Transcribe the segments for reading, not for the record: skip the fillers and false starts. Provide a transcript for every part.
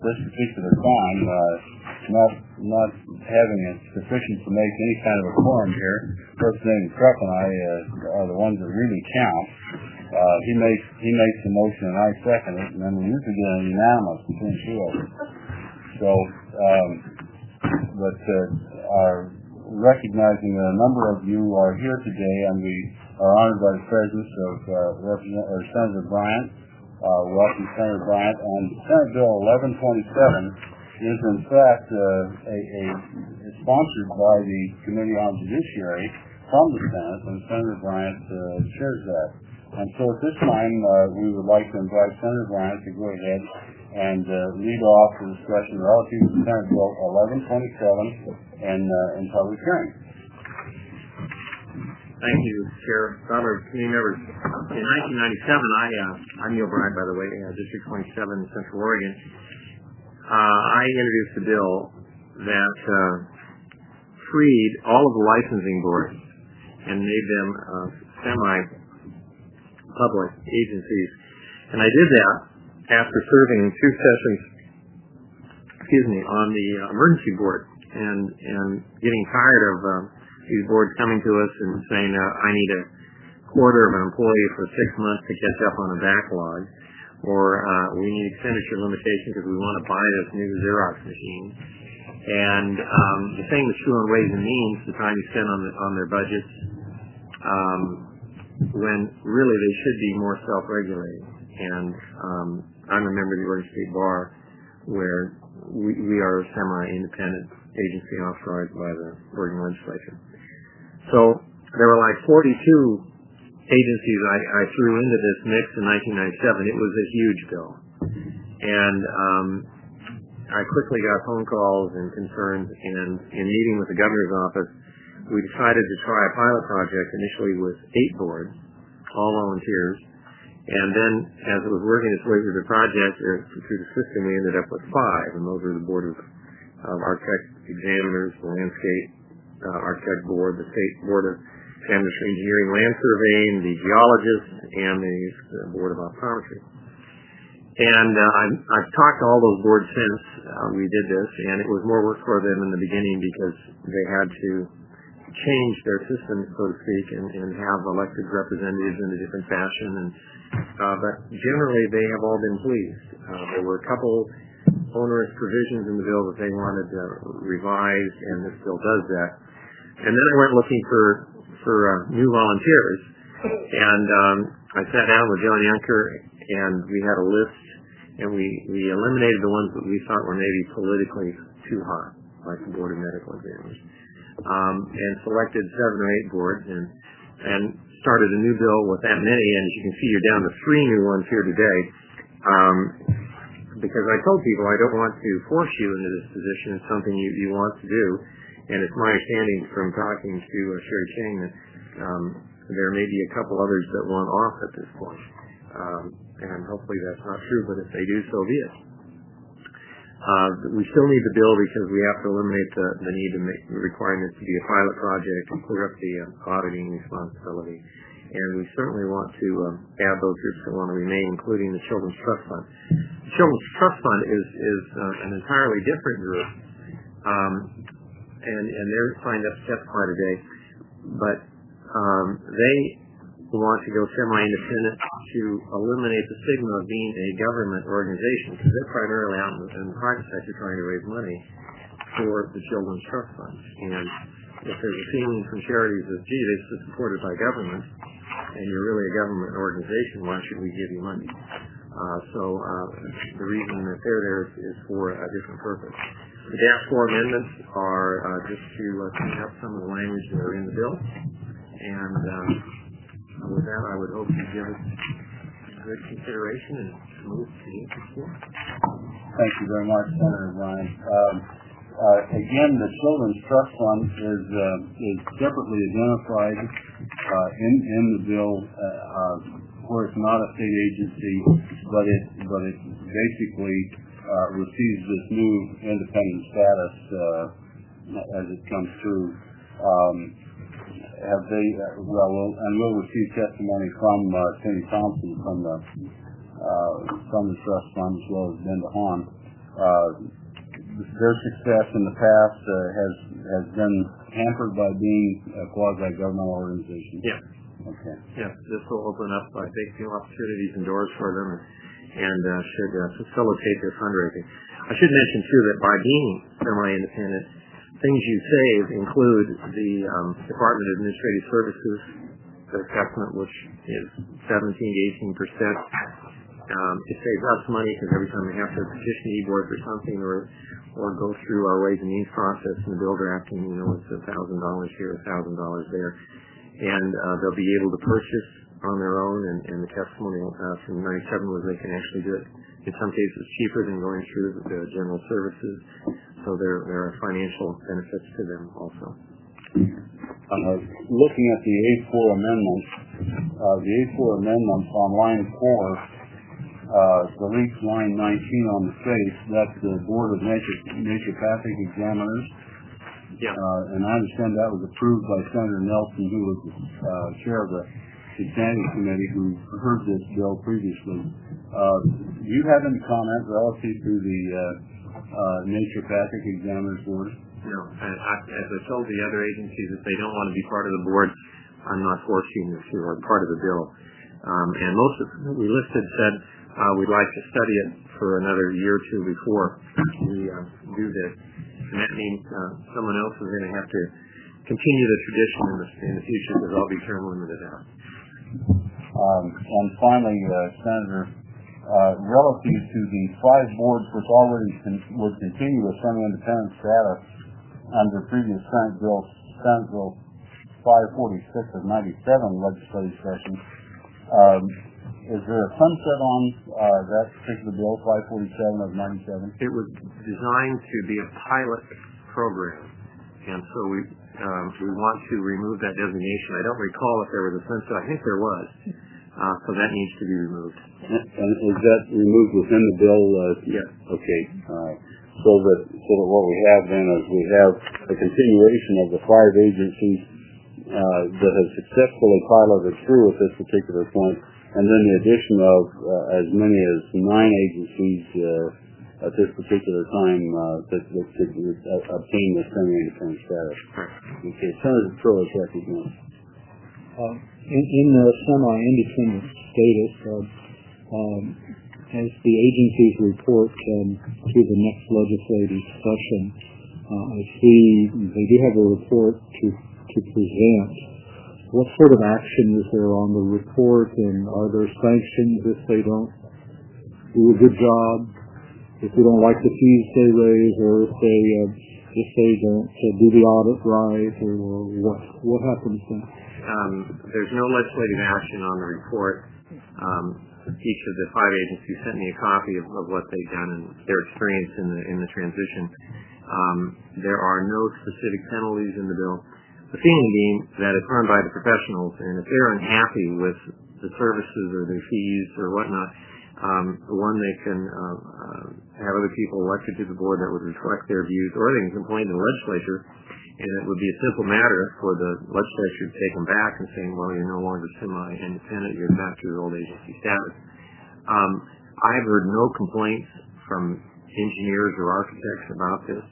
this particular time, not having it sufficient to make any kind of a quorum here. Representative Truck and I are the ones that really count. He makes the motion and I second it, and then we usually get an unanimous between two of us. So, recognizing that a number of you are here today, and we are honored by the presence of Senator Bryant. Welcome, Senator Bryant. And Senate Bill 1127 is in fact sponsored by the Committee on Judiciary from the Senate, and Senator Bryant chairs that. And so at this time, we would like to invite Senator Bryant to go ahead and lead off the discussion relative to Senate Bill 1127 in public hearing. Thank you, Chair. Honored committee members. In 1997, I'm Neil Bryant, by the way, District 27 in Central Oregon. I introduced a bill that freed all of the licensing boards and made them semi-public agencies. And I did that after serving 2 sessions, on the emergency board and getting tired of these boards coming to us and saying, I need a quarter of an employee for 6 months to catch up on a backlog, or we need expenditure limitation because we want to buy this new Xerox machine. And the same is true on Ways and Means, the time you spend on their budgets, when really they should be more self-regulating. And I'm a member of the Oregon State Bar, where we are a semi-independent agency authorized by the Oregon legislature. So there were like 42 agencies I threw into this mix in 1997. It was a huge bill. And I quickly got phone calls and concerns, and in meeting with the governor's office, we decided to try a pilot project initially with 8 boards, all volunteers. And then as it was working its way through the project, through the system, we ended up with 5, and those were the Board of Architect Examiners, the Landscape Architect Board, the State Board of Examiners for Engineering Land Surveying, the Geologists, and the Board of Optometry. And I've talked to all those boards since we did this, and it was more work for them in the beginning because they had to change their system, so to speak, and have elected representatives in a different fashion. But generally, they have all been pleased. There were a couple onerous provisions in the bill that they wanted revised, and this bill does that. And then I went looking for new volunteers, and I sat down with John Yanker, and we had a list, and we eliminated the ones that we thought were maybe politically too hot, like the Board of Medical Examiners, and selected 7 or 8 boards, and started a new bill with that many. And as you can see, you're down to 3 new ones here today, because I told people I don't want to force you into this position. It's something you want to do, and it's my understanding from talking to Sherry Chang that there may be a couple others that want off at this point, and hopefully that's not true, but if they do, so be it. We still need the bill because we have to eliminate the need to make the requirement to be a pilot project and clear up the auditing responsibility. And we certainly want to add those groups that want to remain, including the Children's Trust Fund. The Children's Trust Fund is an entirely different group, and they're signed up to testify today, but they want to go semi-independent to eliminate the stigma of being a government organization, because they're primarily out in the private sector trying to raise money for the Children's Trust Fund. And if there's a feeling from charities that, gee, they're supported by government, and you're really a government organization, why should we give you money? So the reason that they're there is for a different purpose. The DAS 4 amendments are just to clean up some of the language that are in the bill. And with that, I would hope you give it good consideration and move to the interest floor. Thank you very much, Senator Bryant. Again, the Children's Trust Fund is separately identified in the bill, where it's not a state agency, but it basically receives this new independent status as it comes through. Have they and we'll receive testimony from Cindy Thompson from the trust fund, as well as Linda Hahn. Their success in the past has been hampered by being a quasi-governmental organization. Yeah. Okay. Yeah. This will open up, I think, new opportunities and doors for them, and should facilitate their fundraising. I should mention too that by being semi-independent, things you save include the Department of Administrative Services assessment, which is 17 to 18%. It saves us money because every time we have to petition the board for something or go through our Ways and Means process in the bill drafting, it's $1,000 here, $1,000 there. And they'll be able to purchase on their own, and the testimony from 97 was they can actually do it in some cases cheaper than going through the general services. So there are financial benefits to them also. Looking at the A4 amendment, on line 4, deletes line 19 on the face. That's the Board of Naturopathic Examiners. Yeah. And I understand that was approved by Senator Nelson, who was the chair of the Standing Committee, who heard this bill previously. Do you have any comment relative to the Naturopathic Examiners Board? No. As I told the other agencies, if they don't want to be part of the board, I'm not forcing them to or part of the bill. And most of them we listed said we'd like to study it for another year or two before we do this. And that means someone else is going to have to continue the tradition in the future because I'll be term limited out. And finally, Senator, relative to the 5 boards which already would continue with semi-independent status under previous Senate Bill 546 of 97 legislative session, is there a sunset on that particular bill, 547 of 97? It was designed to be a pilot program, and so we want to remove that designation. I don't recall if there was a sunset. I think there was, so that needs to be removed. And is that removed within the bill? Yes. Okay. So that what we have then is we have a continuation of the 5 agencies that have successfully piloted through at this particular point, and then the addition of as many as 9 agencies at this particular time that could obtain the semi-independent status. Okay, Senator Crow is recognized. In the semi-independent status, as the agencies report to the next legislative session, I see they do have a report to present. What sort of action is there on the report, and are there sanctions if they don't do a good job, if they don't like the fees they raise, or if they don't do the audit right, or what happens then? There's no legislative action on the report. Each of the 5 agencies sent me a copy of what they've done and their experience in the transition. There are no specific penalties in the bill. The feeling being that it's run by the professionals, and if they're unhappy with the services or their fees or whatnot, they can have other people elected to the board that would reflect their views, or they can complain to the legislature, and it would be a simple matter for the legislature to take them back and saying, well, you're no longer semi-independent, you're back to your old agency status. I've heard no complaints from engineers or architects about this,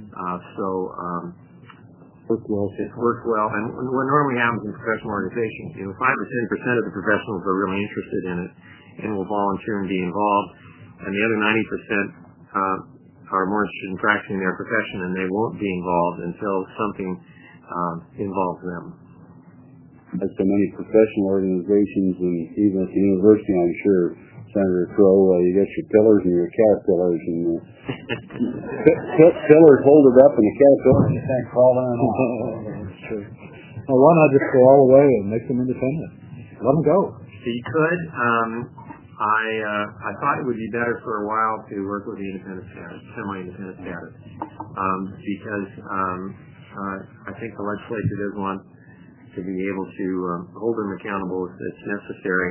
it's worked well. And what normally happens in professional organizations, 5 or 10% of the professionals are really interested in it and will volunteer and be involved, and the other 90% are more interested in practicing their profession, and they won't be involved until something involves them. Like so many professional organizations, and even at the university, I'm sure, Senator Crow, you got your pillars and your caterpillars, and pillars hold it up, and the caterpillars you can't crawl in and off. That's true. Well, why not just go all the way and make them independent? Let them go. You could. I thought it would be better for a while to work with the independent status, semi-independent status, because I think the legislature does want to be able to hold them accountable if it's necessary.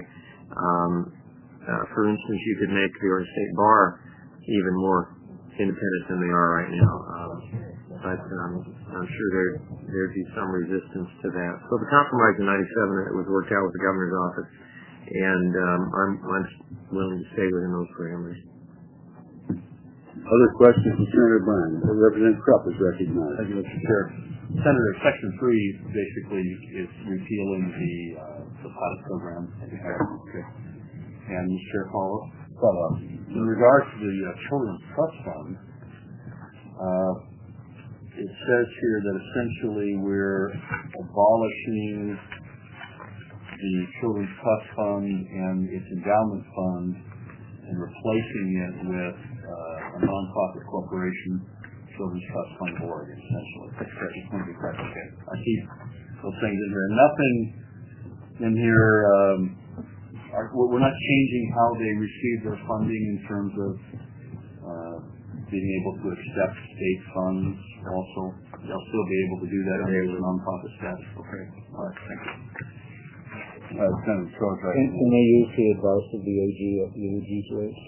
For instance, you could make the Oregon State Bar even more independent than they are right now, but I'm sure there'd be some resistance to that. So the compromise in 97, it was worked out with the governor's office, and I'm willing to stay within those parameters. Other questions from Senator Bryan? Representative Krupp is recognized. Thank you, Mr. Chair. Senator, Section 3 basically is repealing the pilot program that we have. Okay. And Mr. Chair, follow-up. In regards to the Children's Trust Fund, it says here that essentially we're abolishing the Children's Trust Fund and its endowment fund and replacing it with a nonprofit corporation, Children's Trust Fund Board, essentially. That's correct. Just want to be correct. Okay. I keep those things in here. Nothing in here. We're not changing how they receive their funding in terms of being able to accept state funds. Also, they'll still be able to do that under the nonprofit status. Okay. All right. Thank you. Can they use the advice of the AG at the AG's rate?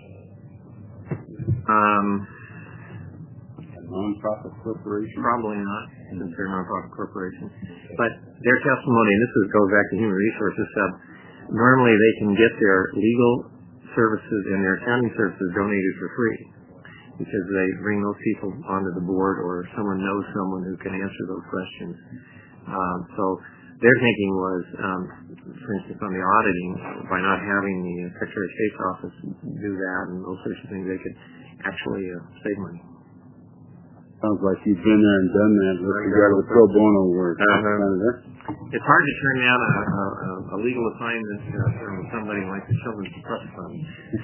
A nonprofit corporation? Probably not, since they're a nonprofit corporation. But their testimony, and this goes back to Human Resources, said normally they can get their legal services and their accounting services donated for free because they bring those people onto the board or someone knows someone who can answer those questions. So their thinking was, for instance, on the auditing, by not having the Secretary of State's office do that and those sorts of things, they could actually save money. Sounds like you've been there and done that with regard to the pro bono work. It's hard to turn down a legal assignment from somebody like the Children's Trust Fund.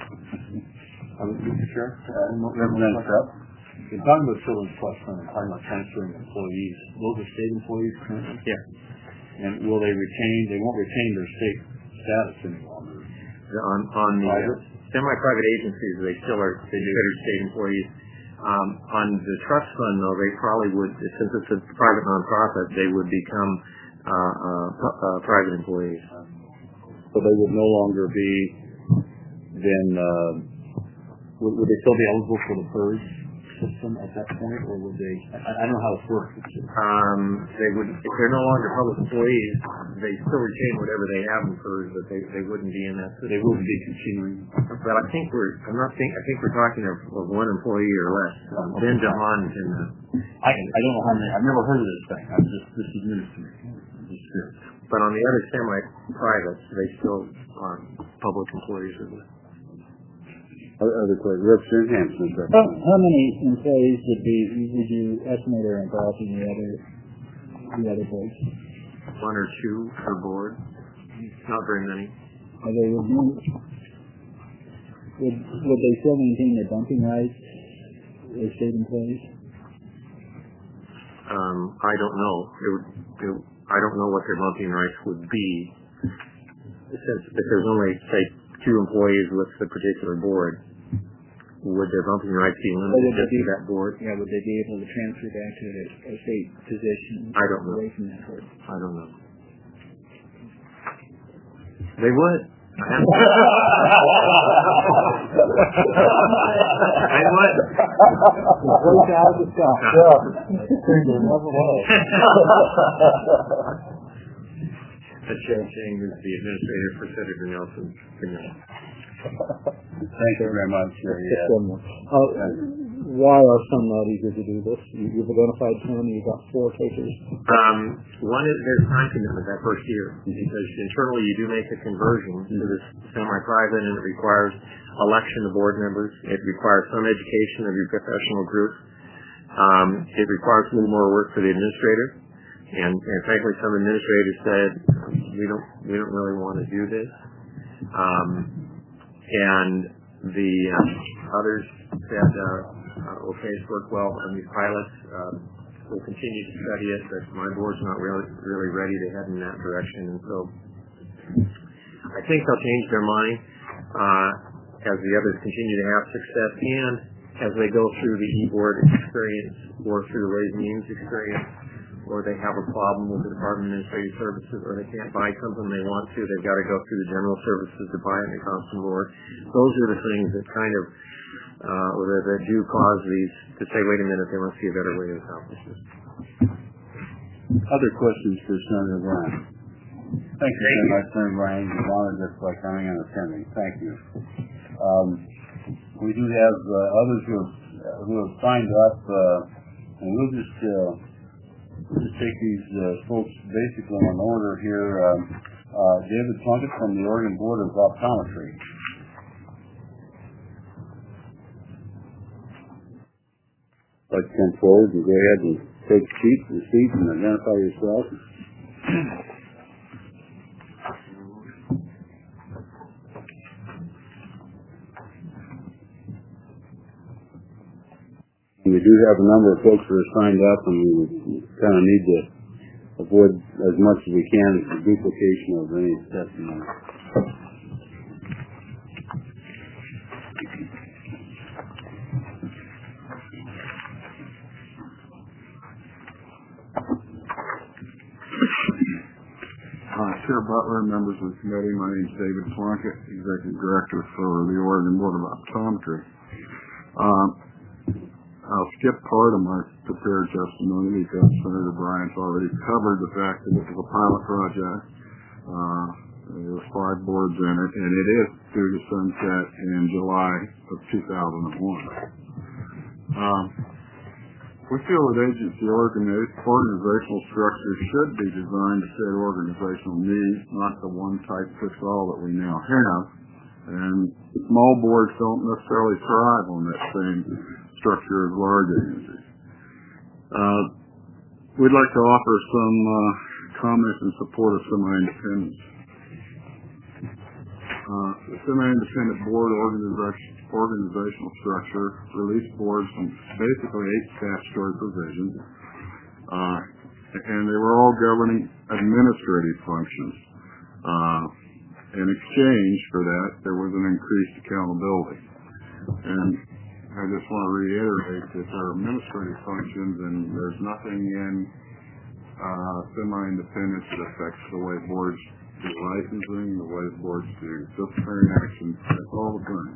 Mr. Chair? Representative Krupp? In talking about Children's Trust Fund and talking about transferring employees, those are state employees currently? Yeah. And will they won't retain their state status any longer? On the semi-private agencies, they do consider state employees. On the trust fund, though, they probably would, since it's a private nonprofit, they would become private employees. So they would no longer be then, would they still be eligible for the PERS system at that point, or would they, I don't know how it works. They would, if they're no longer public employees, they still retain whatever they have in PERS, but they wouldn't be in that system. They wouldn't be continuing. But I think we're talking of one employee or less. Ben DeHaan can. I don't know how many. I've never heard of this thing. This is news to me. I'm just curious. But on the other semi-privates, they still are public employees. Other questions? Representative Hanson. How many employees would you estimate are involved in the other boards? One or two per board. Not very many. Are they would they still maintain their bumping rights as state employees? I don't know. I don't know what their bumping rights would be. Since if there's only, say, 2 employees with the particular board, would their bumping rights be limited just to that board? Yeah, would they be able to transfer back to a state position? I don't know. Away from that board? I don't know. They would. I would. Break out of the stuff. The chair saying is the administrator for Senator Nelson. Thank you very much. Why are some not eager to do this? You've identified some, you've got 4 takers. One is there's time commitment that first year, because internally you do make a conversion to this semi-private, and it requires election of board members. It requires some education of your professional group. It requires a little more work for the administrator. And frankly, some administrators said, we don't really want to do this. And the others said, okay, it's worked well on these pilots. We'll continue to study it, but my board's not really ready to head in that direction. And so I think they'll change their mind as the others continue to have success, and as they go through the e-board experience or through the Ways and Means experience, or they have a problem with the Department of Administrative Services, or they can't buy something they want to, they've got to go through the general services to buy it in the constant board. Those are the things that kind of that do cause these to say, wait a minute, there must be a better way to accomplish this. Other questions for Senator Bryan? Thank you very much, Senator Bryan. You've honored us by coming and attending. Thank you. We do have others who have who have signed up, and we'll just take these folks basically in order here. David Plunkett from the Oregon Board of Optometry. Let's come forward and go ahead and take a seat and identify yourself. We do have a number of folks that are signed up, and we kind of need to avoid as much as we can the duplication of any testimony. Chair Butler, members of the committee, my name is David Plunkett, Executive Director for the Oregon Board of Optometry. I'll skip part of my prepared testimony because Senator Bryant's already covered the fact that this is a pilot project. There are 5 boards in it, and it is due to sunset in July of 2001. We feel that agency organizational structure should be designed to fit organizational needs, not the one-type-fits-all that we now have. And small boards don't necessarily thrive on that same structure as large agencies. We'd like to offer some comments in support of semi-independence. The semi-independent board organizational structure released boards from basically 8 statutory provisions, and they were all governing administrative functions. In exchange for that, there was an increased accountability. And I just want to reiterate that there are administrative functions, and there's nothing in semi-independence that affects the way boards do licensing, the way boards do disciplinary actions. That's all the same.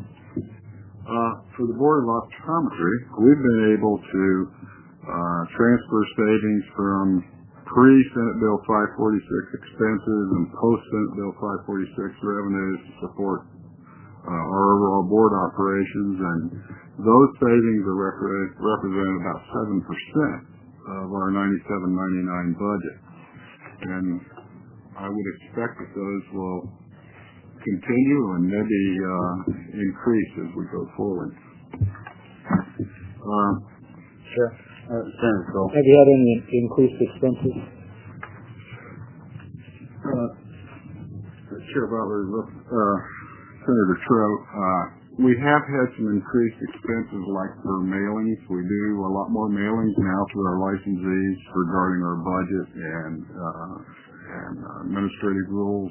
For the Board of Optometry, we've been able to transfer savings from pre-Senate Bill 546 expenses and post-Senate Bill 546 revenues to support our overall board operations, and those savings are represent about 7% of our 97-99 budget. And I would expect that those will continue and maybe increase as we go forward. Sure. Senator Crow. Have you had any increased expenses? Chair Butler, Senator Trout, we have had some increased expenses like for mailings. We do a lot more mailings now to our licensees regarding our budget and administrative rules.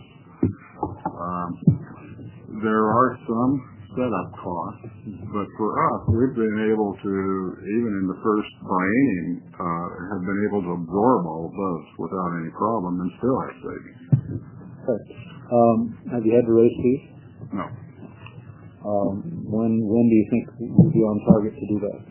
There are some setup costs, but for us, we've been able to, even in the first biennium, have been able to absorb all of those without any problem and still have savings. Okay. Have you had to raise fees? No. When do you think you'll be on target to do that?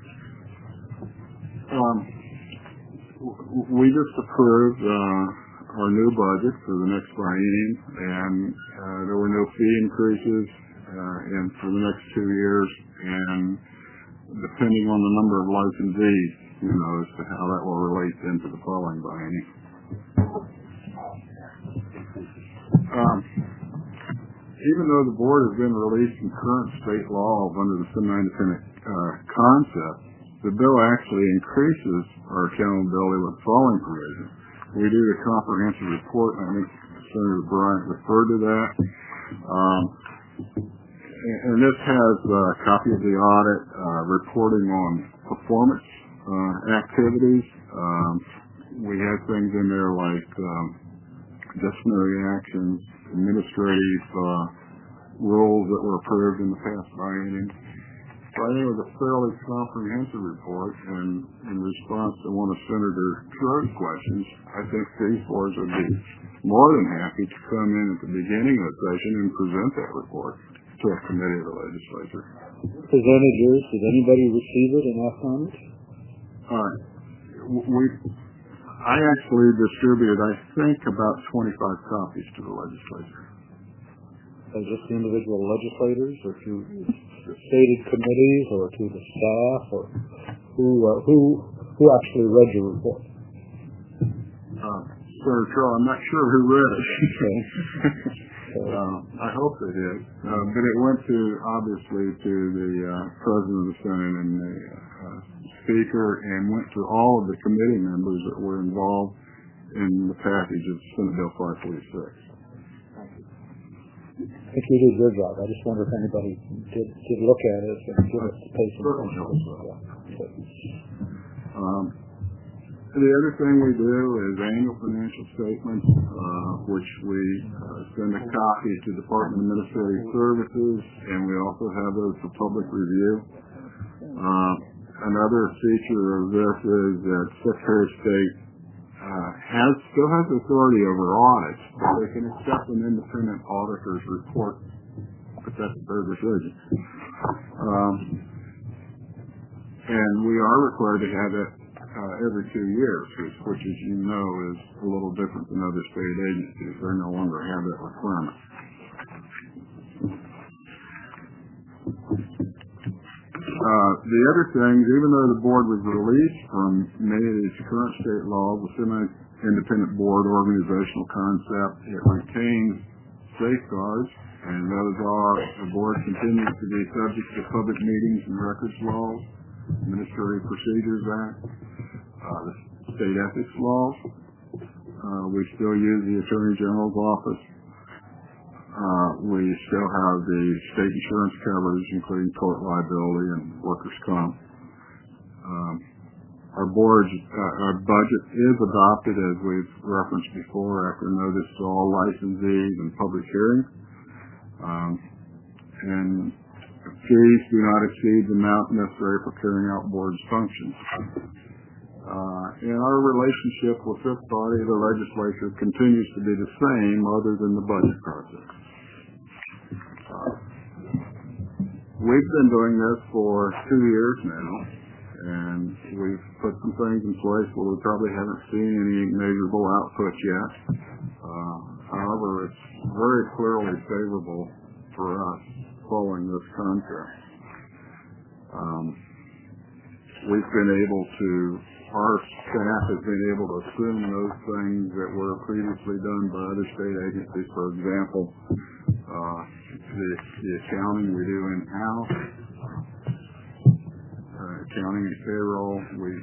We just approved our new budget for the next biennium, and there were no fee increases for the next 2 years, and depending on the number of licensees, as to how that will relate into the following biennium. Even though the board has been released from current state law under the semi-independent concept, the bill actually increases our accountability with the following provisions. We do the comprehensive report, and I think Senator Bryant referred to that. And this has a copy of the audit, reporting on performance activities. We have things in there like disciplinary actions, administrative rules that were approved in the past biennium. So I think it was a fairly comprehensive report, and in response to one of Senator Trout's questions, I think these boards would be more than happy to come in at the beginning of the session and present that report to a committee of the legislature. Presented yours. Did anybody receive it and ask on it? I actually distributed, I think, about 25 copies to the legislature. Just the individual legislators, or to the stated committees or to the staff, or who actually read your report? Senator Troll, I'm not sure who read it. I hope they did. But it went to, obviously, to the President of the Senate and the Speaker, and went to all of the committee members that were involved in the passage of Senate Bill 546. I think you did a good job. I just wonder if anybody did look at it and give us the pace and The other thing we do is annual financial statements, which we send a copy to Department of Administrative Services, and we also have those for public review. Another feature of this is that Secretary of State still has authority over audits, but they can accept an independent auditor's report, but that's their decision. And we are required to have it every 2 years, which, as you know, is a little different than other state agencies. They no longer have that requirement. The other things, even though the board was released from many of these current state laws, the semi-independent board organizational concept, it retains safeguards, and those are the board continues to be subject to public meetings and records laws, Administrative Procedures Act, the state ethics laws. We still use the Attorney General's office. We still have the state insurance coverage, including tort liability and workers' comp. Our budget is adopted, as we've referenced before, after notice to all licensees and public hearings. And fees do not exceed the amount necessary for carrying out board's functions. And our relationship with this body, the legislature, continues to be the same other than the budget process. We've been doing this for 2 years now, and we've put some things in place where we probably haven't seen any measurable output yet. However, it's very clearly favorable for us following this contract. Our staff has been able to assume those things that were previously done by other state agencies. For example, the accounting we do in-house, accounting and payroll.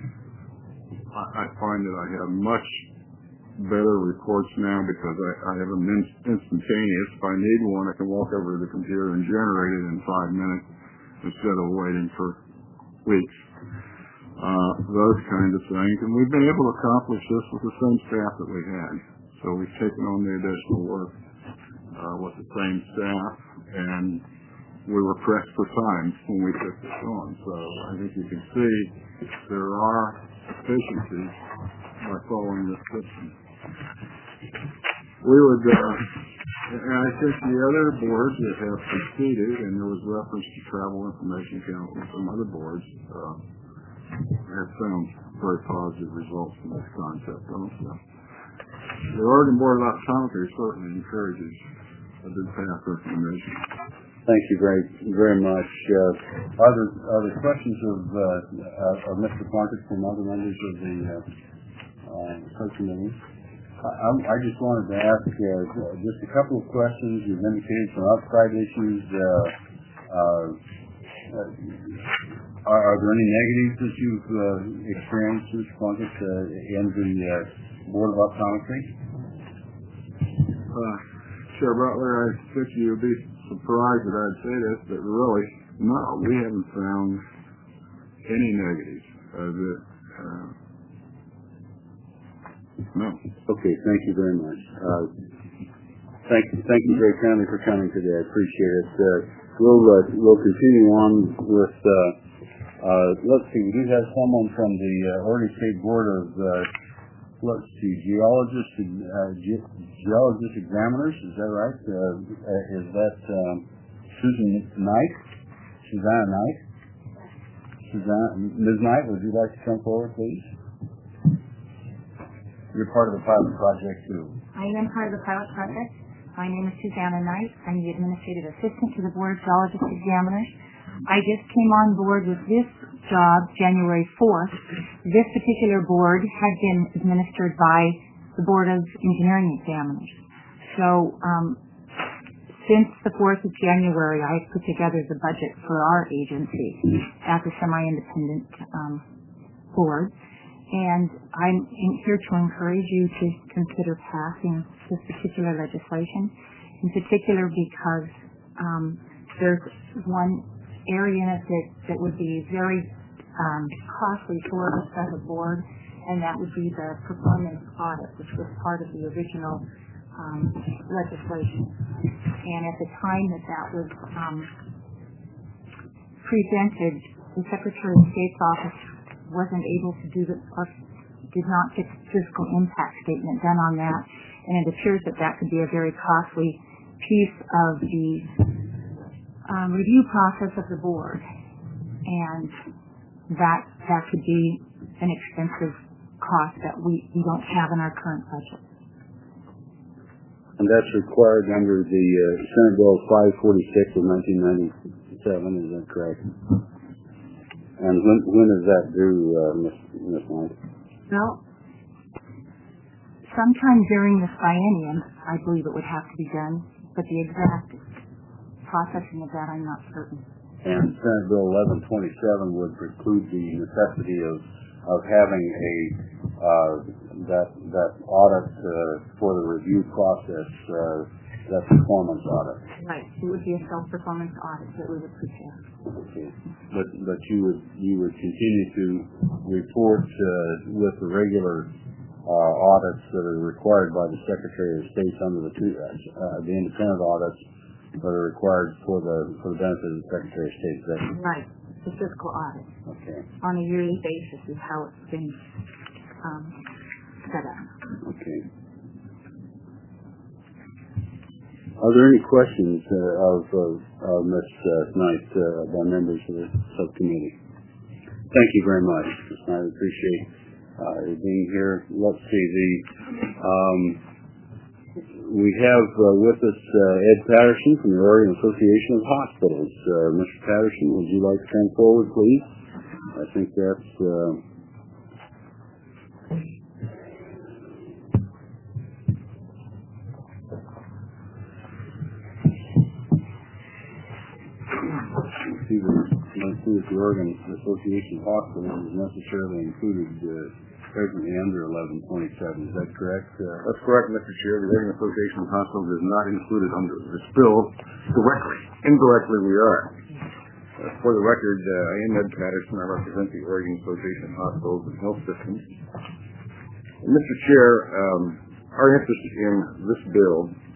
I find that I have much better reports now because I have them instantaneous. If I need one, I can walk over to the computer and generate it in 5 minutes instead of waiting for weeks. Those kinds of things. And we've been able to accomplish this with the same staff that we had. So we've taken on the additional work with the same staff, and we were pressed for time when we took this on. So I think you can see there are efficiencies by following this system. And I think the other boards that have succeeded, and there was reference to Travel Information Council and some other boards, have found very positive results from this concept also. The Oregon Board of Optometry certainly encourages a good path recommendation. Thank you very much. Are there questions of Mr. Plunkett from other members of the subcommittee? I just wanted to ask just a couple of questions. You've indicated some outside issues. Are there any negatives that you've experienced, Mr. Plunkett, in the Board of Optometry? Chair Butler, I think you'll be surprised that I'd say this, but really, no, we haven't found any negatives. No. Okay, thank you very much. Thank you very kindly for coming today. I appreciate it. We'll continue on with. Let's see. We do have someone from the Oregon State Board of geologist examiners. Is that right? Is that Susan Knight? Susanna Knight? Ms. Knight, would you like to come forward, please? You're part of the pilot project too. I am part of the pilot project. My name is Susanna Knight. I'm the administrative assistant to the Board of Geologist Examiners. I just came on board with this job January 4th. This particular board had been administered by the Board of Engineering Examiners. So since the 4th of January, I put together the budget for our agency as a semi-independent board. And I'm here to encourage you to consider passing this particular legislation, in particular because there's one area in it that would be very costly for us as a board, and that would be the performance audit, which was part of the original legislation. And at the time that was presented, the Secretary of State's office wasn't able to do or did not get the physical impact statement done on that, and it appears that could be a very costly piece of the review process of the board, and that could be an expensive cost that we don't have in our current budget. And that's required under the Senate Bill 546 of 1997, is that correct? And when does that due, Ms. Knight? Well, sometime during the biennium, I believe it would have to be done, but the exact processing of that, I'm not certain. And Senate Bill 1127 would preclude the necessity of having that audit for the review process, that performance audit. Right. It would be a self-performance audit that we would prepare. Okay. But you would continue to report with the regular audits that are required by the Secretary of State under the independent audits that are required for the benefit of the Secretary of State. Right. The fiscal audit. Okay. On a yearly basis is how it's been set up. Okay. Are there any questions of Ms. Knight by members of the subcommittee? Thank you very much, Ms. Knight. I appreciate you being here. Let's see. We have with us Ed Patterson from the Oregon Association of Hospitals. Mr. Patterson, would you like to come forward, please? I think that's... Let's see if the Oregon Association of Hospitals is necessarily included presently under 1127. Is that correct? That's correct, Mr. Chair. The Oregon Association of Hospitals is not included under this bill directly. Indirectly, we are. For the record, I am Ed Patterson. I represent the Oregon Association of Hospitals and Health Systems. Mr. Chair, our interest in this bill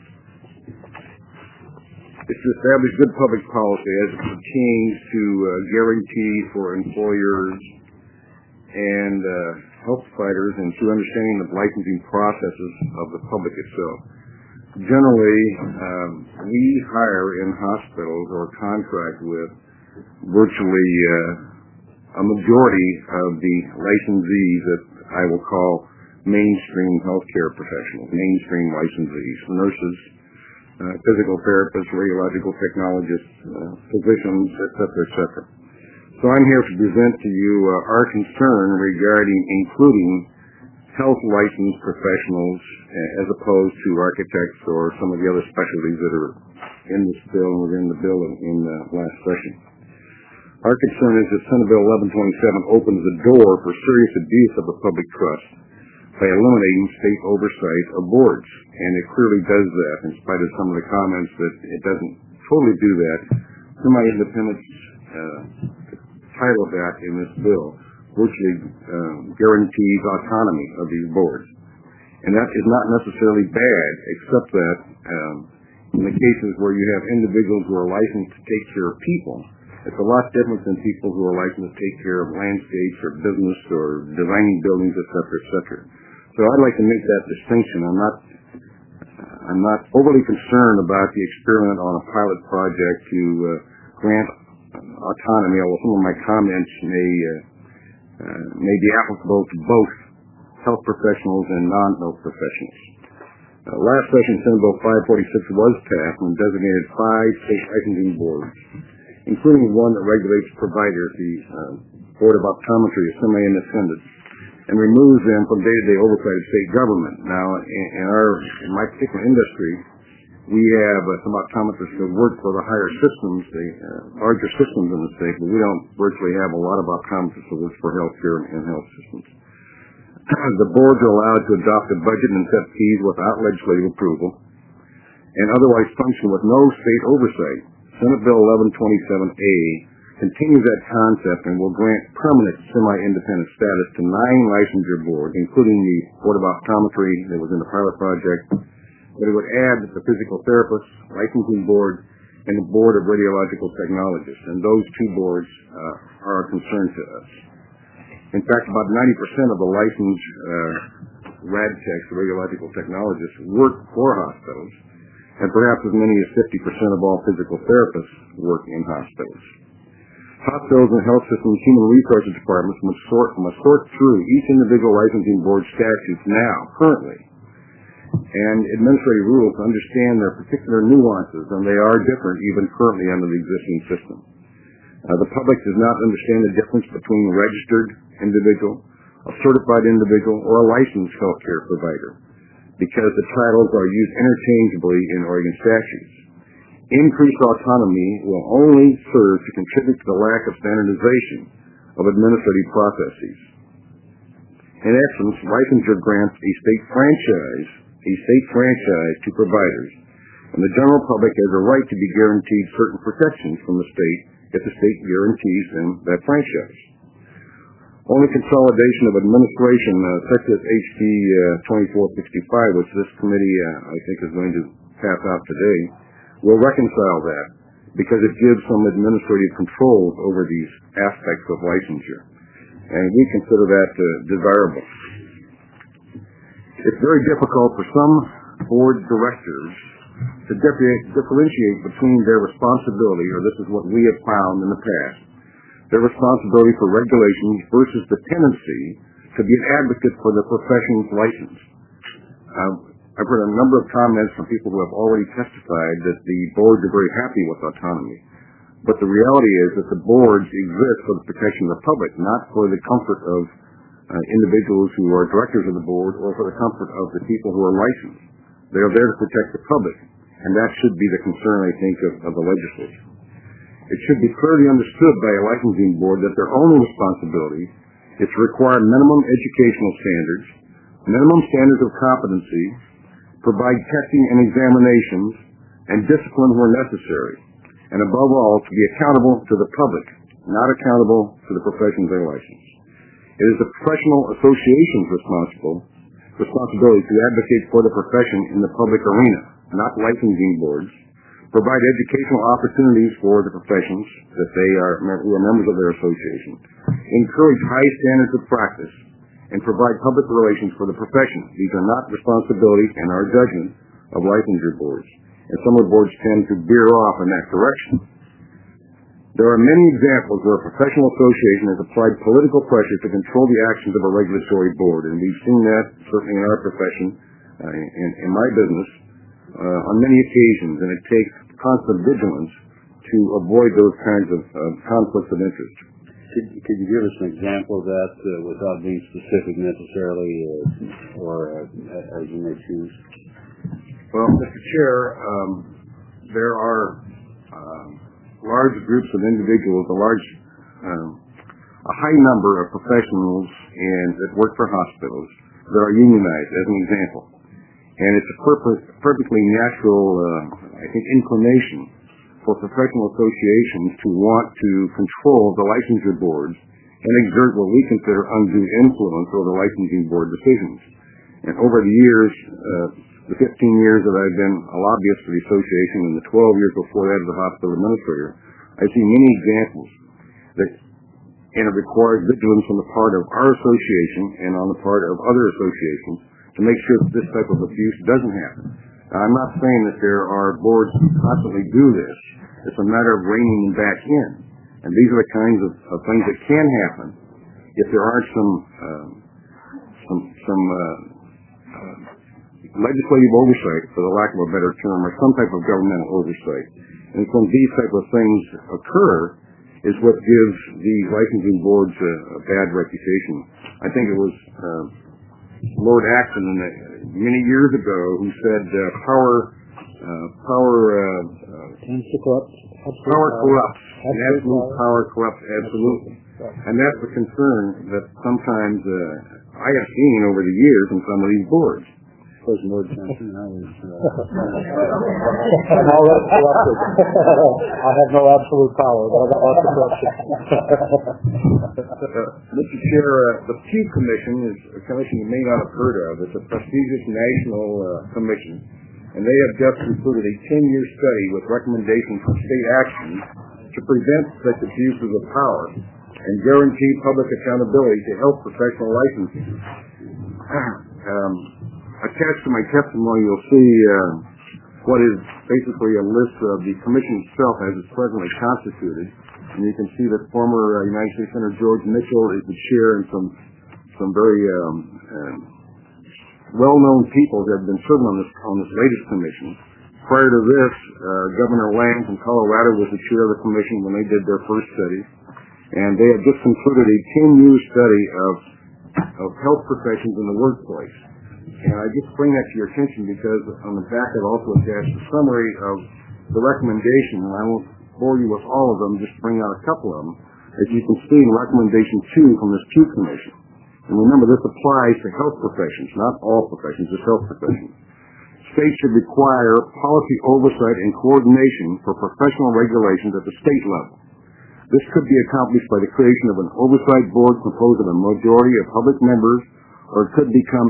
is to establish good public policy as it pertains to guarantee for employers and health providers and to understanding the licensing processes of the public itself. Generally, we hire in hospitals or contract with virtually a majority of the licensees that I will call mainstream healthcare professionals, mainstream licensees, nurses, physical therapists, radiological technologists, physicians, etc. So I'm here to present to you our concern regarding including health licensed professionals as opposed to architects or some of the other specialties that are in this bill and within the bill in the last session. Our concern is that Senate Bill 1127 opens the door for serious abuse of the public trust by eliminating state oversight of boards. And it clearly does that, in spite of some of the comments that it doesn't totally do that. Semi-independence title of that in this bill virtually guarantees autonomy of these boards. And that is not necessarily bad, except that in the cases where you have individuals who are licensed to take care of people, it's a lot different than people who are licensed to take care of landscapes or business or designing buildings, etc. So I'd like to make that distinction. I'm not overly concerned about the experiment on a pilot project to grant autonomy, although some of my comments may be applicable to both health professionals and non-health professionals. Last session, Senate Bill 546 was passed and designated 5 state licensing boards. including one that regulates providers, the Board of Optometry is semi-independent, and removes them from day-to-day oversight of state government. Now, in my particular industry, we have some optometrists that work for the higher systems, the larger systems in the state, but we don't virtually have a lot of optometrists that work for healthcare and health systems. The boards are allowed to adopt a budget and set fees without legislative approval, and otherwise function with no state oversight. Senate Bill 1127A continues that concept and will grant permanent semi-independent status to 9 licensure boards, including the Board of Optometry that was in the pilot project, but it would add the Physical Therapists Licensing Board and the Board of Radiological Technologists, and those 2 boards are a concern to us. In fact, about 90% of the licensed rad techs, radiological technologists, work for hospitals, and perhaps as many as 50% of all physical therapists work in hospitals. Hospitals and health systems human resources departments must sort through each individual licensing board statutes currently, and administrative rules to understand their particular nuances, and they are different even currently under the existing system. The public does not understand the difference between a registered individual, a certified individual, or a licensed healthcare provider, because the titles are used interchangeably in Oregon statutes. Increased autonomy will only serve to contribute to the lack of standardization of administrative processes. In essence, licensure grants a state franchise to providers, and the general public has a right to be guaranteed certain protections from the state if the state guarantees them that franchise. Only consolidation of administration, such as HB 2465, which this committee, I think, is going to pass out today, will reconcile that, because it gives some administrative controls over these aspects of licensure, and we consider that desirable. It's very difficult for some board directors to differentiate between their responsibility, or this is what we have found in the past, their responsibility for regulations versus the tendency to be an advocate for the profession's license. I've heard a number of comments from people who have already testified that the boards are very happy with autonomy, but the reality is that the boards exist for the protection of the public, not for the comfort of individuals who are directors of the board or for the comfort of the people who are licensed. They are there to protect the public, and that should be the concern, I think, of the legislature. It should be clearly understood by a licensing board that their only responsibility is to require minimum educational standards, minimum standards of competency, provide testing and examinations, and discipline where necessary, and above all, to be accountable to the public, not accountable to the professions they license. It is the professional association's responsibility to advocate for the profession in the public arena, not licensing boards, provide educational opportunities for the professions who are members of their association, encourage high standards of practice, and provide public relations for the profession. These are not responsibilities in our judgment of licensure boards, and some of the boards tend to veer off in that direction. There are many examples where a professional association has applied political pressure to control the actions of a regulatory board, and we've seen that certainly in our profession, in my business, on many occasions, and it takes constant vigilance to avoid those kinds of conflicts of interest. Could you give us an example of that without being specific necessarily, or as you may choose? Well, Mr. Chair, there are large groups of individuals, a high number of professionals that work for hospitals that are unionized, as an example. And it's a perfectly natural, inclination for professional associations to want to control the licensure boards and exert what we consider undue influence over the licensing board decisions. And over the years, the 15 years that I've been a lobbyist for the association and the 12 years before that as a hospital administrator, I've seen many examples and it requires vigilance on the part of our association and on the part of other associations to make sure that this type of abuse doesn't happen. Now, I'm not saying that there are boards who constantly do this. It's a matter of reining them back in. And these are the kinds of things that can happen if there aren't some legislative oversight, for the lack of a better term, or some type of governmental oversight. And when these type of things occur is what gives the licensing boards a bad reputation. I think it was Lord Acton many years ago who said power corrupts, and absolute power corrupts absolutely. And that's the concern that sometimes I have seen over the years in some of these boards. Because Lord Johnson, I was... I'm already corrupted. I have no absolute power, but I got lots of corruption. Mr. Chair, the Pew Commission is a commission you may not have heard of. It's a prestigious national commission, and they have just concluded a 10-year study with recommendations for state action to prevent such abuses of power and guarantee public accountability to health professional licensing. Attached to my testimony, you'll see what is basically a list of the commission itself as it's presently constituted. And you can see that former United States Senator George Mitchell is the chair, and some very well-known people that have been serving on this latest commission. Prior to this, Governor Lang from Colorado was the chair of the commission when they did their first study. And they have just concluded a 10-year study of health professions in the workplace. And I just bring that to your attention because on the back it also attached a summary of the recommendation, and I won't bore you with all of them, just bring out a couple of them. As you can see in recommendation 2 from this Pew Commission. And remember, this applies to health professions, not all professions, just health professions. States should require policy oversight and coordination for professional regulations at the state level. This could be accomplished by the creation of an oversight board composed of a majority of public members, or it could become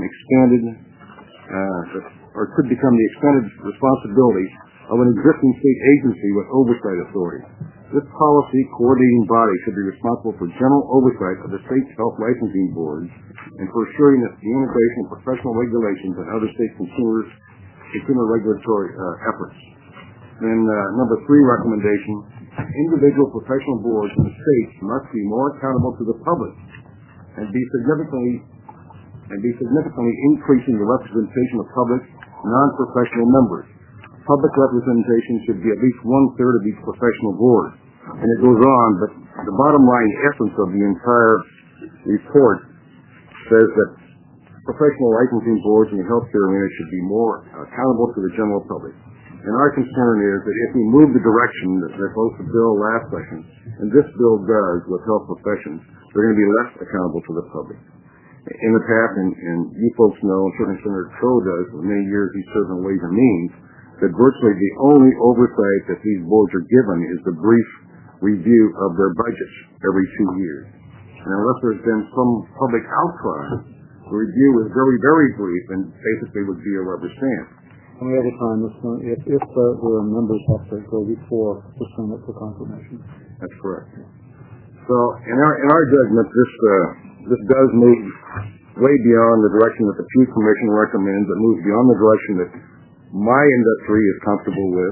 the expanded responsibility of an existing state agency with oversight authority. This policy coordinating body should be responsible for general oversight of the state's health licensing boards and for assuring that the integration of professional regulations and other state consumer regulatory efforts. Then number 3 recommendation, individual professional boards in the states must be more accountable to the public and be significantly increasing the representation of public non-professional members. Public representation should be at least 1/3 of each professional board. And it goes on, but the bottom line essence of the entire report says that professional licensing boards in the healthcare arena should be more accountable to the general public. And our concern is that if we move the direction that both the bill last session and this bill does with health professions, they're going to be less accountable to the public. In the past, and you folks know, and certainly Senator Crow does, for many years he's served on Ways and Means, that virtually the only oversight that these boards are given is the brief review of their budgets every 2 years. And unless there's been some public outcry, the review is very, very brief and basically would be a rubber stamp. And we have a time, if the members have to go before the Senate for confirmation. That's correct. So in our judgment, this does move way beyond the direction that the Pew Commission recommends. It moves beyond the direction that my industry is comfortable with.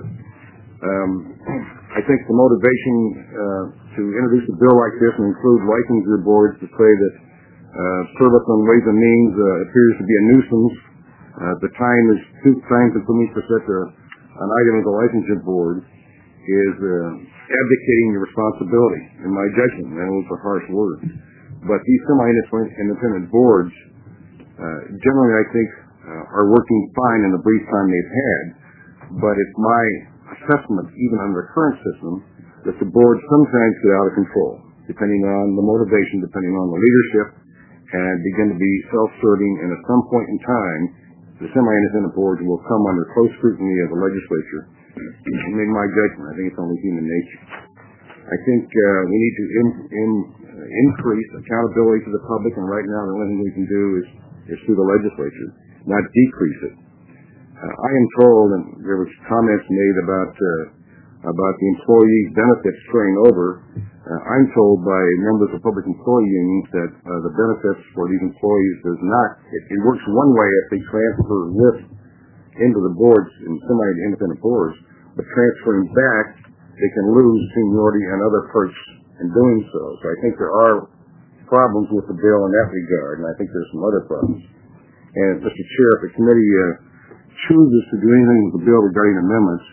I think the motivation to introduce a bill like this and include licensure boards to say that service on Ways and Means appears to be a nuisance. The time is too time-consuming for such an item as a licensure board is abdicating your responsibility, in my judgment. And those are harsh words. But these semi-independent boards, generally I think, are working fine in the brief time they've had. But it's my assessment, even under the current system, that the boards sometimes get out of control, depending on the motivation, depending on the leadership, and begin to be self-serving. And at some point in time, the semi-independent boards will come under close scrutiny of the legislature. And in my judgment, I think it's only human nature. I think we need to increase accountability to the public, and right now the only thing we can do is through the legislature, not decrease it. I am told, and there was comments made about the employee benefits carrying over. I'm told by members of public employee unions that the benefits for these employees does not. It works one way if they transfer this into the boards in semi-independent boards, but transferring back, they can lose seniority and other perks in doing so. So I think there are problems with the bill in that regard, and I think there's some other problems. And Mr. Chair, if the committee chooses to do anything with the bill regarding amendments, I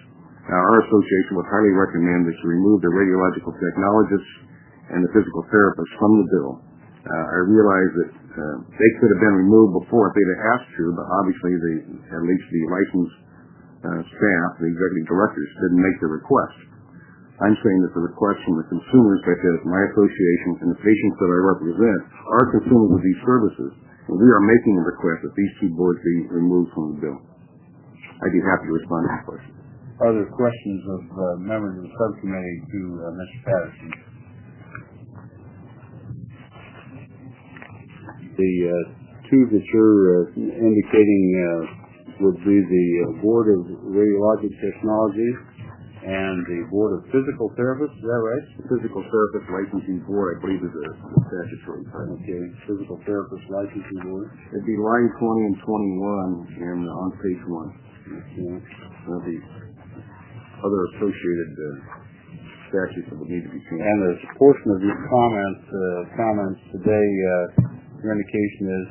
Our association would highly recommend that you remove the radiological technologists and the physical therapists from the bill. I realize that they could have been removed before if they'd have asked to, but obviously at least the licensed staff, the executive directors, didn't make the request. I'm saying that the request from the consumers, such as my association and the patients that I represent, are consumers of these services, and we are making a request that these two boards be removed from the bill. I'd be happy to respond to that question. Are there questions of members of the subcommittee to Mr. Patterson? The two that you're indicating would be the Board of Radiologic Technology and the Board of Physical Therapists, is that right? The Physical Therapist Licensing Board, I believe, is a statutory title. Okay, Physical Therapist Licensing Board. It'd be line 20 and 21 on page 1. Okay. The other associated statutes that would need to be changed. And there's a portion of your comments today, your indication is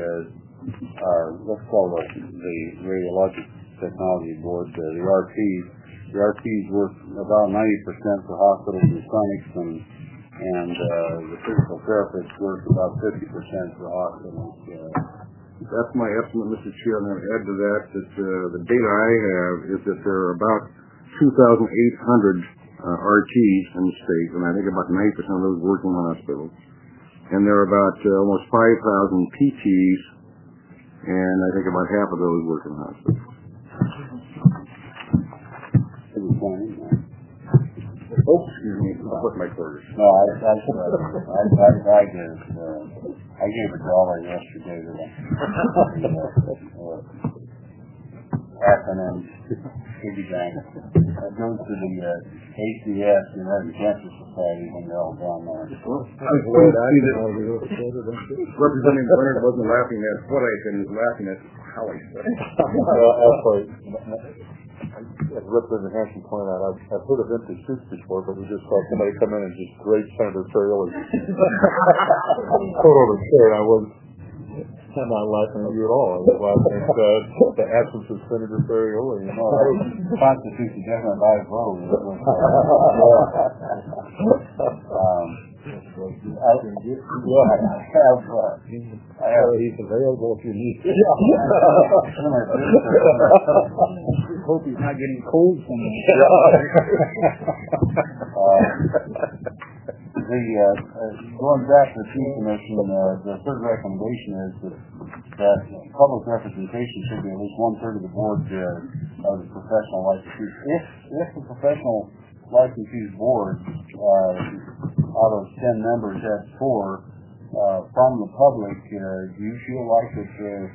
let's call it the Radiologic Technology Board, the RPs. The RPs work about 90% for hospitals and clinics, and the physical therapists work about 50% for hospitals. That's my estimate, Mr. Chair. I'm going to add to that the data I have is that there are about 2,800 RTs in the state, and I think about 90% of those work in hospitals. And there are about almost 5,000 PTs, and I think about half of those work in hospitals. Oh, excuse me. I'll put my quarters. No, I gave a dollar yesterday to them. Acronyms, piggy bank. That goes to the ACS, the American Cancer Society, when they're all down there. Representative Leonard wasn't laughing at what I said, he was laughing at how I said it. As Representative Hanson pointed out, I've heard of empty suits before, but we just saw somebody come in and just grade Senator Ferrioli's coat over his chair, and I'm not laughing at you at all. I was laughing at the absence of Senator Ferrioli. That constitutes a different life vote. He's available if you need him. Hope he's not getting cold from me. Going back to the Chief Commission, the third recommendation is that public representation should be at least 1/3 of the board of the professional licensees. If the professional licensees board out of 10 members has 4 from the public, do you feel like that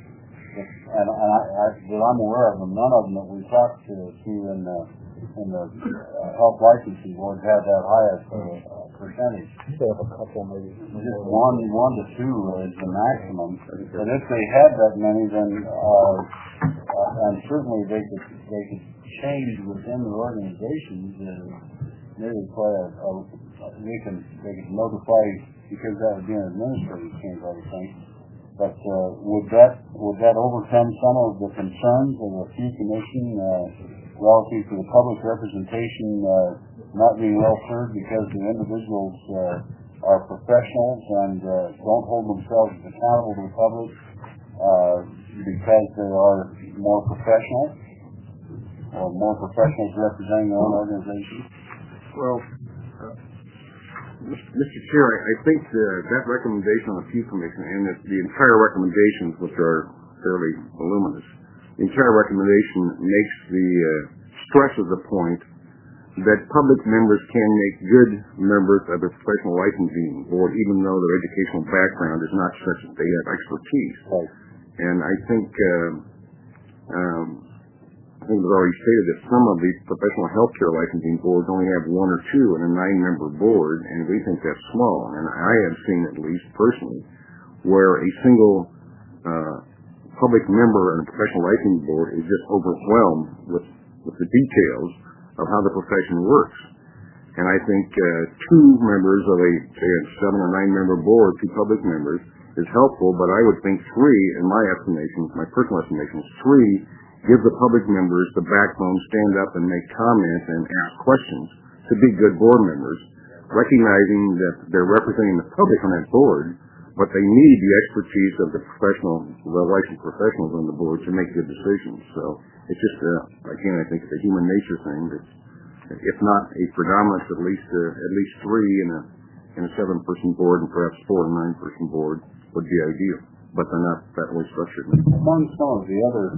I'm aware of them, none of them that we talked to in the health licensing board have that highest percentage? They have a couple, maybe. Just one to 2 is the maximum. But if they had that many, then and certainly they could change within the organizations. Maybe they can notify, because that would be an administrative change, I would think. But would that overcome some of the concerns of the Chief Commission relative to the public representation not being well served because the individuals are professionals and don't hold themselves accountable to the public because they are more professional, or more professionals representing their own organization? Well, Mr. Chair, I think that recommendation on the Chief Commission and the entire recommendations, which are fairly voluminous, the entire recommendation stresses the point that public members can make good members of the professional licensing board, even though their educational background is not such that they have expertise. Right. And I think it was already stated that some of these professional healthcare licensing boards only have 1 or 2 in a 9-member board, and we think that's small. And I have seen, at least personally, where a single public member in a professional licensing board is just overwhelmed with the details of how the profession works. And I think 2 members of a 7 or 9-member board, 2 public members, is helpful, but I would think 3, in my estimation, my personal estimation, is 3 give the public members the backbone to stand up and make comments and ask questions to be good board members, recognizing that they're representing the public on that board, but they need the expertise of the licensed professionals on the board to make good decisions. So it's just, again, I think it's a human nature thing that, if not a predominance, at least 3 in a 7-person board and perhaps 4 and 9-person board would be ideal. But they're not that way structured. Among some of the other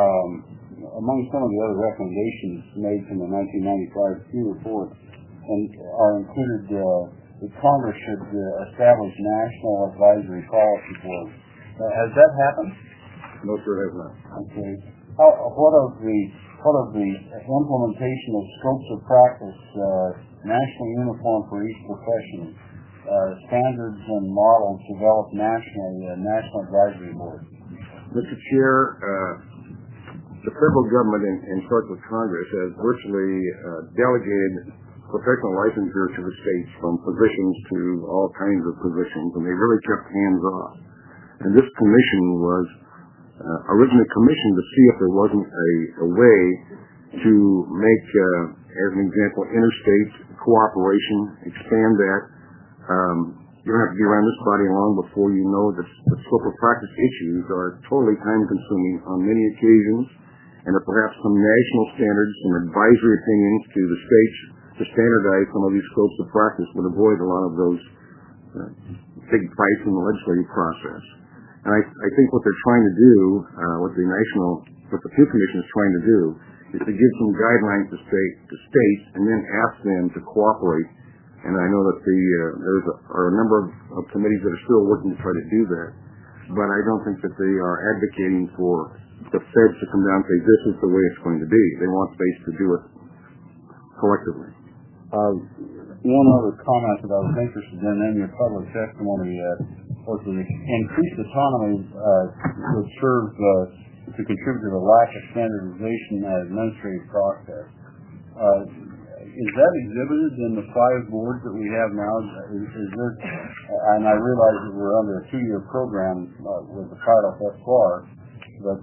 recommendations made from the 1995 Pew report, and are included that Congress should establish national advisory policy boards. Has that happened? No, sir, it has not. Okay. What of the implementation of scopes of practice, national uniform for each profession? Standards and models developed nationally, national advisory board. Mr. Chair, the federal government, in charge with Congress, has virtually delegated professional licensure to the states, from physicians to all kinds of positions, and they really kept hands off. And this commission was originally commissioned to see if there wasn't a way to make, as an example, interstate cooperation, expand that. You don't have to be around this body long before you know that the scope of practice issues are totally time-consuming on many occasions, and that perhaps some national standards, some advisory opinions to the states to standardize some of these scopes of practice would avoid a lot of those big fights in the legislative process. And I think what they're trying to do, what the Pew Commission is trying to do, is to give some guidelines to states and then ask them to cooperate. And I know that there are a number of committees that are still working to try to do that, but I don't think that they are advocating for the feds to come down and say, this is the way it's going to be. They want states to do it collectively. One other comment that I was interested in your public testimony was that increased autonomy would serve to contribute to the lack of standardization and administrative process. Is that exhibited in the 5 boards that we have now? Is there, and I realize that we're under a 2-year program with the title thus far, but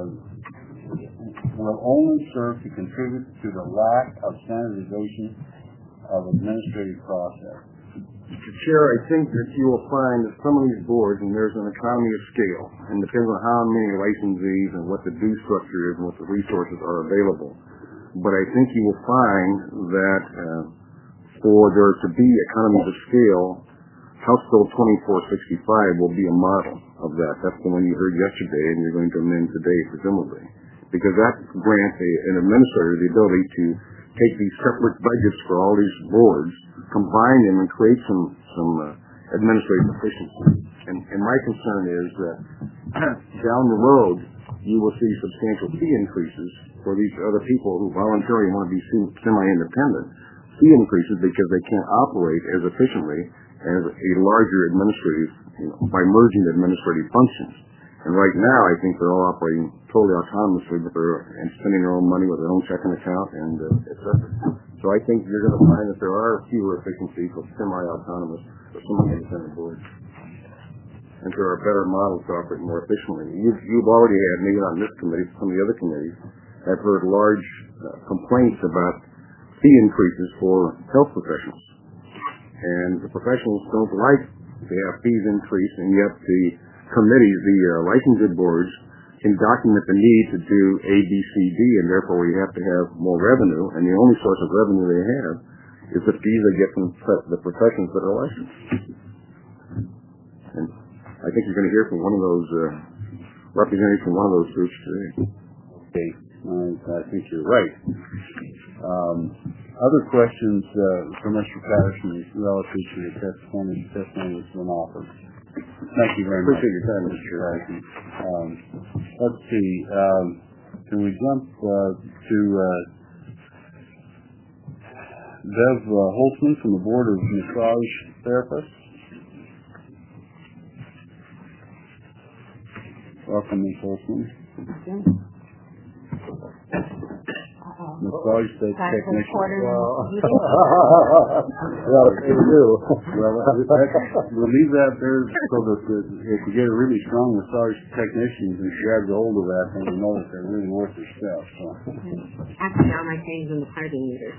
will only serve to contribute to the lack of standardization of administrative process. Mr. Chair, I think that you will find that some of these boards, and there's an economy of scale, and depends on how many licensees and what the due structure is and what the resources are available. But I think you will find that for there to be economies of scale, House Bill 2465 will be a model of that. That's the one you heard yesterday, and you're going to amend today, presumably. Because that grants an administrator the ability to take these separate budgets for all these boards, combine them, and create some administrative efficiency. And my concern is that down the road, you will see substantial fee increases for these other people who voluntarily want to be semi-independent. Fee increases because they can't operate as efficiently as a larger administrative, by merging administrative functions. And right now, I think they're all operating totally autonomously, and spending their own money with their own checking account and et cetera. So I think you're going to find that there are fewer efficiencies with semi-autonomous or semi-independent boards. And there are better models to operate more efficiently. You've already had, maybe not in this committee, but some of the other committees, have heard large complaints about fee increases for health professionals. And the professionals don't like to have fees increase, and yet the committees, the licensing boards, can document the need to do A, B, C, D, and therefore we have to have more revenue, and the only source of revenue they have is the fees they get from the professions that are licensed. And I think you're going to hear from one of those representatives from one of those groups today. Okay, I think you're right. Other questions for Mr. Patterson relative to the testimony that's been offered? Thank you very much. Appreciate your time, Mr. Patterson. Let's see. Can we jump to Bev Holtzman from the Board of Massage Therapists? Welcome, Ms. Holtzman. massage technician. We'll leave that there so that if we get a really strong massage technician who grabs a hold of that, then we know that they're really worth their stuff. So. Actually, all my things in the parking meter.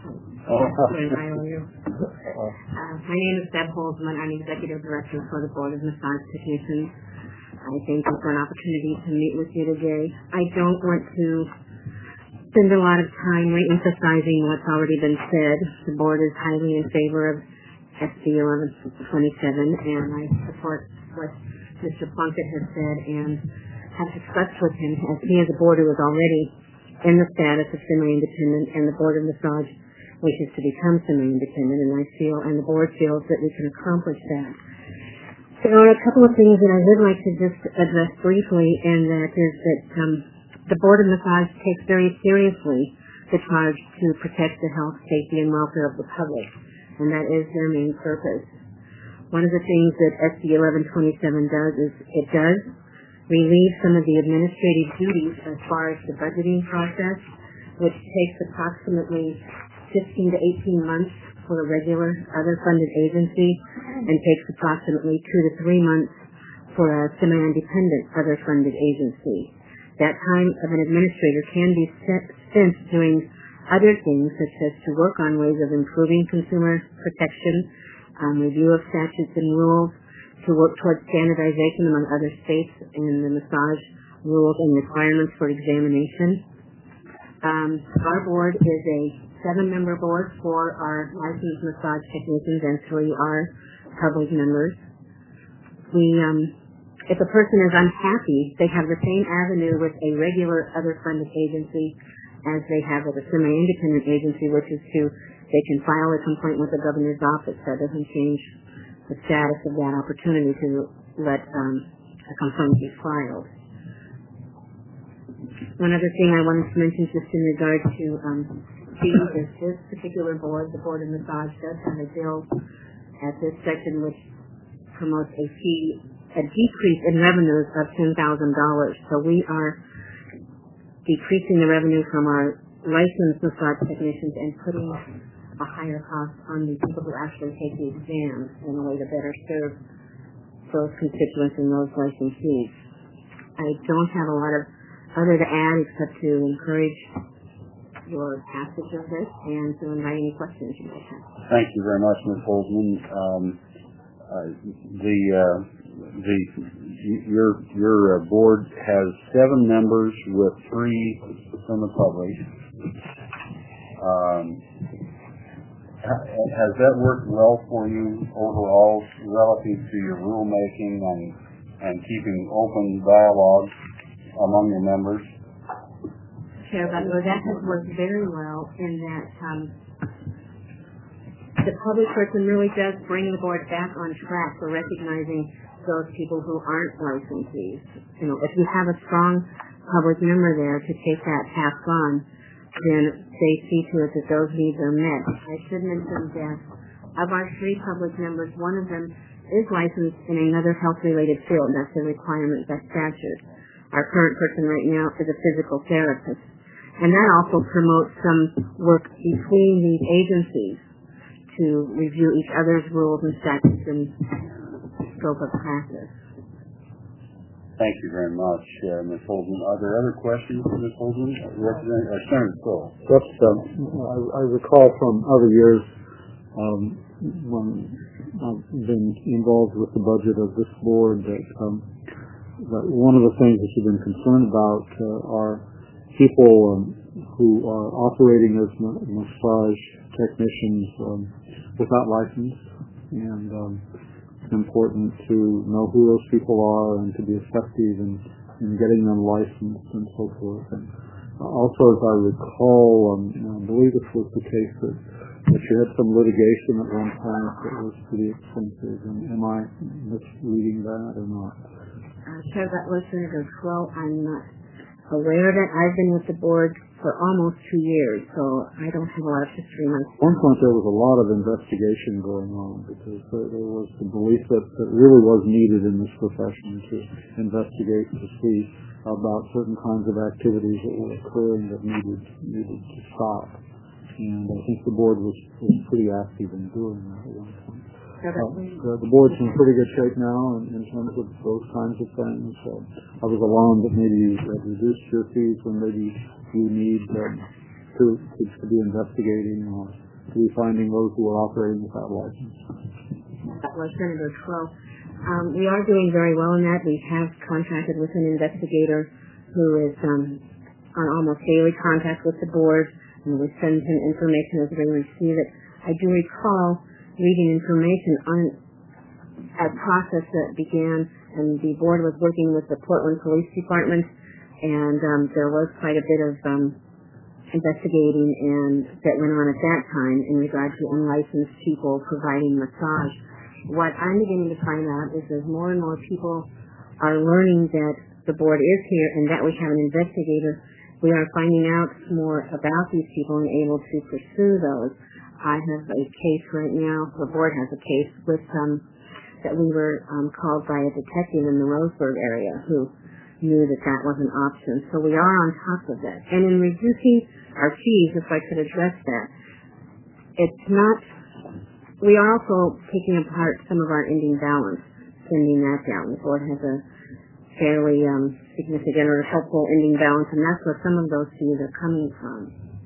My name is Deb Holzman. I'm Executive Director for the Board of Massage Technicians. I thank you for an opportunity to meet with you today. I don't want to spend a lot of time re-emphasizing what's already been said. The board is highly in favor of SB 1127, and I support what Mr. Plunkett has said and have discussed with him, as he is a board who is already in the status of semi-independent, and the Board of Massage wishes to become semi-independent, and I feel, and the board feels that we can accomplish that. There are a couple of things that I would like to just address briefly, and that is that the Board of Massage takes very seriously the charge to protect the health, safety, and welfare of the public, and that is their main purpose. One of the things that SB 1127 does is it does relieve some of the administrative duties as far as the budgeting process, which takes approximately 15 to 18 months for a regular other funded agency and takes approximately 2 to 3 months for a semi-independent other funded agency. That time of an administrator can be spent doing other things, such as to work on ways of improving consumer protection, review of statutes and rules, to work towards standardization among other states in the massage rules and requirements for examination. Our board is a 7-member board. 4 are licensed massage technicians and 3 are public members. If a person is unhappy, they have the same avenue with a regular other funded agency as they have with a semi-independent agency, which is they can file a complaint with the governor's office. That doesn't change the status of that opportunity to let a complaint be filed. One other thing I wanted to mention just in regard to fees is this particular board, the Board of Massage, does have a bill at this section which promotes a decrease in revenues of $10,000. So we are decreasing the revenue from our licensed massage technicians and putting a higher cost on the people who actually take the exams in a way to better serve those constituents and those licensees. I don't have a lot of other to add except to encourage your passage of this and to invite any questions you might have. Thank you very much, Ms. Holzman. Your board has 7 members with 3 from the public. Has that worked well for you overall relative to your rulemaking and keeping open dialogue among your members? Chair Butler, that has worked very well in that the public person really does bring the board back on track for recognizing those people who aren't licensees. If you have a strong public member there to take that task on, then they see to it that those needs are met. I should mention that of our 3 public members, one of them is licensed in another health-related field. That's a requirement by statute. Our current person right now is a physical therapist. And that also promotes some work between these agencies to review each other's rules and statutes and scope of practice. Thank you very much, Ms. Holzman. Are there other questions for Ms. Holzman? Senator Cole. Yes, I recall from other years when I've been involved with the budget of this board that one of the things that you've been concerned about are people who are operating as massage technicians without license, and it's important to know who those people are and to be effective in getting them licensed and so forth. And also, as I recall, I believe this was the case that you had some litigation at one time that was pretty expensive. And am I misreading that or not? Chair Butler, Senator Crow, I'm not aware of it. I've been with the board for almost 2 years, so I don't have a lot of history myself. At one point there was a lot of investigation going on because there was the belief that it really was needed in this profession to investigate to see about certain kinds of activities that were occurring that needed to stop. And I think the board was pretty active in doing that at one point. The board's in pretty good shape now in terms of those kinds of things. So I was alarmed that maybe you had reduced your fees when maybe you need to be investigating or to be finding those who are operating without license. That was Senator Crow. We are doing very well in that. We have contracted with an investigator who is on almost daily contact with the board, and we send him information as we receive it. I do recall reading information on a process that began, and the board was working with the Portland Police Department, and there was quite a bit of investigating and that went on at that time in regard to unlicensed people providing massage. What I'm beginning to find out is as more and more people are learning that the board is here and that we have an investigator, we are finding out more about these people and able to pursue those. I have a case right now, the board has a case with that we were called by a detective in the Roseburg area who knew that that was an option. So we are on top of that. And in reducing our fees, if I could address that, it's not, we are also picking apart some of our ending balance, sending that down. The board has a fairly significant or helpful ending balance, and that's where some of those fees are coming from.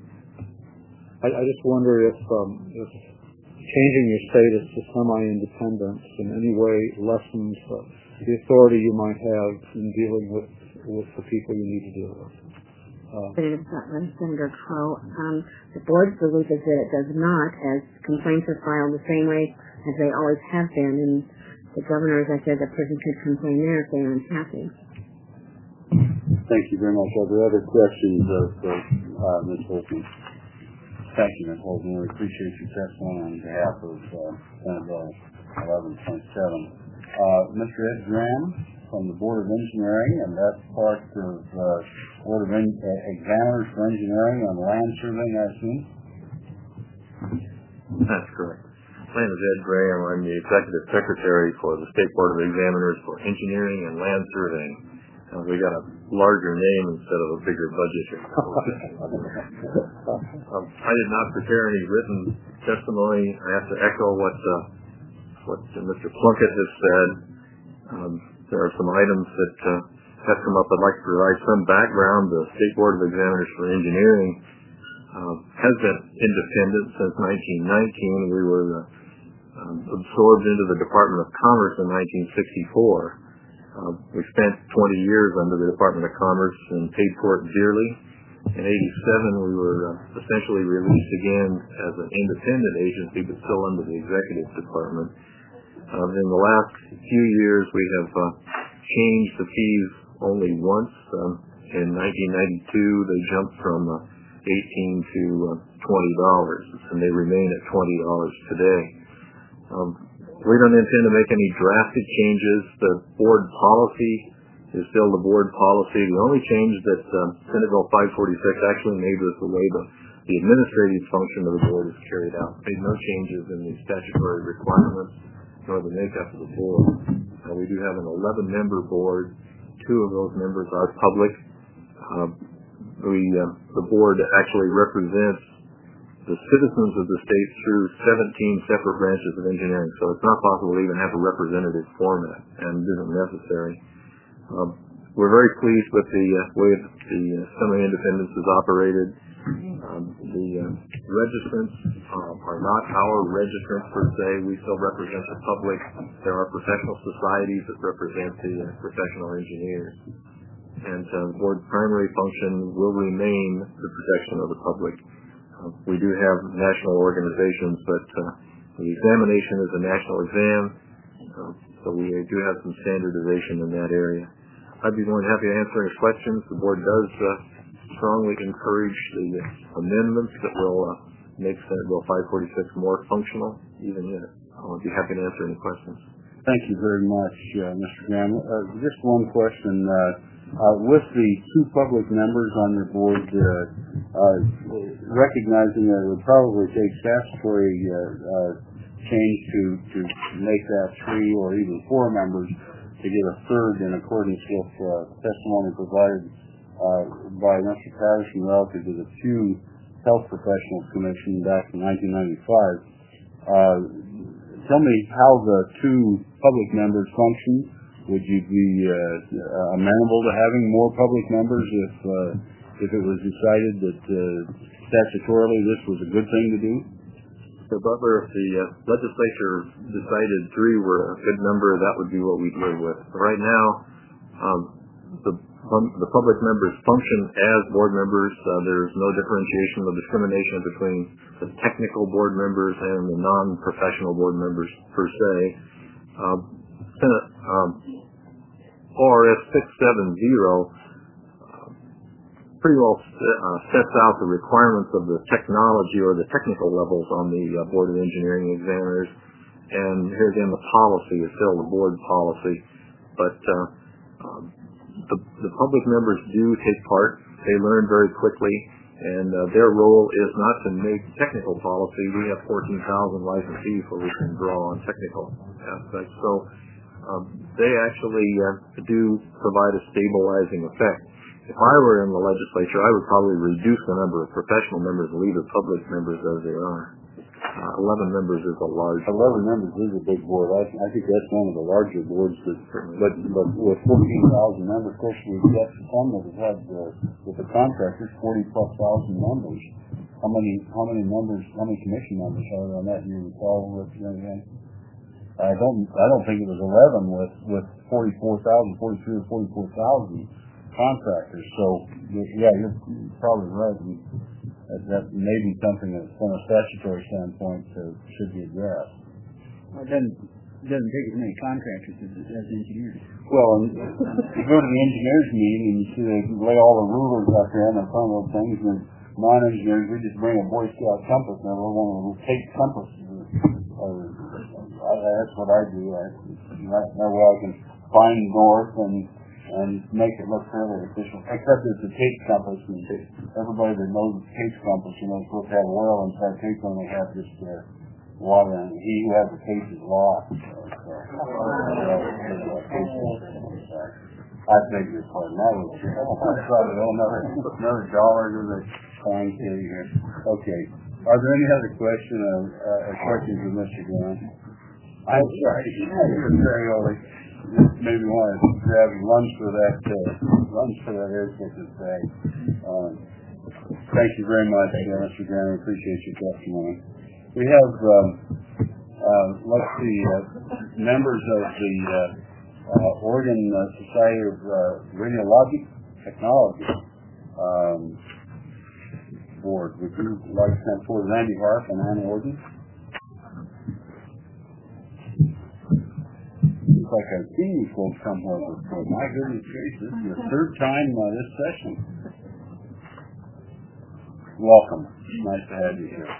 I just wonder if changing your status to semi-independence in any way lessens the authority you might have in dealing with the people you need to deal with. Senator Crow, the board's belief is that it does not, as complaints are filed the same way as they always have been, and the governor, as I said, the person could complain there if they are unhappy. Thank you very much. Are there other questions of Ms. Holtzman? Thank you, Ms. Holtzman. We appreciate your testimony on behalf of Senate Bill 11.7. Mr. Ed Graham from the Board of Engineering, and that's part of Board of Examiners for Engineering on land surveying, I assume? That's correct. My name is Ed Graham. I'm the Executive Secretary for the State Board of Examiners for Engineering and Land Surveying. We got a larger name instead of a bigger budget here. I did not prepare any written testimony. I have to echo what Mr. Plunkett has said. There are some items that have come up. I'd like to provide some background. The State Board of Examiners for Engineering has been independent since 1919. We were absorbed into the Department of Commerce in 1964. We spent 20 years under the Department of Commerce and paid for it dearly. In 87, we were essentially released again as an independent agency, but still under the Executive Department. In the last few years, we have changed the fees only once. In 1992, they jumped from $18 to $20, and they remain at $20 today. We don't intend to make any drastic changes. The board policy is still the board policy. The only change that Senate Bill 546 actually made was the way the administrative function of the board is carried out. Made no changes in the statutory requirements nor the makeup of the board. We do have an 11-member board. 2 of those members are public. The board actually represents the citizens of the state through 17 separate branches of engineering, so it's not possible to even have a representative format, and it isn't necessary. We're very pleased with the way the semi-independence is operated. The registrants are not our registrants per se. We still represent the public. There are professional societies that represent the professional engineers. And the board's primary function will remain the protection of the public. We do have national organizations, but the examination is a national exam, so we do have some standardization in that area. I'd be more than happy to answer any questions. The board does strongly encourage the amendments that will make Senate Bill 546 more functional, even yet. I'll be happy to answer any questions. Thank you very much, Mr. Graham. Just one question. with the two public members on your board, recognizing that it would probably take statutory change to make that 3 or even 4 members to get a third in accordance with testimony provided by Mr. Patterson relative to the Pew Health Professionals Commission back in 1995. Tell me how the two public members function. Would you be amenable to having more public members if it was decided that statutorily this was a good thing to do? Mr. Butler, if the legislature decided 3 were a good number, that would be what we'd live with. But right now, the public members function as board members. There's no differentiation or discrimination between the technical board members and the non-professional board members per se. Senate ORS 670 pretty well sets out the requirements of the technology or the technical levels on the Board of Engineering examiners. And here again, the policy is still the board policy. But the public members do take part. They learn very quickly. And their role is not to make technical policy. We have 14,000 licensees where we can draw on technical aspects. So they actually do provide a stabilizing effect. If I were in the legislature, I would probably reduce the number of professional members and leave the public members as they are. 11 members is a large 11 members is a big board. I think that's one of the larger boards. But with 14,000 members, of course, we've got some that have had, with the contractors, 40-plus thousand members. How many members, how many commission members are there on that? You recall, Representative? I don't think it was 11 with 44,000, 43 or 44,000 contractors. So, yeah, you're probably right. That may be something that, from a statutory standpoint, should be addressed. Well, it doesn't take as many contractors as engineers. Well, you go to the engineers meeting and you see they lay all the rulers out there in front of those things, and non-engineers, we just bring a Boy Scout compass and we're one of those tape compasses. That's what I do. That way I can find north and make it look fairly efficient. Except it's a tape compass, and everybody that knows the tape compass, is supposed to have oil inside tape, and they have just water, and he who has the tape is lost. I beg your pardon. That was another dollar to the fine kitty here. Okay. Are there any other questions of Mr. Grant? I'm sorry. You're very early. Maybe want to grab lunch for that airport this day. Thank you very much, Mr. Grant. I appreciate your testimony. We have, members of the Oregon Society of Radiologic Technology Board. Would you like to come forward? Randy Harp and Ann Orden. Like I've seen you folks somewhere before. My goodness gracious, this is the third time this session. Welcome. It's nice to have you here.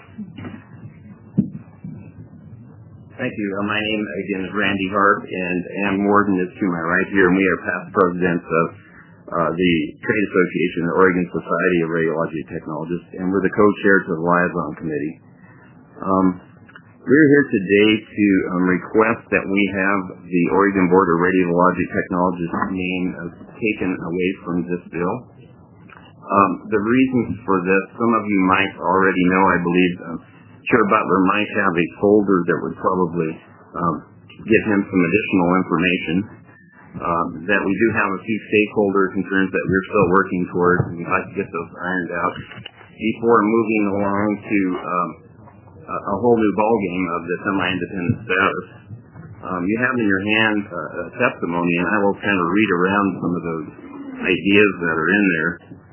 Thank you. My name, again, is Randy Harp, and Ann Warden is to my right here, and we are past presidents of the Trade Association, the Oregon Society of Radiology Technologists, and we're the co-chairs of the Liaison Committee. We're here today to request that we have the Oregon Board of Radiologic Technologists name taken away from this bill. The reasons for this, some of you might already know, I believe Chair Butler might have a folder that would probably give him some additional information. That we do have a few stakeholder concerns that we're still working towards, and we'd like to get those ironed out before moving along to a whole new ballgame of the semi-independent status. You have in your hand a testimony, and I will kind of read around some of those ideas that are in there.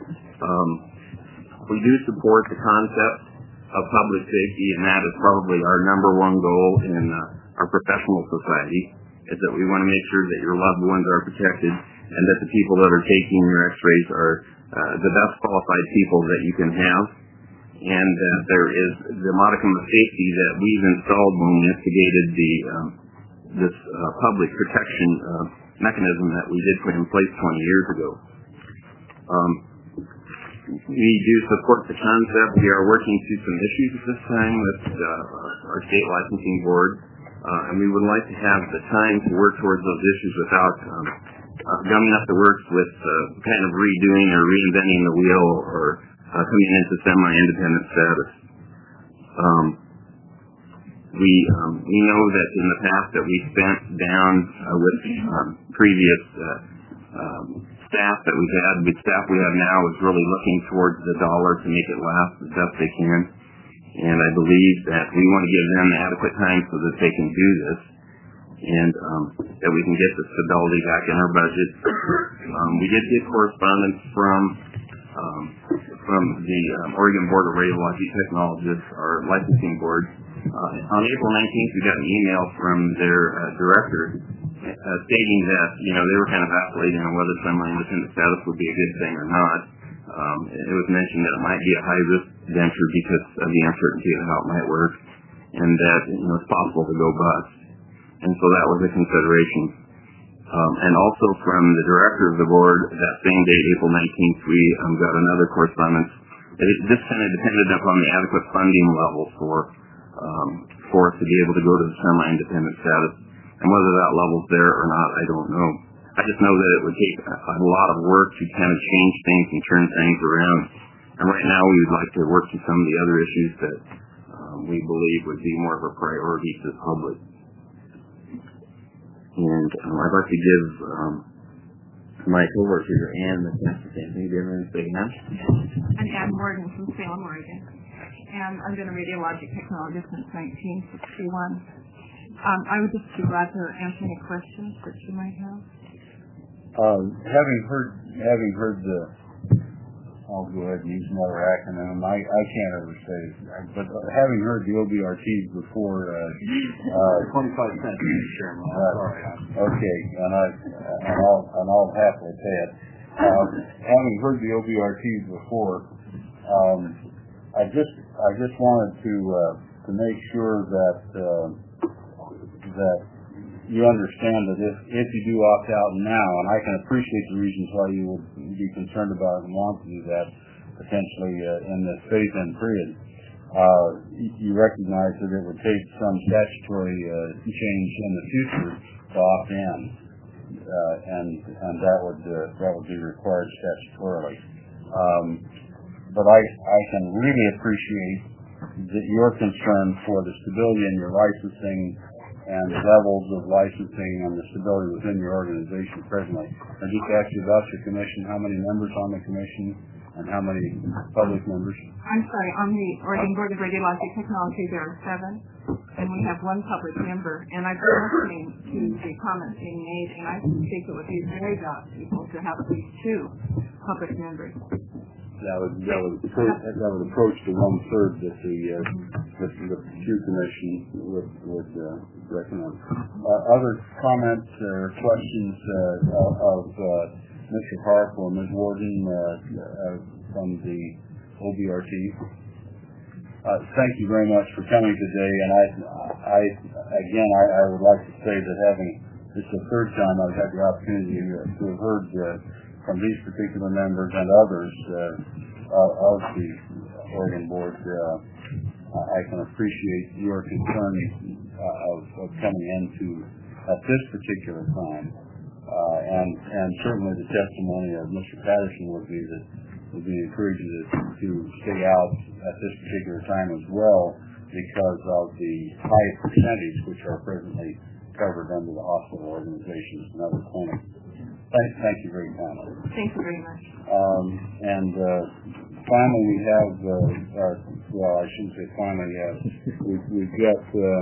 We do support the concept of public safety, and that is probably our number one goal in our professional society, is that we want to make sure that your loved ones are protected and that the people that are taking your x-rays are the best qualified people that you can have, and that there is the modicum of safety that we've installed when we instigated this public protection mechanism that we did put in place 20 years ago. We do support the concept. We are working through some issues at this time with our state licensing board, and we would like to have the time to work towards those issues without gumming up the works with kind of redoing or reinventing the wheel or coming into semi-independent status. We know that in the past that we spent down with previous staff that we've had, the staff we have now is really looking towards the dollar to make it last as best they can. And I believe that we want to give them adequate time so that they can do this, and that we can get the stability back in our budget. We did get correspondence from the Oregon Board of Radiologic Technologists, our licensing board. On April 19th, we got an email from their director stating that, they were kind of vacillating on whether semi-independent status would be a good thing or not. It was mentioned that it might be a high-risk venture because of the uncertainty of how it might work, and that it's possible to go bust. And so that was a consideration. And also from the director of the board, that same day, April 19th, we got another correspondence. This kind of depended upon the adequate funding level for us to be able to go to the semi-independent status. And whether that level's there or not, I don't know. I just know that it would take a lot of work to kind of change things and turn things around. And right now we would like to work through some of the other issues that we believe would be more of a priority to the public. And I'd like to give my coworker, Ann, the chance to say anything. Do you have anything to say now? I'm Ann Morgan from Salem, Oregon. And I've been a radiologic technologist since 1961. I would just be glad to answer any questions that you might have. Having heard the, I'll go ahead and use another acronym. I can't ever say it, but having heard the OBRT before, 25 cents, Chairman. Sorry. Okay, and I'll happily pay it. Having heard the OBRT before, I just wanted to make sure that you understand that if you do opt out now, and I can appreciate the reasons why you would be concerned about and want to do that potentially in this phase-in period, you recognize that it would take some statutory change in the future to opt in, and that would be required statutorily. But I can really appreciate that your concern for the stability in your licensing and levels of licensing and the stability within your organization presently. I just asked you about your commission, how many members on the commission, and how many public members? I'm sorry, on the Oregon Board of Radiologic Technology there are 7, and we have 1 public member. And I've been listening to the comments being made, and I think it would be very valuable to have at least 2 public members. That would approach the 1/3 that the Pew Commission would recommend. Other comments or questions of Mr. Harp or Ms. Warden from the OBRT? Thank you very much for coming today. And I would like to say that it's the 3rd time I've had the opportunity to have heard from these particular members and others of the Oregon Board. I can appreciate your concern of coming into at this particular time, and certainly the testimony of Mr. Patterson would be encouraging to stay out at this particular time as well, because of the high percentage which are presently covered under the hospital organizations and other clinics. Thank you very much. Thank you very much. And finally, we have, well, I shouldn't say finally, we've got,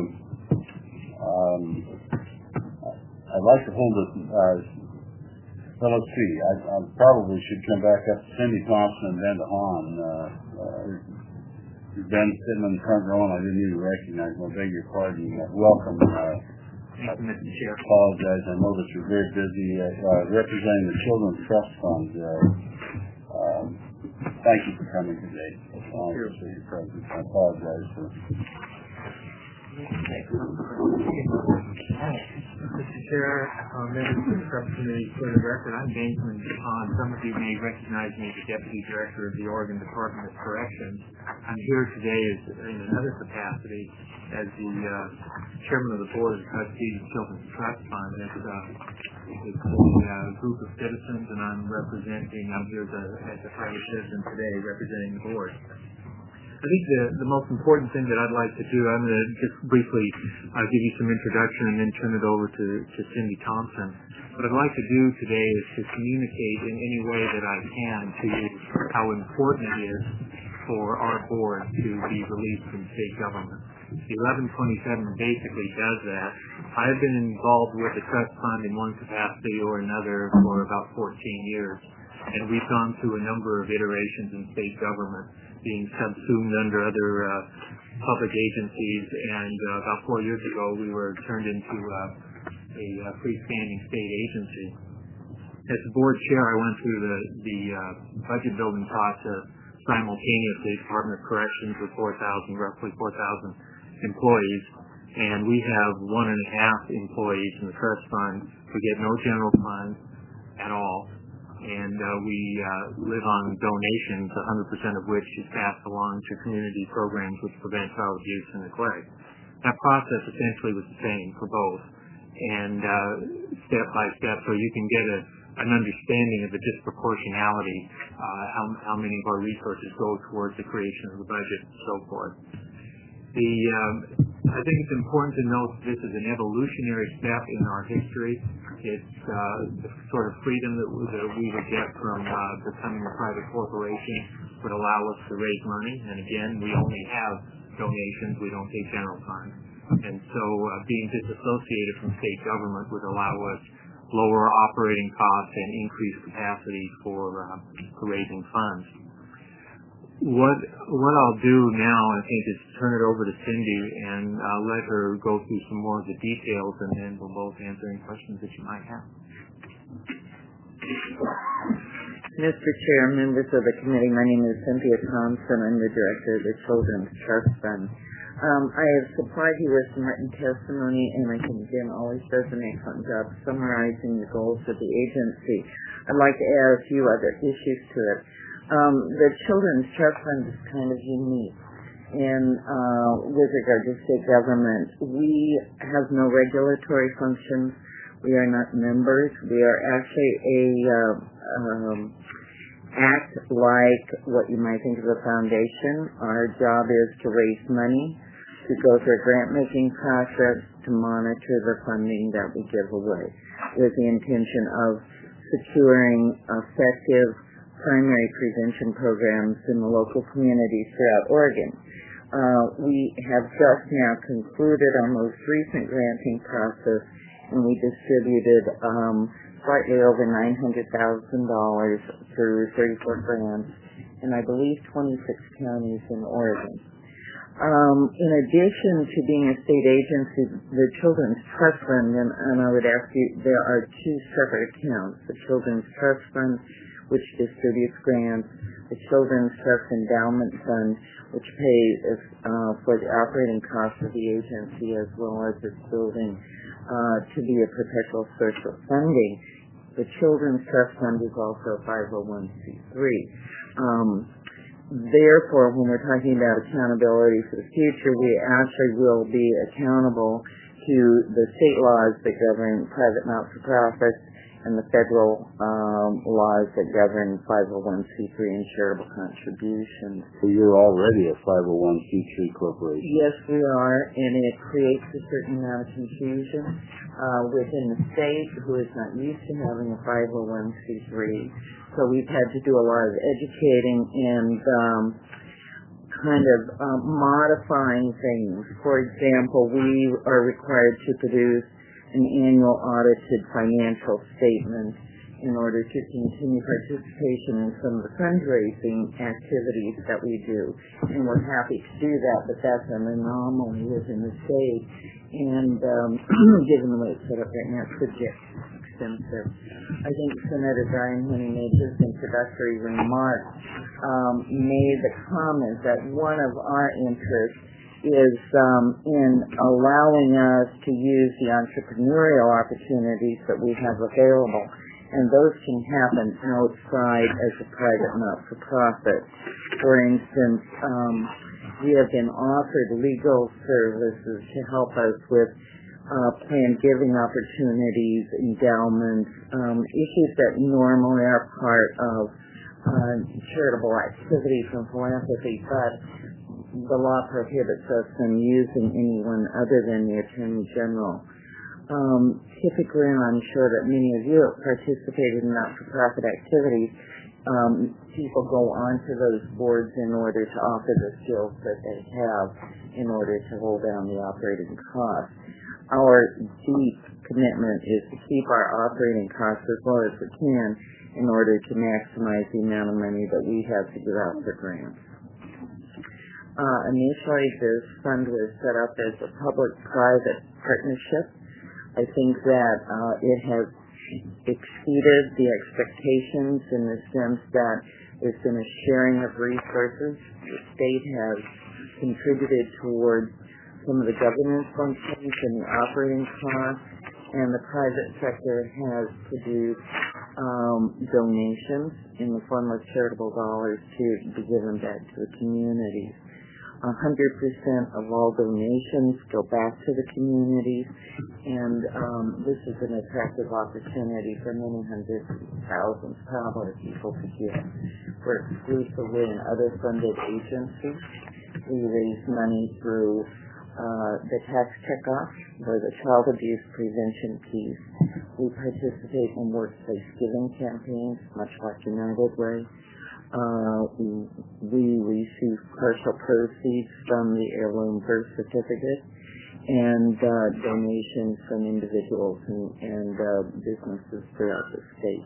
I'd like to hold it, well, let's see, I probably should come back up to Cindy Thompson and Ben DeHaan. Ben sitting in the front row, and I didn't even recognize him. I beg your pardon. Welcome. Thank you, Mr. Chair. Apologize. I know that you're very busy representing the Children's Trust Fund. Thank you for coming today. I apologize for. Mr. Chair, members of the subcommittee, for the record, I'm Benjamin DuPont. Some of you may recognize me as the Deputy Director of the Oregon Department of Corrections. I'm here today in another capacity as the Chairman of the Board of Trustees of Children's Trust Fund. It's a group of citizens, and I'm here as a private citizen today representing the Board. I think the most important thing that I'd like to do, I'm going to just briefly give you some introduction and then turn it over to Cindy Thompson. What I'd like to do today is to communicate in any way that I can to you how important it is for our board to be released from state government. The 1127 basically does that. I've been involved with the trust fund in one capacity or another for about 14 years, and we've gone through a number of iterations in state government, being subsumed under other public agencies, and about 4 years ago we were turned into a freestanding state agency. As the board chair, I went through the budget building process simultaneously, Department of Corrections with roughly 4,000 employees, and we have 1.5 employees in the trust fund. We get no general funds at all, and we live on donations, 100% of which is passed along to community programs which prevent child abuse and neglect. That process essentially was the same for both, and step by step, so you can get an understanding of the disproportionality, how many of our resources go towards the creation of the budget and so forth. I think it's important to note this is an evolutionary step in our history. It's the sort of freedom that we would get from becoming a private corporation would allow us to raise money. And again, we only have donations. We don't take general funds. And so being disassociated from state government would allow us lower operating costs and increased capacity for raising funds. What I'll do now, I think, is turn it over to Cindy and let her go through some more of the details, and then we'll both answer any questions that you might have. Mr. Chair, members of the committee, my name is Cynthia Thompson. I'm the director of the Children's Trust Fund. I have supplied you with some written testimony, and I think Jim always does an excellent job summarizing the goals of the agency. I'd like to add a few other issues to it. The Children's Trust Fund is kind of unique with regard to state government. We have no regulatory functions. We are not members. We are actually act like what you might think of a foundation. Our job is to raise money, to go through a grant-making process, to monitor the funding that we give away, with the intention of securing effective primary prevention programs in the local communities throughout Oregon. We have just now concluded our most recent granting process, and we distributed slightly over $900,000 through 34 grants in, I believe, 26 counties in Oregon. In addition to being a state agency, the Children's Trust Fund, and I would ask you, there are two separate accounts: the Children's Trust Fund, which distributes grants, the Children's Trust Endowment Fund, which pays for the operating costs of the agency as well as its building to be a perpetual source of funding. The Children's Trust Fund is also a 501c3. Therefore, when we're talking about accountability for the future, we actually will be accountable to the state laws that govern private not-for-profits and the federal laws that govern 501c3 and charitable contributions. So you're already a 501c3 corporation? Yes, we are, and it creates a certain amount of confusion within the state who is not used to having a 501c3. So we've had to do a lot of educating and modifying things. For example, we are required to produce an annual audited financial statement in order to continue participation in some of the fundraising activities that we do. And we're happy to do that, but that's an anomaly within the state. And given the way it's set up right now, it could get expensive. I think Senator Brian, when he made his introductory remarks, made the comment that one of our interests is in allowing us to use the entrepreneurial opportunities that we have available. And those can happen outside as a private not-for-profit. For instance, we have been offered legal services to help us with planned giving opportunities, endowments, issues that normally are part of charitable activities and philanthropy, but the law prohibits us from using anyone other than the Attorney General. Typically, and I'm sure that many of you have participated in not-for-profit activities, people go onto those boards in order to offer the skills that they have in order to hold down the operating costs. Our deep commitment is to keep our operating costs as low as we can in order to maximize the amount of money that we have to give out for grants. Initially, this fund was set up as a public-private partnership. I think that it has exceeded the expectations in the sense that there's been a sharing of resources. The state has contributed towards some of the governance functions and the operating costs, and the private sector has produced donations in the form of charitable dollars to be given back to the communities. 100% of all donations go back to the communities, and this is an attractive opportunity for many hundreds of thousands, probably, of people to give. We're exclusively in other funded agencies. We raise money through the tax checkoff or the child abuse prevention piece. We participate in workplace giving campaigns, much like United Way. We receive partial proceeds from the heirloom birth certificate and donations from individuals and businesses throughout the state.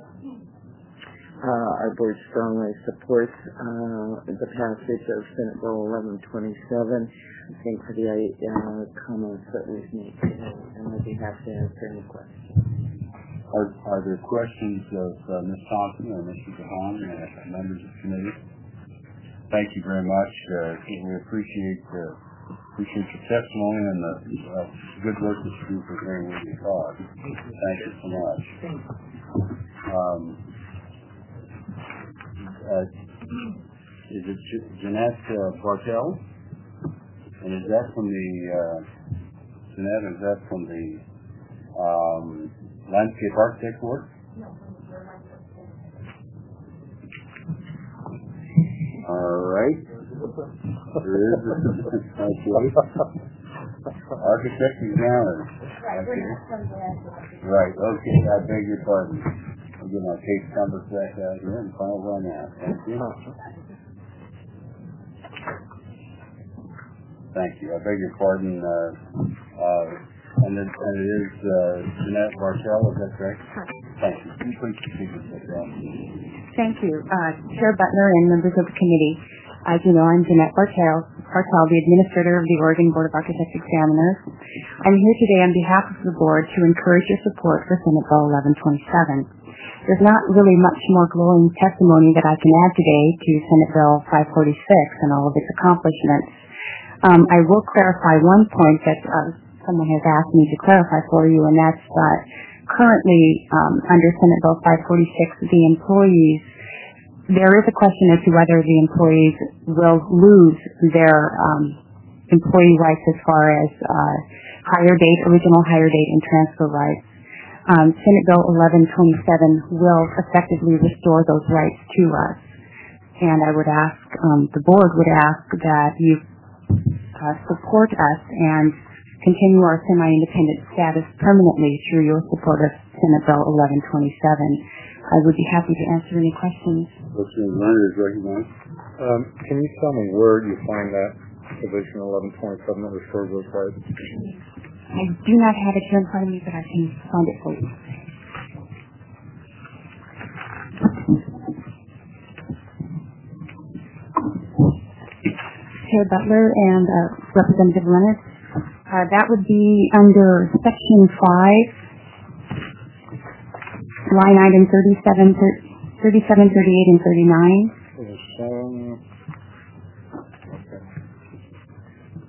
Our board strongly supports the passage of Senate Bill 1127. Thanks for the comments that we've made today, and I'd be happy to answer any questions. Are there questions of Ms. Thompson or Mr. Gahan, members of the committee? Thank you very much. We appreciate your testimony and the good work that you do for Green Weekly Cause. Thank you so much. Is it Jeanette Bartel? And is that from the Jeanette? Is that from the Landscape Architect Board? No. All right. There is Architect examiners. Right. Okay. I beg your pardon. I'll get my case number back out here and final run out. Thank you. Thank you. I beg your pardon. And it is Jeanette Bartel, is that correct? Thank you. Can you please speak with that? Thank you. Chair Butler and members of the committee, as you know, I'm Jeanette Bartel, the Administrator of the Oregon Board of Architects Examiners. I'm here today on behalf of the board to encourage your support for Senate Bill 1127. There's not really much more glowing testimony that I can add today to Senate Bill 546 and all of its accomplishments. I will clarify one point that someone has asked me to clarify for you, and that's that currently under Senate Bill 546, the employees, there is a question as to whether the employees will lose their employee rights as far as original hire date, and transfer rights. Senate Bill 1127 will effectively restore those rights to us, and I would ask, the board would ask that you support us and continue our semi-independent status permanently through your support of Senate Bill 1127. I would be happy to answer any questions. Can you tell me where you find that provision 1127 that restores those rights? I do not have it here in front of me, but I can find it for you. Chair Butler and Representative Leonard. That would be under Section 5, line item 37, 38, and 39.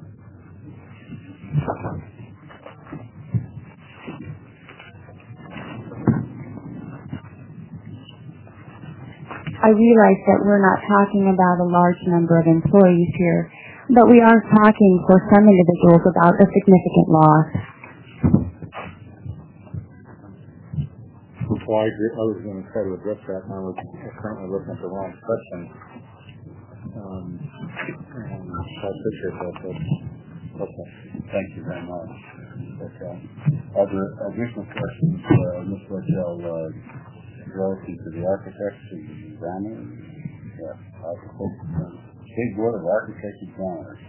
I realize that we're not talking about a large number of employees here, but we are talking for some individuals about a significant loss. Well, I agree. I was going to try to address that, and I was currently looking at the wrong section. And I appreciate that. Okay. Thank you very much. Okay. Are there additional questions, Ms. Rachel, relative to the architects and designers? Yes. State Board of Architects and Designers.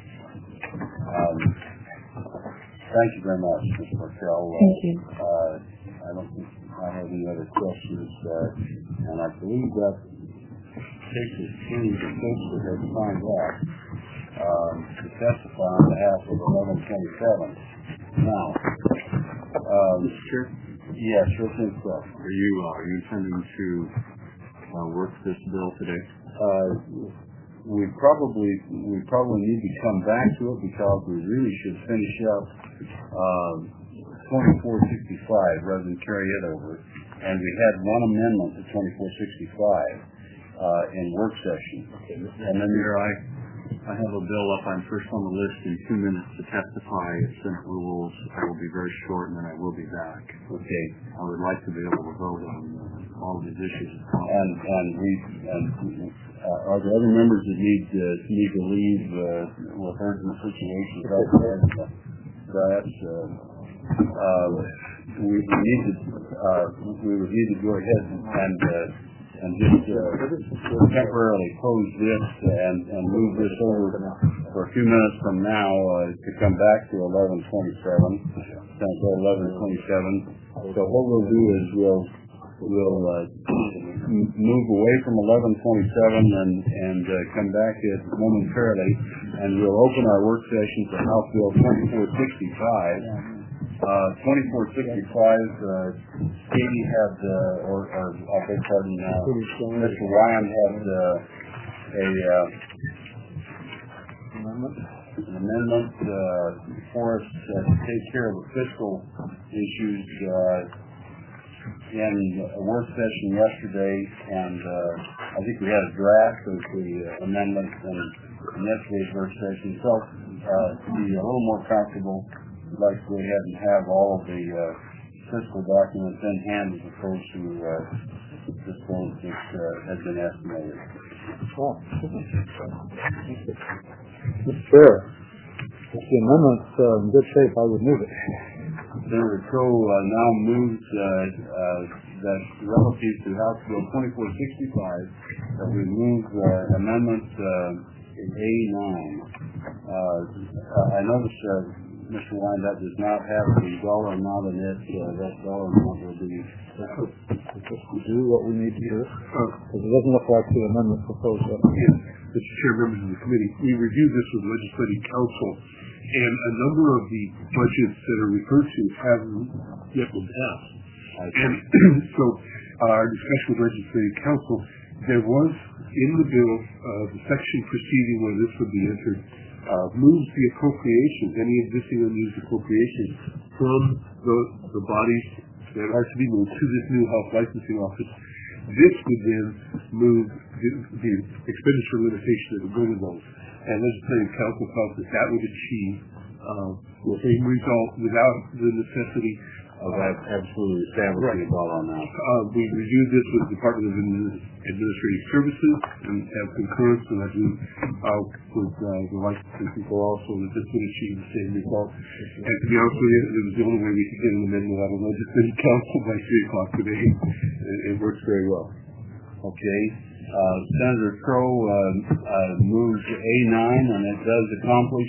Thank you very much, Ms. Rachel. Thank you. I don't think I have any other questions, and I believe that takes us through the folks that have signed up to testify on behalf of 1127. Now, Mr. Chair? Yes, sure think so. Are you intending to work this bill today? We probably need to come back to it because we really should finish up 2465 rather than carry it over. And we had one amendment to 2465 in work session. Okay. And then I have a bill up. I'm first on the list in 2 minutes to testify. Senate rules. I will be very short, and then I will be back. Okay. I would like to be able to vote on all of these issues. Are there other members that need to leave with urgent situations? We would need to go ahead and just temporarily close this and move this over for a few minutes from now to come back to 1127. Senate Bill 1127. So what we'll do is we'll move away from 1127 and come back momentarily, and we'll open our work session for House Bill 2465. 2465, Katie had, or I beg pardon, Mr. Ryan had an amendment for us to take care of the fiscal issues in a work session yesterday, and I think we had a draft of the amendment in yesterday's work session. So to be a little more comfortable, I'd like to go ahead and have all of the fiscal documents in hand as opposed to just those that have been estimated. Mr. Chair, if the amendment's in good shape, I would move it. Senator Crow now moves that relative to House Bill 2465 that we move Amendment A9. I noticed Mr. Wine, that does not have the dollar amount in it. That dollar amount will be... We do what we need to do. Because it doesn't look like the amendment proposed. Mr. Chair, members of the committee, we reviewed this with Legislative Council, and a number of the budgets that are referred to haven't yet been passed. And so our discussion with Legislative Council, there was in the bill the section preceding where this would be entered, moves the appropriations, any existing unused appropriations, from the bodies that are to be moved to this new health licensing office. This would then move the expenditure limitation of the building loans. And Legislative Council felt that would achieve the same result without the necessity of absolutely establishing a dollar amount. We reviewed this with the Department of Administrative Services and have concurrence, and I do with the licensing people also that this would achieve the same result. And to be honest with you, it was the only way we could get an amendment out of Legislative Council by 3 o'clock today. It works very well. Okay. Senator Crow moves A9, and it does accomplish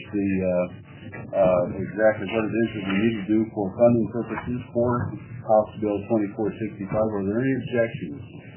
exactly what it is that we need to do for funding purposes for House Bill 2465. Are there any objections?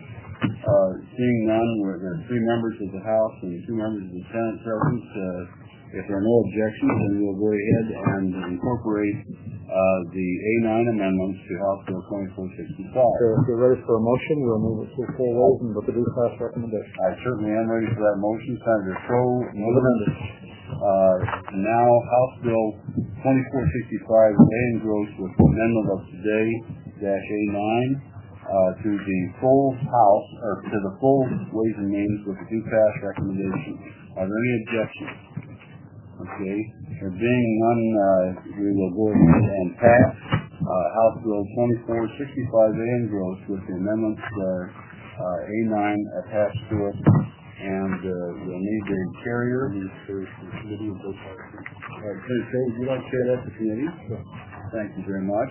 Seeing none, there are 3 members of the House and 2 members of the Senate present. If there are no objections, then we'll go ahead and incorporate the A9 amendments to House Bill 2465. If you're ready for a motion, we'll move it to a full vote and look at the class recommendation. I certainly am ready for that motion. Senator Crow, amended. Now House Bill 2465 is engrossed with the amendment of today -A9 to the full House, or to the full Ways and Means with the do-pass recommendation. Are there any objections? Okay. There being none, we will go ahead and pass House Bill 2465 engrossed with the amendments A9 attached to it. And we'll need the carrier. Would you like to say that to the committee? Thank you very much.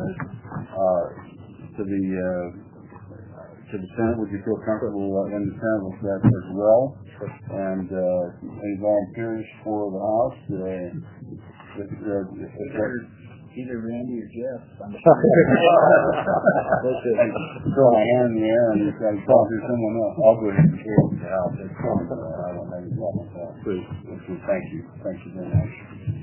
To the Senate, would you feel comfortable in the Senate with that as well? And any volunteers for the House? Either Randy or Jeff. Throw my hand in the air and just talk to someone else. I'll go ahead and share with the House. That's fine. I don't have any problem with that. Please. Thank you. Thank you very much.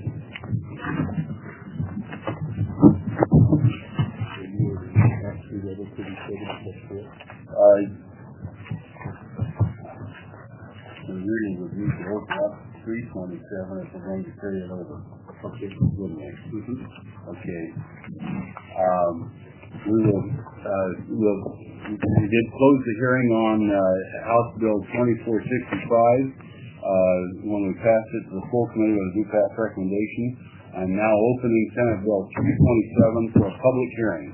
The reading would need to open up 327 if we're going to carry it over. Okay. Okay. We did close the hearing on House Bill 2465 when we passed it to the full committee with a do-pass recommendation. I'm now opening Senate Bill 327 for a public hearing.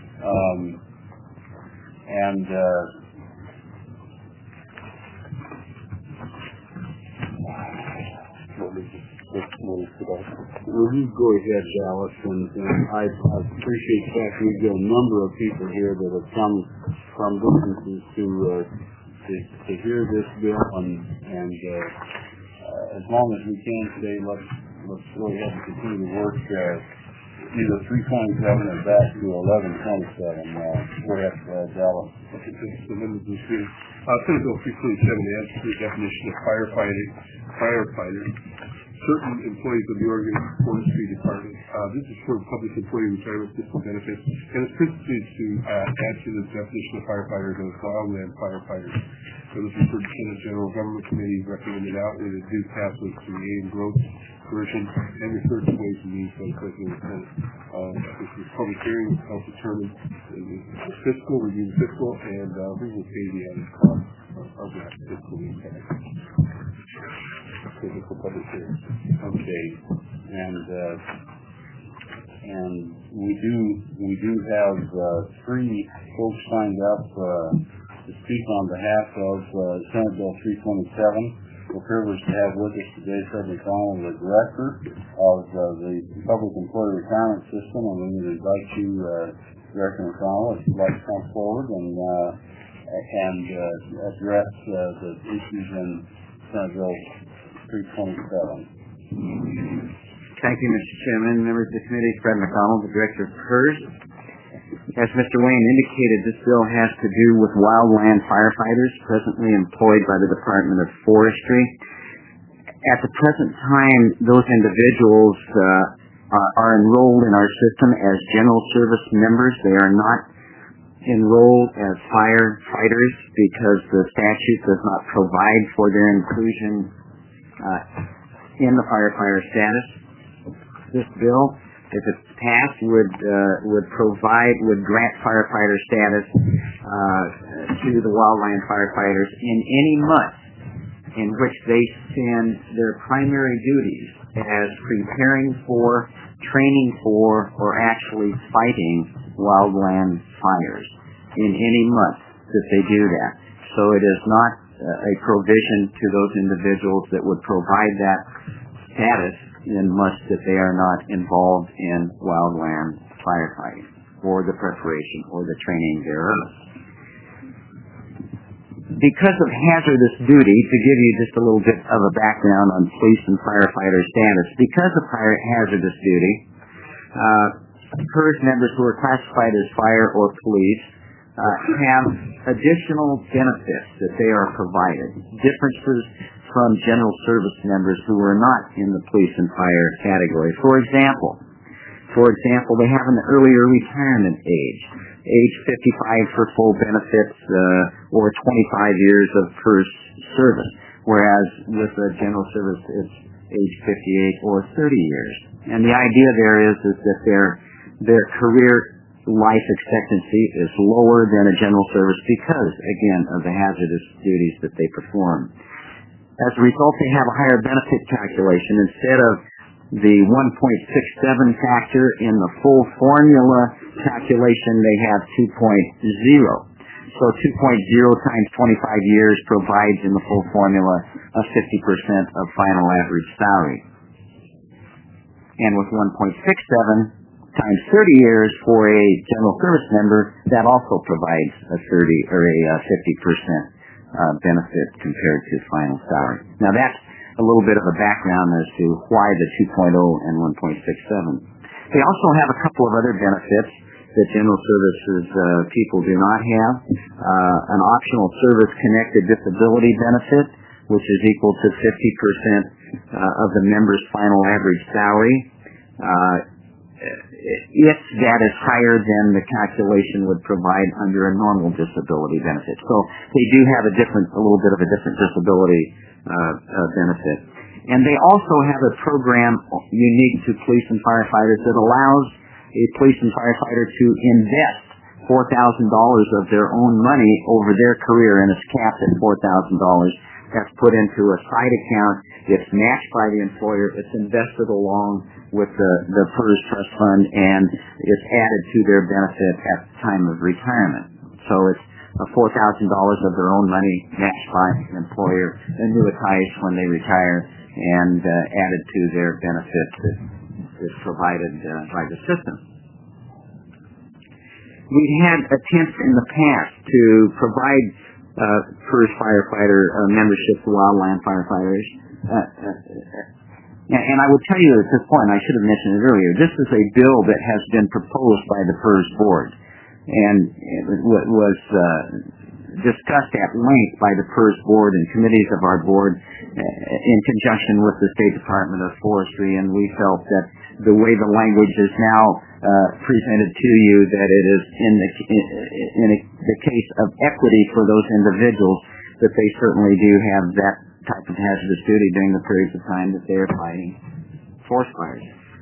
Will you go ahead, Dallas? And I appreciate the fact we've got a number of people here that have come from distances to hear this bill, and as long as we can today, let's go ahead and continue to work either 327 or back to 1127. Go ahead, Dallas. Okay, so members of the committee. Senate Bill 327 adds to the definition of firefighter. Certain employees of the Oregon Forestry Department. This is for public employee retirement system benefits, and it's principally to add to the definition of firefighters as wildland firefighters. So this is for the Senate General Government Committee recommended out with a due pass with the aid and growth version and referred to Ways and Means by the President of the Senate. This is public hearing to help determine review the fiscal, and we will pay the added cost of that fiscal impact. Physical public hearing. Okay, and we do have three folks signed up to speak on behalf of Senate Bill 327. We're privileged to have with us today Fred McDonald, the Director of the Public Employee Retirement System, and we would invite you, Director McDonald, if you'd like to come forward and address the issues in Senate Bill 327. Thank you, Mr. Chairman. Members of the committee, Fred McDonald, the Director of PERS. As Mr. Wayne indicated, this bill has to do with wildland firefighters presently employed by the Department of Forestry. At the present time, those individuals are enrolled in our system as general service members. They are not enrolled as firefighters because the statute does not provide for their inclusion in the firefighter status. This bill, if it's passed, would grant firefighter status to the wildland firefighters in any month in which they spend their primary duties as preparing for, training for, or actually fighting wildland fires, in any month that they do that. So it is not a provision to those individuals that would provide that status in months that they are not involved in wildland firefighting or the preparation or the training thereof. Because of hazardous duty, to give you just a little bit of a background on police and firefighter status, because of hazardous duty, PERS members who are classified as fire or police have additional benefits that they are provided, differences from general service members who are not in the police and fire category. For example, they have an earlier retirement age 55 for full benefits or 25 years of PERS service, whereas with the general service it's age 58 or 30 years. And the idea there is that their career life expectancy is lower than a general service because, again, of the hazardous duties that they perform. As a result, they have a higher benefit calculation. Instead of the 1.67 factor in the full formula calculation, they have 2.0. So 2.0 times 25 years provides in the full formula a 50% of final average salary. And with 1.67 times 30 years for a general service member, that also provides a 30 or a 50% benefit compared to final salary. Now that's a little bit of a background as to why the 2.0 and 1.67. They also have a couple of other benefits that general services people do not have. An optional service-connected disability benefit, which is equal to 50% of the member's final average salary. If that is higher than the calculation would provide under a normal disability benefit. So they do have a little bit of a different disability benefit. And they also have a program unique to police and firefighters that allows a police and firefighter to invest $4,000 of their own money over their career, and it's capped at $4,000. That's put into a side account. It's matched by the employer. It's invested along with the PERS trust fund, and it's added to their benefit at the time of retirement. So it's $4,000 of their own money matched by the employer, annuitized when they retire, and added to their benefit that is provided by the system. We had attempts in the past to provide PERS firefighter membership to wildland firefighters. And I would tell you at this point, I should have mentioned it earlier, this is a bill that has been proposed by the PERS board and it was discussed at length by the PERS board and committees of our board in conjunction with the State Department of Forestry, and we felt that the way the language is now presented to you, that it is in the case of equity for those individuals, that they certainly do have that type of hazardous duty during the periods of time that they are fighting forest fires.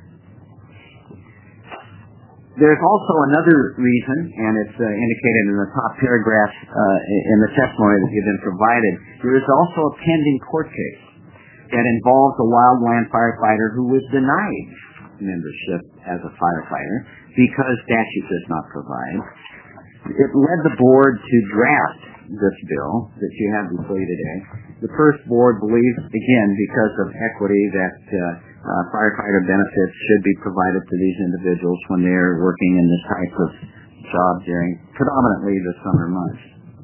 There's also another reason, and it's indicated in the top paragraph in the testimony that you've been provided. There is also a pending court case that involves a wildland firefighter who was denied membership as a firefighter because statute does not provide. It led the board to draft this bill that you have before you today. The first board believes, again, because of equity, that firefighter benefits should be provided to these individuals when they're working in this type of job during predominantly the summer months.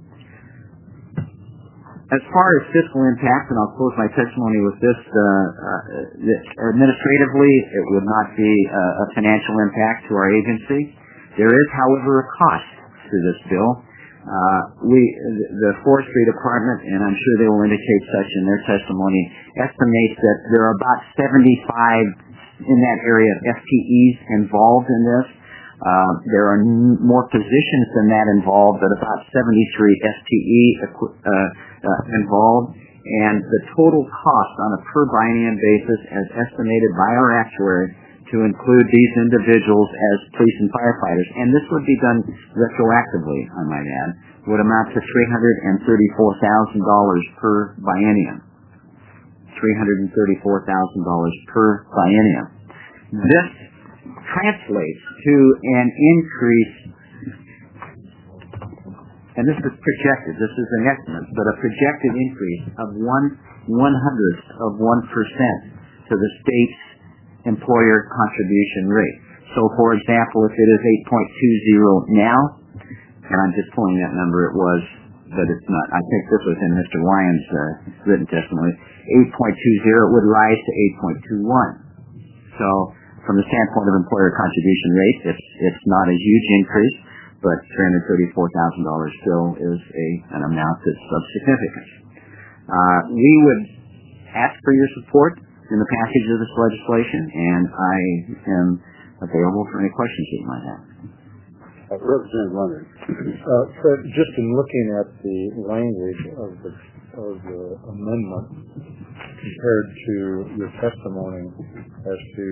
As far as fiscal impact, and I'll close my testimony with this, administratively, it would not be a financial impact to our agency. There is, however, a cost to this bill. The Forestry Department, and I'm sure they will indicate such in their testimony, estimates that there are about 75 in that area of FTEs involved in this. There are more positions than that involved, but about 73 FTE involved, and the total cost on a per biennium basis, as estimated by our actuary, to include these individuals as police and firefighters, and this would be done retroactively, I might add, would amount to $334,000 per biennium. $334,000 per biennium. This translates to an increase, and this is projected, this is an estimate, but a projected increase of 1/100% to the state's employer contribution rate. So, for example, if it is 8.20 now, and I'm just pulling that number, it was, but it's not, I think this was in Mr. Wyand's written testimony, 8.20, it would rise to 8.21. So, from the standpoint of employer contribution rate, it's not a huge increase, but $334,000 still is an amount that's of significance. We would ask for your support in the passage of this legislation, and I am available for any questions you might have. Representative Leonard. Fred, just in looking at the language of the amendment compared to your testimony as to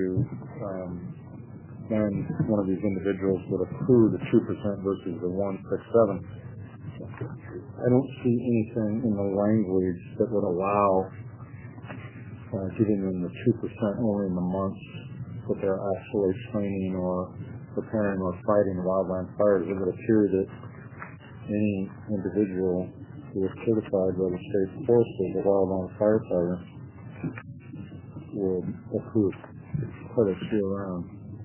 when one of these individuals would accrue the 2% versus the 167, I don't see anything in the language that would allow giving them the 2% only in the months that they're actually training or preparing or fighting wildland fires. It would appear that any individual who is certified by the state forest as a wildland firefighter will accrue credits year-round.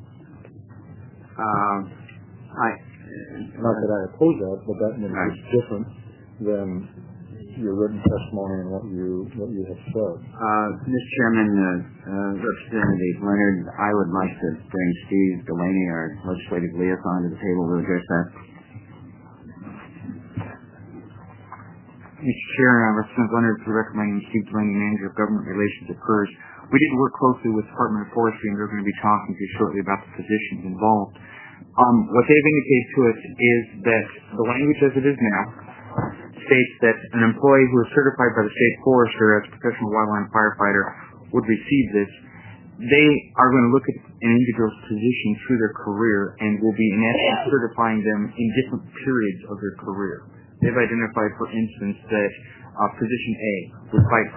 Not that I oppose that, but that is different than your written testimony and what you have said. Mr. Chairman, Representative Leonard, I would like to bring Steve Delaney, our legislative liaison, to the table to address that. Mr. Chair, Representative Leonard, for recommending Steve Delaney, Manager of Government Relations at PERS. We did work closely with the Department of Forestry, and we're going to be talking to you shortly about the positions involved. What they've indicated to us is that the language as it is now states that an employee who is certified by the state forester as a professional wildland firefighter would receive this. They are going to look at an individual's position through their career and will be in essence certifying them in different periods of their career. They've identified, for instance, that position A would fight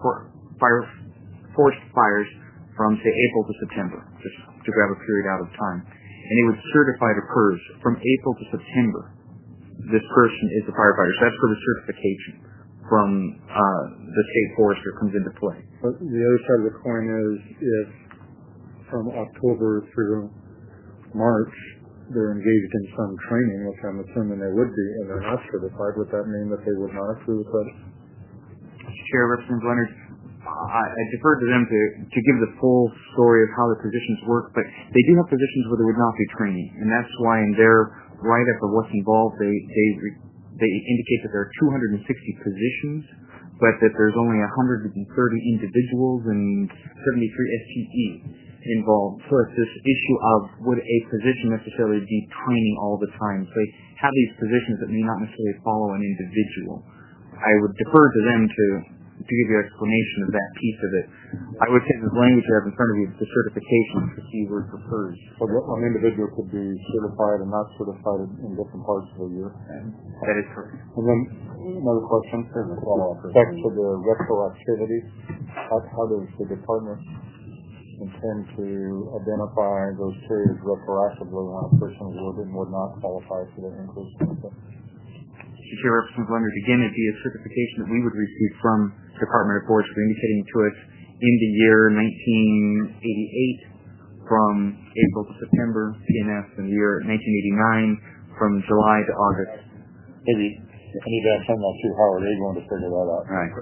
forest fires from, say, April to September, just to grab a period out of time. And they would certify to PERS from April to September. This person is a firefighter. So that's where the certification from the state forester comes into play. But the other side of the coin is if from October through March they're engaged in some training, which I'm assuming they would be, and they're not certified, would that mean that they would not accrue the credit? Mr. Chair, Representative Leonard, I defer to them to give the full story of how the positions work, but they do have positions where there would not be training, and that's why in their write-up of what's involved, they indicate that there are 260 positions, but that there's only 130 individuals and 73 STE involved. So it's this issue of would a position necessarily be training all the time? So they have these positions that may not necessarily follow an individual. I would defer to them to give you an explanation of that piece of it. I would say the language you have in front of you is the certification, the key word for PERS. So an individual could be certified and not certified in different parts of the year? That is correct. And then another question, back to the retroactivity. How does the department intend to identify those periods retroactively when a person would and would not qualify for the increased benefit? Mr. Chair, Representative Leonard, again, it'd be a certification that we would receive from the Department of Forestry indicating to us in the year 1988 from April to September, PNF, in the year 1989 from July to August. Maybe I need to send that to Howard Agron to figure that out. Right.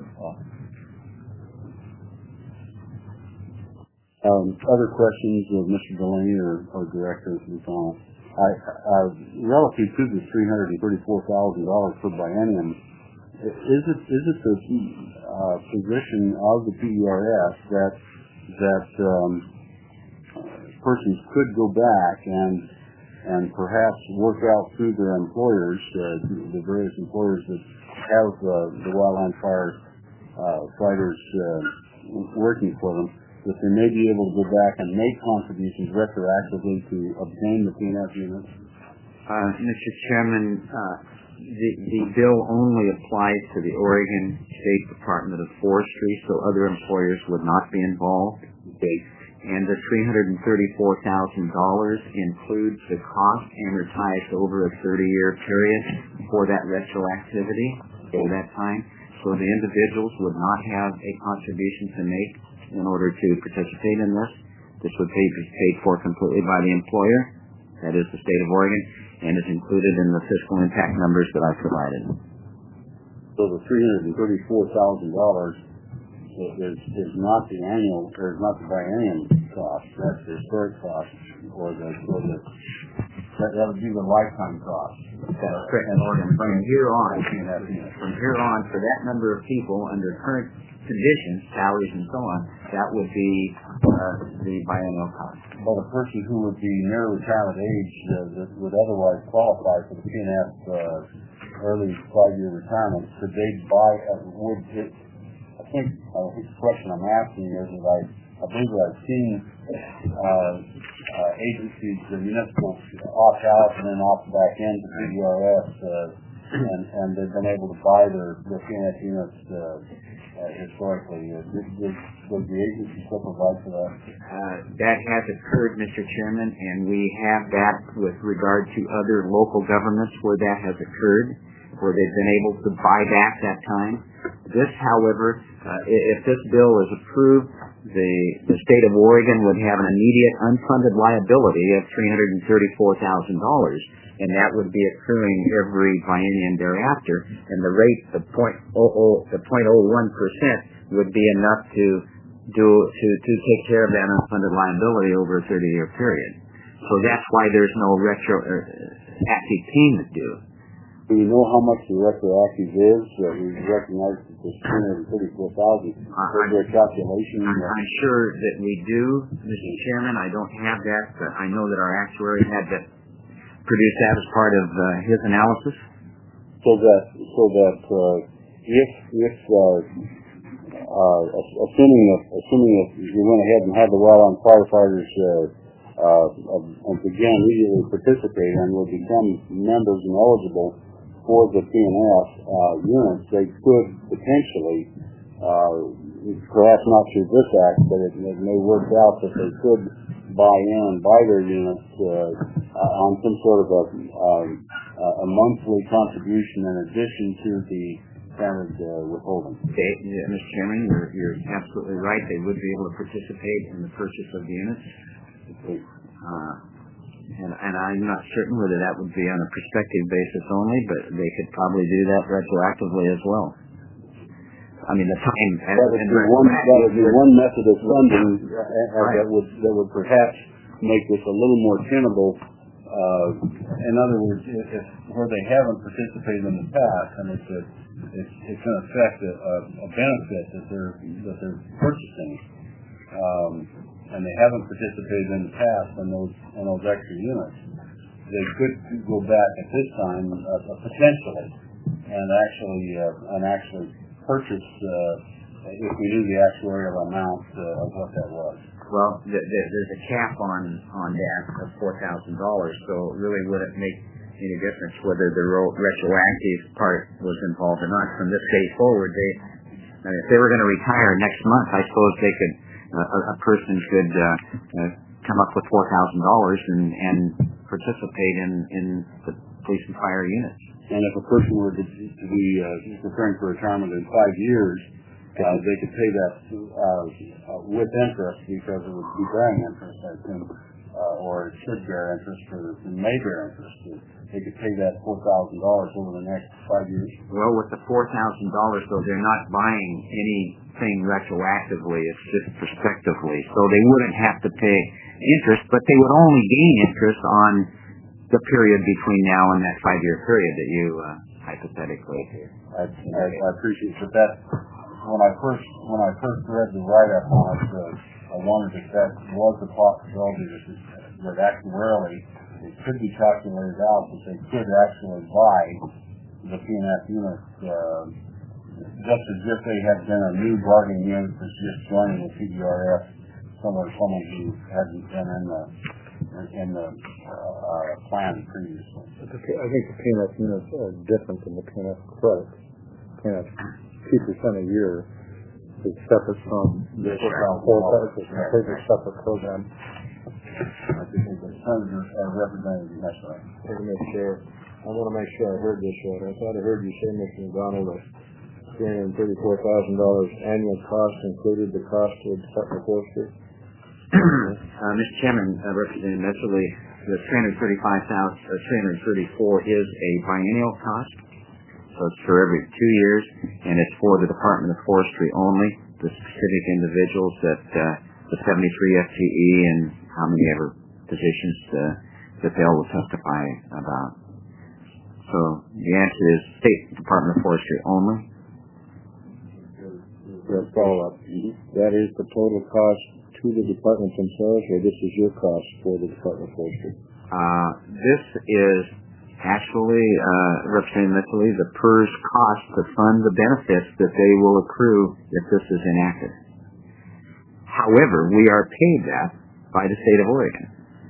Other questions of Mr. Delaney or Director McDonald? Relative to the $334,000 per biennium, is it the position of the PERS that persons could go back and perhaps work out through their employers, the various employers that have the wildland fighters working for them, that they may be able to go back and make contributions retroactively to obtain the PNF units? Mr. Chairman, the bill only applies to the Oregon State Department of Forestry, so other employers would not be involved. Okay. And the $334,000 includes the cost amortized over a 30-year period for that retroactivity for that time. So the individuals would not have a contribution to make in order to participate in this. This would be paid for completely by the employer, that is the state of Oregon, and is included in the fiscal impact numbers that I provided. So the $334,000 is not the annual, or is not the biennium cost, that's the historic cost, or that would be the lifetime cost. That's correct. And from here on, for that number of people under current conditions, salaries and so on, that would be the biennial cost. But a person who would be near retirement age that would otherwise qualify for the PNF early 5-year retirement, could they buy? I think the question I'm asking is that I believe that I've seen agencies, the municipals, opt out and then opt back into PDRS, and they've been able to buy their PNF units historically. Does the agency still provide for that? That has occurred, Mr. Chairman, and we have that with regard to other local governments where that has occurred, where they've been able to buy back that time. This, however, if this bill is approved, the state of Oregon would have an immediate unfunded liability of $334,000, and that would be accruing every biennium thereafter. And the rate, the 0.01%, would be enough to take care of that unfunded liability over a 30-year period. So that's why there's no retroactive payment due. Do you know how much the retroactive is? We recognize that there's $334,000. Is there a calculation? I'm sure that we do, Mr. Chairman. I don't have that, but I know that our actuary had to produce that as part of his analysis. So that if assuming that you went ahead and had the wildland firefighters again immediately participate and would become members and eligible for the PNF units, they could potentially, perhaps not through this act, but it may work out that they could buy their units on some sort of a monthly contribution in addition to the standard withholding. Mr. Chairman, you're absolutely right. They would be able to participate in the purchase of the units. And I'm not certain whether that would be on a prospective basis only, but they could probably do that retroactively as well. I mean, the time... That would be one method of funding that would perhaps make this a little more tenable. In other words, where they haven't participated in the past, and it's in effect a benefit that they're purchasing. And they haven't participated in the past in those extra units, they could go back at this time potentially and actually purchase if we knew the actuarial amount of what that was. Well, there's a cap on that of $4,000, so it really wouldn't make any difference whether the retroactive part was involved or not. From this day forward, if they were going to retire next month, I suppose they could. A person could come up with $4,000 and participate in the police and fire units. And if a person were to be preparing for retirement in 5 years, they could pay that with interest because it would be bearing interest, I assume, or it should bear interest, or it may bear interest. They could pay that $4,000 over the next 5 years. Well, with the $4,000, though, they're not buying anything retroactively. It's just prospectively. So they wouldn't have to pay interest, but they would only gain interest on the period between now and that 5-year period that you hypothetically. I appreciate that. When I first read the write-up on it, I wondered if that was a possibility that actuarially it could be calculated out that they could actually buy the PNF units just as if they had been a new bargaining unit that's just joining the PDRF, someone who hadn't been in the plan previously. I think the PNF units are different than the PNF credit. PNF 2% a year is separate from the completely separate program. I think the senators are representing that's right. I want to make sure I heard this right. I thought I heard you say, Mr. McDonald, that $334,000 annual cost included the cost of Department of Forestry? Mr. Chairman, Representative Messerly, the $334 is a biennial cost, so it's for every 2 years, and it's for the Department of Forestry only, the specific individuals that the 73 FTE and how many ever positions that they'll testify about. So the answer is State Department of Forestry only. Follow-up. That is the total cost to the department themselves, or this is your cost for the Department of Forestry? This is actually, Representative Mitchell, the PERS cost to fund the benefits that they will accrue if this is enacted. However, we are paid that by the state of Oregon.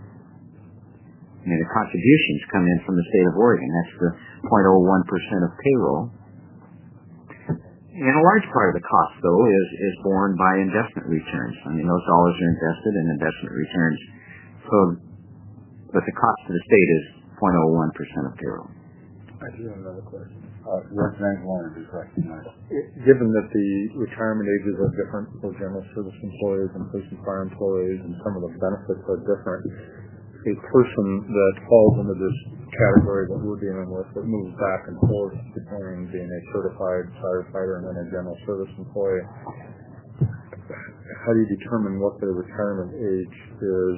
I mean, the contributions come in from the state of Oregon. That's the 0.01% of payroll. And a large part of the cost, though, is borne by investment returns. I mean, those dollars are invested in investment returns. So, but the cost to the state is 0.01% of payroll. I do have another question. Representative Warner, be recognized. Given that the retirement ages are different for general service employees and police and fire employees, and some of the benefits are different, a person that falls into this category that we're dealing with that moves back and forth between being a certified firefighter and then a general service employee, how do you determine what their retirement age is?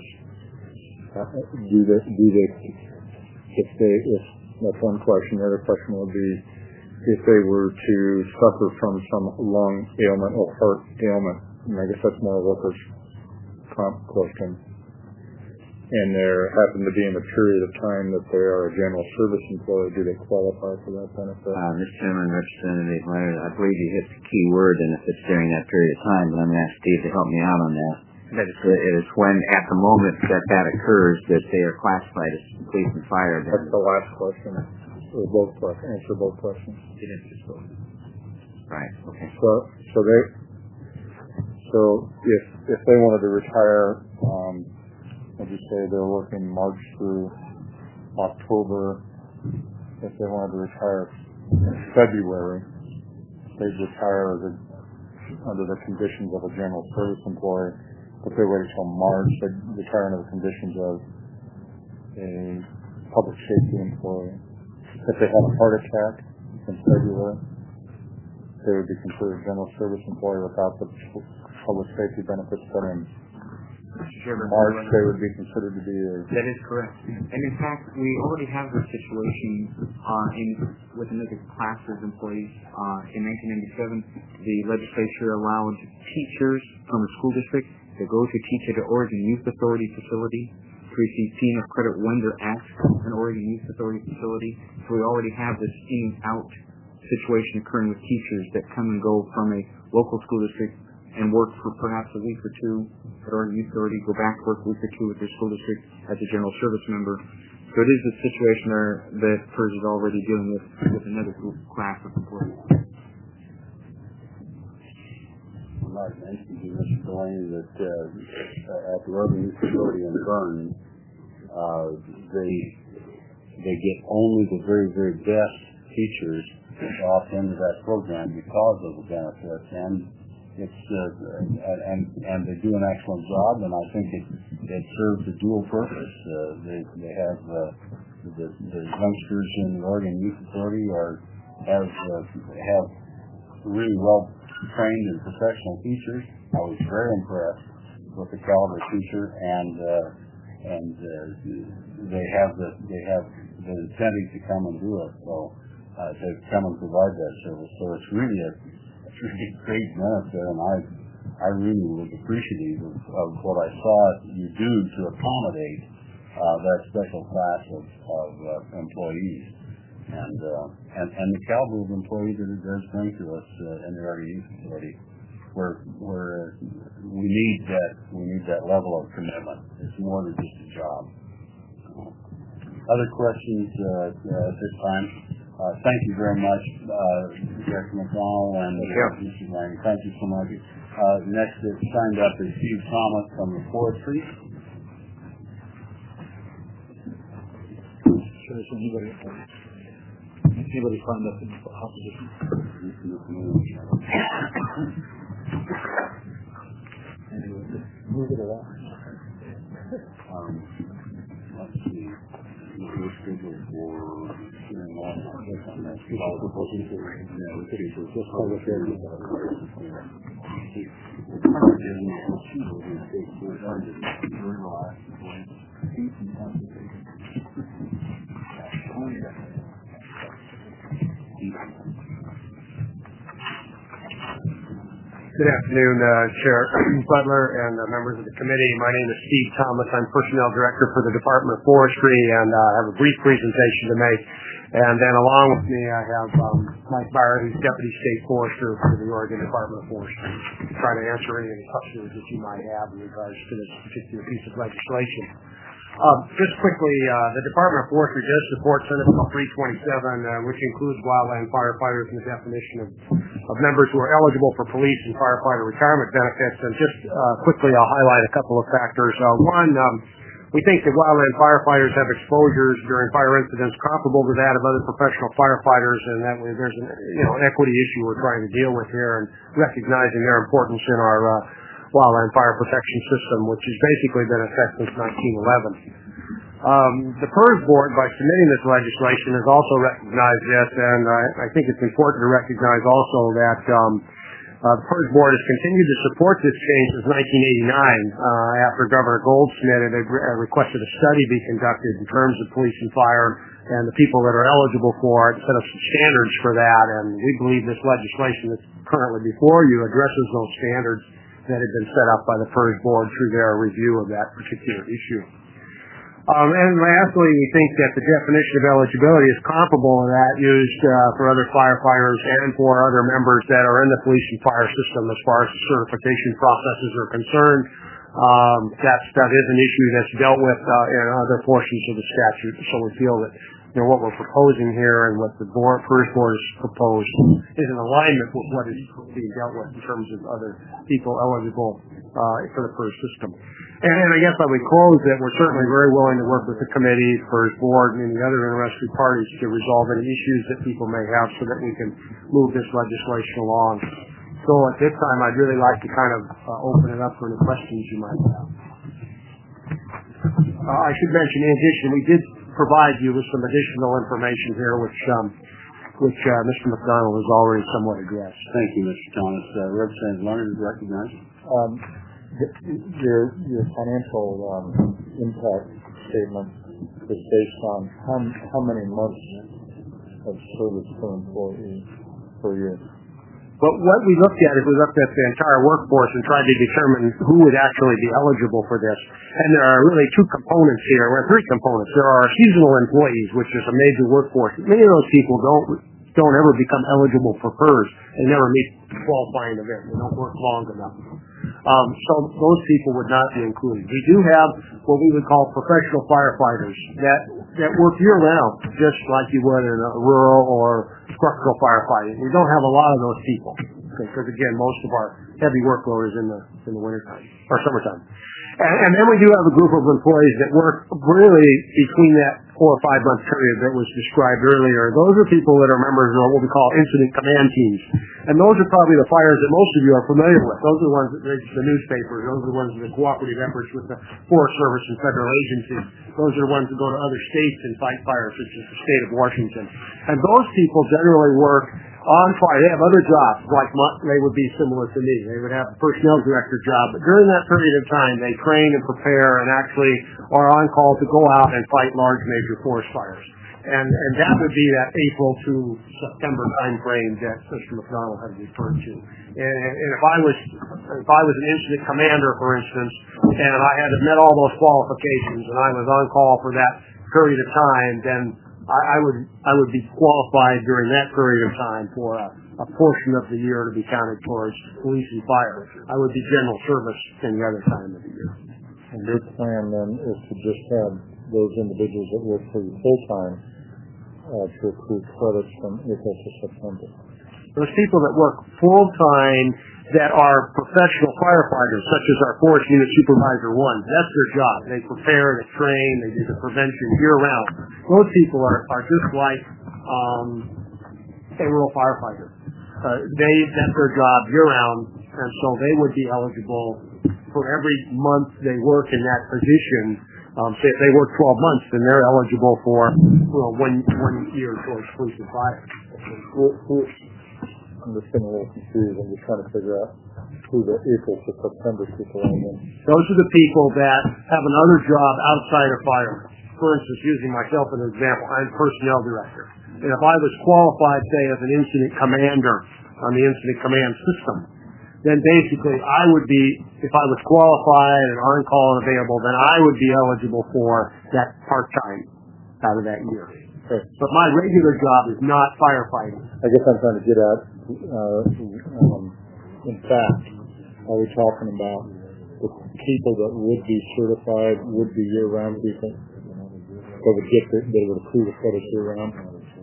That's one question. The other question would be if they were to suffer from some lung ailment or heart ailment, and I guess that's more a workers' comp question, and there happen to be in a period of time that they are a general service employee, do they qualify for that benefit? Mr. Chairman, Representative Leonard, I believe you hit the key word, and if it's during that period of time, then I'm going to ask Steve to help me out on that. It is when, at the moment that occurs, that they are classified as police and fire. That's the last question. Or both questions. Answer both questions. It is just both. Right. Okay. So if they wanted to retire, would you say they're working March through October? If they wanted to retire in February, they'd retire under the conditions of a general service employee. If they waited till March, they'd retire under the conditions of a public safety employee. If they had a heart attack in February, they would be considered a general service employee without the public safety benefits. But in March, they would be considered to be a... That is correct. And in fact, we already have this situation with the middle classes employees. In 1997, the legislature allowed teachers from a school district to go to teach at the Oregon Youth Authority facility to receive FEMA credit when they're at an Oregon Youth Authority facility. So we already have this in-out situation occurring with teachers that come and go from a local school district and work for perhaps a week or two at Oregon Youth Authority, go back to work a week or two with their school district as a general service member. So it is a situation there that PERS is already dealing with another group class of employees. I'd mention to Mr. Delaney that at the Oregon Youth Authority in Vernon, they get only the very, very best teachers off into that program because of the benefits, and it's and they do an excellent job, and I think it serves a dual purpose. They have the youngsters in the Oregon Youth Authority have really well trained and professional teachers. I was very impressed with the caliber teacher, and they have the incentive to come and do it. So to come and provide that service. So it's really a great benefit, and I really was appreciative of what I saw you do to accommodate that special class of employees. And the caliber of employees that it does bring to us in the Oregon Youth Authority, where we need that level of commitment. It's more than just a job. Other questions at this time? Thank you very much, Director McDonald and Mr. Lang. Thank you so much. Next is signed up is Steve Thomas from the Forestry. Sure, is anybody signed up in opposition? Move it along. Let's see. We're scheduled for hearing on this on that. Good afternoon, Chair Butler and members of the committee. My name is Steve Thomas. I'm Personnel Director for the Department of Forestry, and I have a brief presentation to make. And then along with me, I have Mike Byron, who's Deputy State Forester for the Oregon Department of Forestry, to try to answer any of the questions that you might have in regards to this particular piece of legislation. Just quickly, the Department of Forestry does support Senate Bill 327, which includes wildland firefighters in the definition of members who are eligible for police and firefighter retirement benefits. And just quickly, I'll highlight a couple of factors. One, we think that wildland firefighters have exposures during fire incidents comparable to that of other professional firefighters, and that there's an equity issue we're trying to deal with here, and recognizing their importance in our wildland fire protection system, which has basically been in effect since 1911. The PERS Board, by submitting this legislation, has also recognized this, and I think it's important to recognize also that the PERS Board has continued to support this change since 1989 after Governor Goldsmith had requested a study be conducted in terms of police and fire and the people that are eligible for it, set up some standards for that, and we believe this legislation that's currently before you addresses those standards that had been set up by the PERS Board through their review of that particular issue. And lastly, we think that the definition of eligibility is comparable to that used for other firefighters and for other members that are in the police and fire system as far as the certification processes are concerned. That is an issue that's dealt with in other portions of the statute, so we feel that what we're proposing here and what the PERS Board has proposed is in alignment with what is being dealt with in terms of other people eligible for the PERS system. And I guess I would close that we're certainly very willing to work with the committee, PERS Board, and any other interested parties to resolve any issues that people may have so that we can move this legislation along. So at this time, I'd really like to kind of open it up for any questions you might have. I should mention, in addition, we did provide you with some additional information here, which Mr. McDonald has already somewhat addressed. Thank you, Mr. Thomas. Representative Leonard is recognized. Your financial impact statement is based on how many months of service per employee per year? But what we looked at is we looked at the entire workforce and tried to determine who would actually be eligible for this. And there are really two components here, or three components. There are seasonal employees, which is a major workforce. Many of those people don't ever become eligible for PERS. They never meet the qualifying event. They don't work long enough. So those people would not be included. We do have what we would call professional firefighters that work year-round, just like you would in a rural or structural firefighting. We don't have a lot of those people because, again, most of our heavy workload is in the wintertime or summertime. And then we do have a group of employees that work really between that 4 or 5 month period that was described earlier. Those are people that are members of what we call incident command teams. And those are probably the fires that most of you are familiar with. Those are the ones that reach the newspapers. Those are the ones that are cooperative efforts with the Forest Service and federal agencies. Those are the ones that go to other states and fight fires, such as the state of Washington. And those people generally work on fire. They have other jobs, like they would be similar to me. They would have a personnel director job. But during that period of time, they train and prepare and actually are on call to go out and fight large major forest fires. And that would be that April to September time frame that Mr. McDonald had referred to. And if I was an incident commander, for instance, and I had met all those qualifications and I was on call for that period of time, then I would be qualified during that period of time for a portion of the year to be counted towards police and fire. I would be general service any other time of the year. And your plan then is to just have those individuals that work for you full time to accrue credits from April to September. Those people that work full time that are professional firefighters, such as our Forest Unit Supervisor 1. That's their job. They prepare, they train, they do the prevention year-round. Those people are just like a rural firefighter. That's their job year-round, and so they would be eligible for every month they work in that position. Say if they work 12 months, then they're eligible for 1 year towards police and fire. I'm just getting a little confused. I'm just trying to figure out who the April to September people are. Those are the people that have another job outside of fire. For instance, using myself as an example, I'm personnel director. And if I was qualified, say, as an incident commander on the incident command system, then basically I would be, if I was qualified and on-call and available, then I would be eligible for that part-time out of that year. Okay. But my regular job is not firefighting. I guess I'm trying to get at, in fact, are we talking about the people that would be certified, would be year-round people, that would accrue the credits year-round?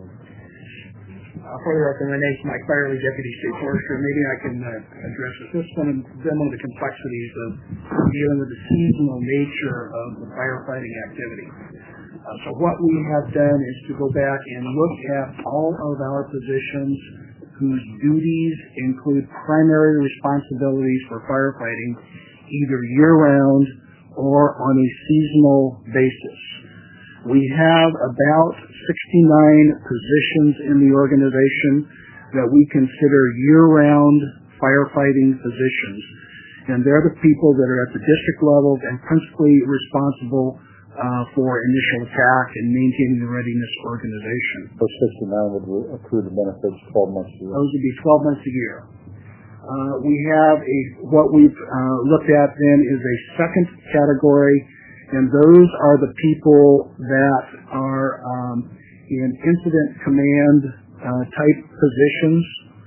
For the recommendation, Mike Firely, Deputy State Forester, maybe I can address this one of the complexities of dealing with the seasonal nature of the firefighting activity. So what we have done is to go back and look at all of our positions whose duties include primary responsibilities for firefighting, either year-round or on a seasonal basis. We have about 69 positions in the organization that we consider year-round firefighting positions. And they're the people that are at the district level and principally responsible for initial attack and maintaining the readiness organization. Those 69 would accrue the benefits 12 months a year. Those would be 12 months a year. We have what we've looked at then is a second category, and those are the people that are in incident command type positions,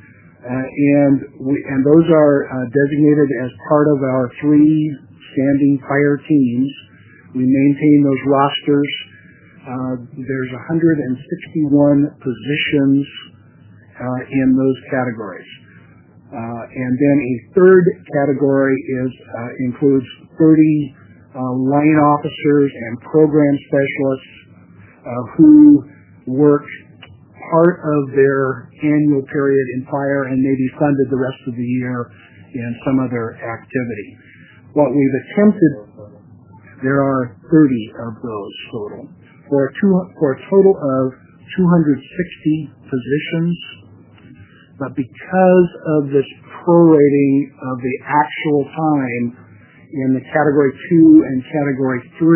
and those are designated as part of our 3 standing fire teams. We maintain those rosters. There's 161 positions in those categories. And then a third category includes 30 line officers and program specialists who work part of their annual period in fire and may be funded the rest of the year in some other activity. What we've attempted, there are 30 of those total, for a total of 260 positions. But because of this prorating of the actual time in the Category 2 and Category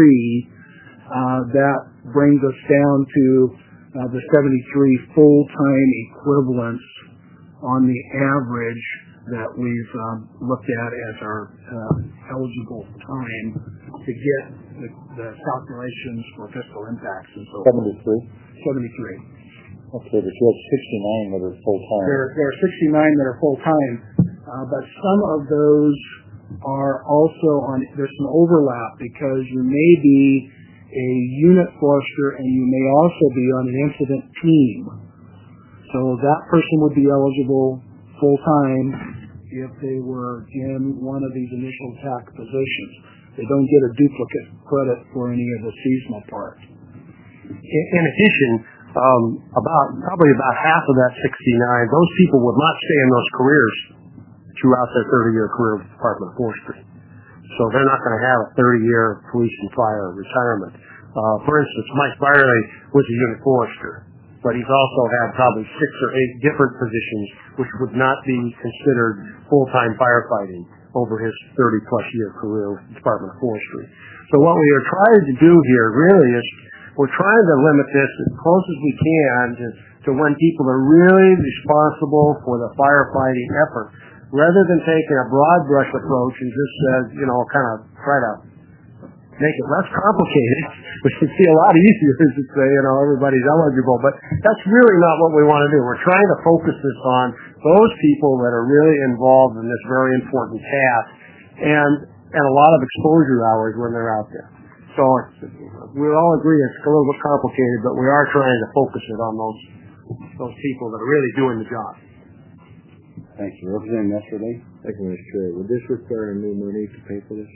3, that brings us down to the 73 full-time equivalents on the average that we've looked at as our eligible time to get the calculations for fiscal impacts and so forth. 73. Okay, but you have 69 that are full-time. There are 69 that are full-time, but some of those are also there's some overlap because you may be a unit forester and you may also be on an incident team. So that person would be eligible full-time if they were in one of these initial attack positions. They don't get a duplicate credit for any of the seasonal part. In addition, probably about half of that 69, those people would not stay in those careers throughout their 30-year career with the Department of Forestry. So they're not going to have a 30-year police and fire retirement. For instance, Mike Byerly was a unit forester, but he's also had probably 6 or 8 different positions which would not be considered full-time firefighting over his 30-plus year career with the Department of Forestry. So what we are trying to do here really is we're trying to limit this as close as we can to when people are really responsible for the firefighting effort, rather than taking a broad brush approach and just kind of try to make it less complicated, which would be a lot easier to say, everybody's eligible. But that's really not what we want to do. We're trying to focus this on those people that are really involved in this very important task and a lot of exposure hours when they're out there. So we all agree it's a little bit complicated, but we are trying to focus it on those people that are really doing the job. Thank you. Representative Nestor-Lee. Thank you, Mr. Chair. Would this require new money to pay for this?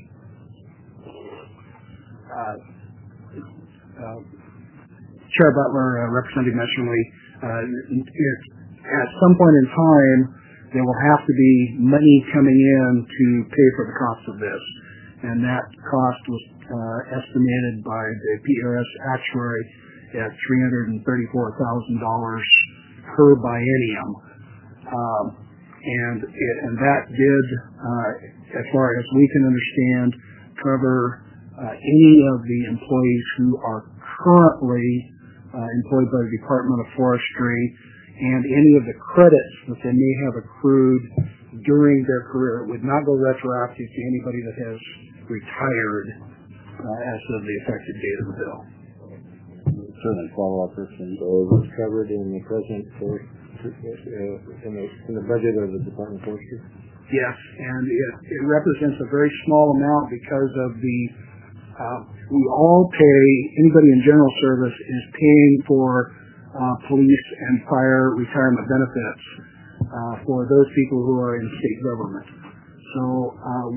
Chair Butler, Representative Nestor-Lee, at some point in time, there will have to be money coming in to pay for the cost of this. And that cost was estimated by the PRS actuary at $334,000 per biennium. And that did, as far as we can understand, cover any of the employees who are currently employed by the Department of Forestry and any of the credits that they may have accrued during their career. It would not go retroactive to anybody that has retired as of the effective date of the bill. Certainly follow up this. And so it was covered in the present in the budget of the Department of Forestry? Yes, and it represents a very small amount because of the we all pay, anybody in general service is paying for police and fire retirement benefits for those people who are in state government. So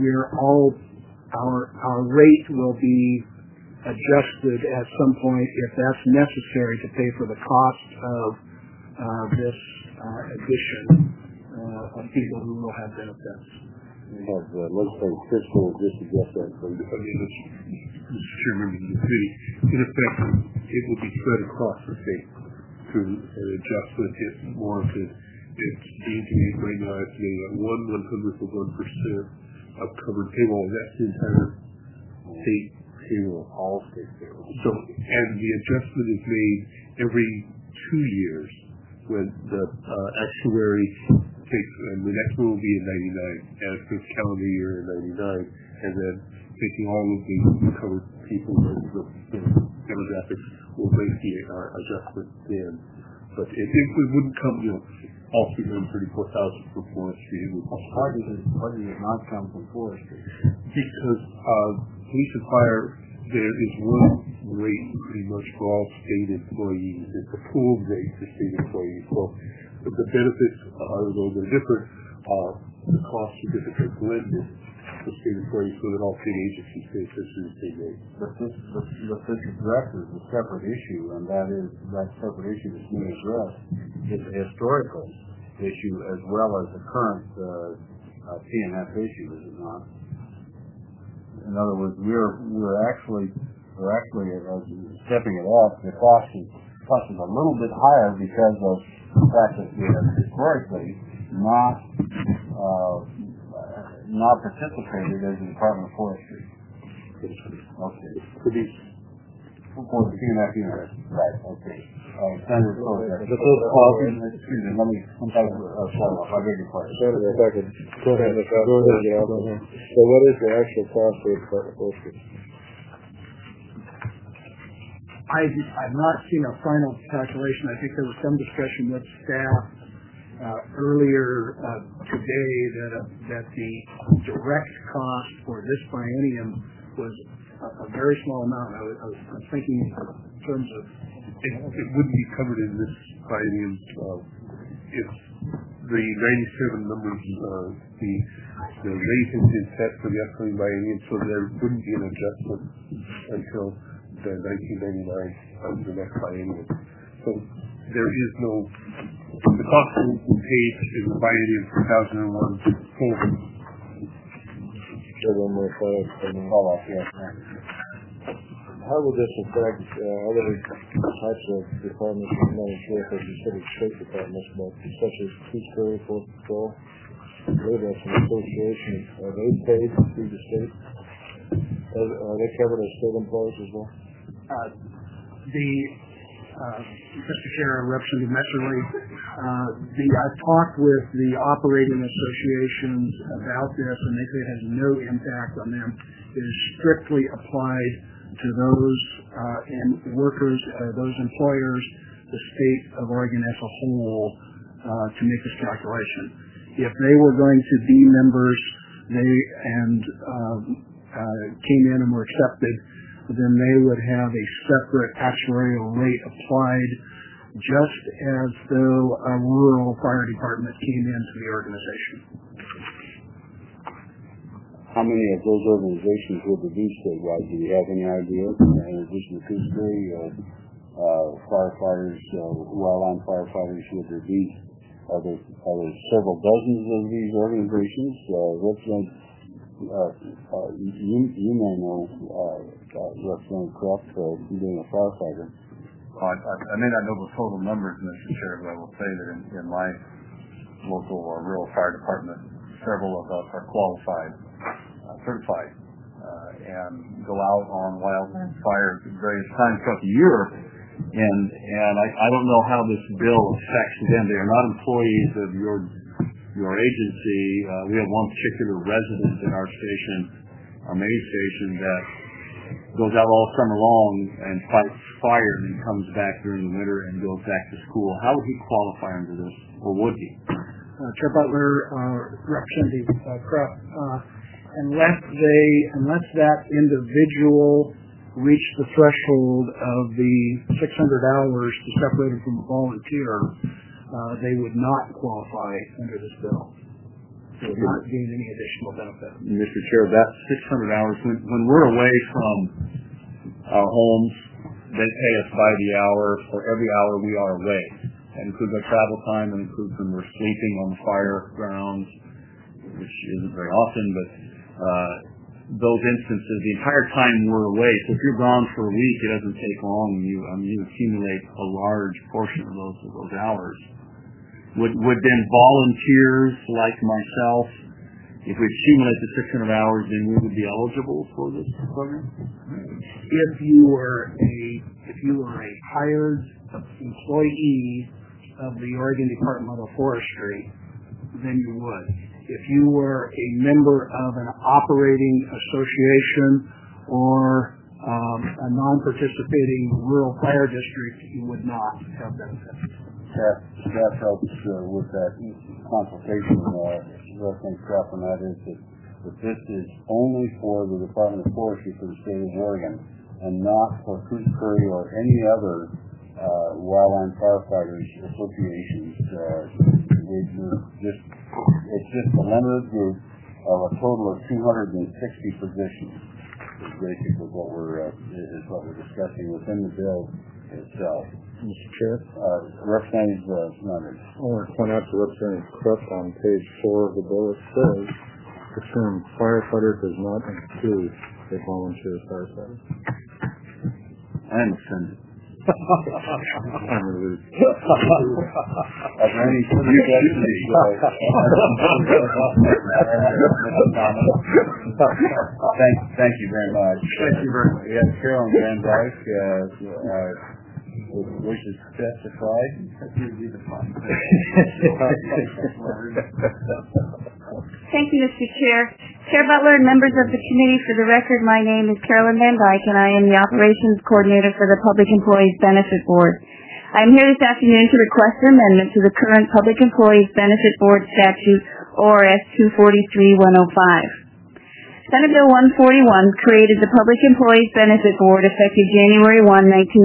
our rate will be adjusted at some point if that's necessary to pay for the cost of this addition of people who will have benefits. We have legislative fiscal just to get that. Mr. Chairman of the city, in effect, it will be spread across the state to an adjustment if warranted. It's deemed to be right now estimated at 1/100th of 1% of covered payroll, and that's the entire state payroll, all state payroll. So, and the adjustment is made every 2 years when the actuary takes, and the next one will be in 99, as this calendar year in 99, and then taking all of the covered people and the demographics will make the adjustment then. But it wouldn't come, all 334,000 for forestry. Why does it not come from forestry? Because police and fire, there is one rate pretty much for all state employees. It's a pool rate for state employees. So the benefits are a little bit different. The costs are different. They're blended for state employees so that all state agencies pay essentially the same rate. But this addresses a separate issue, and that separate issue that's being addressed is a historical issue as well as the current PNF issue, is it not? In other words, we're actually stepping it up. The cost is a little bit higher because of the fact that we have historically not participated as the Department of Forestry. Okay. For the PNF unit. Right. Okay. Senator Crowder. Excuse me. Let me follow up. I beg your pardon. Senator, if I could go ahead. So what is the actual cost for the Department of Forestry? I've not seen a final calculation. I think there was some discussion with staff earlier today that the direct cost for this biennium was a very small amount. I was thinking in terms of it wouldn't be covered in this biennium. If the 97 numbers, the rate has been set for the upcoming biennium, so there wouldn't be an adjustment until the 1999 of the next biennium. So there is no, the cost will be paid in the biennium 2001 forward. Follow-up, yes. How will this affect other types of departments, not sure if you said state departments, but such as Peace Corps, Forest Patrol? I believe that's an association. Are they paid through the state? Are they covered as state employees as well? Mr. Chair, Representative Messerly, I've talked with the operating associations about this, and they say it has no impact on them. It is strictly applied to those workers, those employers, the state of Oregon as a whole, to make this calculation. If they were going to be members, came in and were accepted, then they would have a separate actuarial rate applied, just as though a rural fire department came into the organization. How many of those organizations would there be statewide? Do you have any idea? In addition to Gooseberry, firefighters, wildland firefighters, would there be? Are there several dozens of these organizations? You may know, Representative Croft, being a firefighter. I may not know the total numbers, Mr. Chair, but I will say that in my local or rural fire department, several of us are qualified, certified, and go out on wildland fires at various times throughout the year. And I don't know how this bill affects them. They are not employees of your your agency, we have one particular resident at our station, our main station, that goes out all summer long and fights fire and then comes back during the winter and goes back to school. How would he qualify under this, or would he? Chair Butler, Representative Krupp, unless that individual reached the threshold of the 600 hours to separate them from a volunteer, they would not qualify under this bill. They would not gain any additional benefit. Mr. Chair, that 600 hours, when we're away from our homes, they pay us by the hour for every hour we are away. That includes our travel time, that includes when we're sleeping on the fire grounds, which isn't very often, but those instances, the entire time we're away, so if you're gone for a week, it doesn't take long, you accumulate a large portion of those hours. Would then volunteers like myself, if we accumulate the 600 hours, then we would be eligible for this program? If you were a hired employee of the Oregon Department of Forestry, then you would. If you were a member of an operating association or a non-participating rural fire district, you would not have benefits. That helps with that consultation, Representative Krupp, and that is that this is only for the Department of Forestry for the state of Oregon and not for Coos Prairie or any other wildland firefighters associations. It's just a limited group of a total of 260 positions. Is basically what we're discussing within the bill itself. Mr. Chair? Representative Leonard. I want to point out to Representative Krupp on page 4 of the bill, it says the term firefighter does not include a volunteer firefighter. I am offended. I'm relieved. Thank you very much. Thank you very much. Yes, Carolyn Van Dyke wishes to testify. Thank you, Mr. Chair. Chair Butler and members of the committee, for the record, my name is Carolyn Van Dyke, and I am the Operations Coordinator for the Public Employees Benefit Board. I am here this afternoon to request an amendment to the current Public Employees Benefit Board Statute, ORS 243-105. Senate Bill 141 created the Public Employees Benefit Board effective January 1,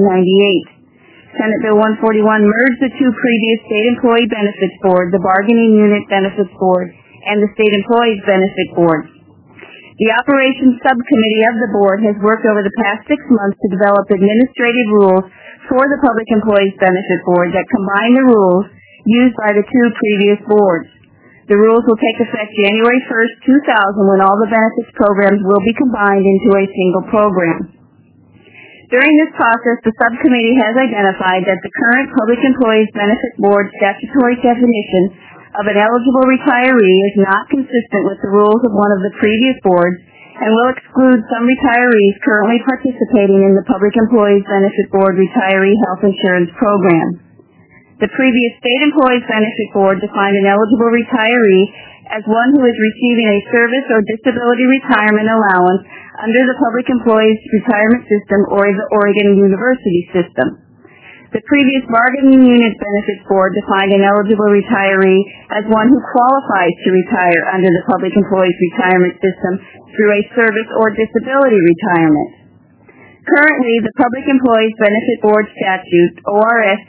1998. Senate Bill 141 merged the two previous State Employee Benefits Board, the Bargaining Unit Benefits Board, and the State Employees Benefit Board. The Operations Subcommittee of the Board has worked over the past 6 months to develop administrative rules for the Public Employees Benefit Board that combine the rules used by the two previous boards. The rules will take effect January 1st, 2000, when all the benefits programs will be combined into a single program. During this process, the subcommittee has identified that the current Public Employees Benefit Board statutory definition of an eligible retiree is not consistent with the rules of one of the previous boards and will exclude some retirees currently participating in the Public Employees Benefit Board Retiree Health Insurance Program. The previous State Employees Benefit Board defined an eligible retiree as one who is receiving a service or disability retirement allowance under the Public Employees Retirement System or the Oregon University System. The previous Bargaining Unit Benefits Board defined an eligible retiree as one who qualifies to retire under the Public Employees Retirement System through a service or disability retirement. Currently, the Public Employees Benefit Board Statute, ORS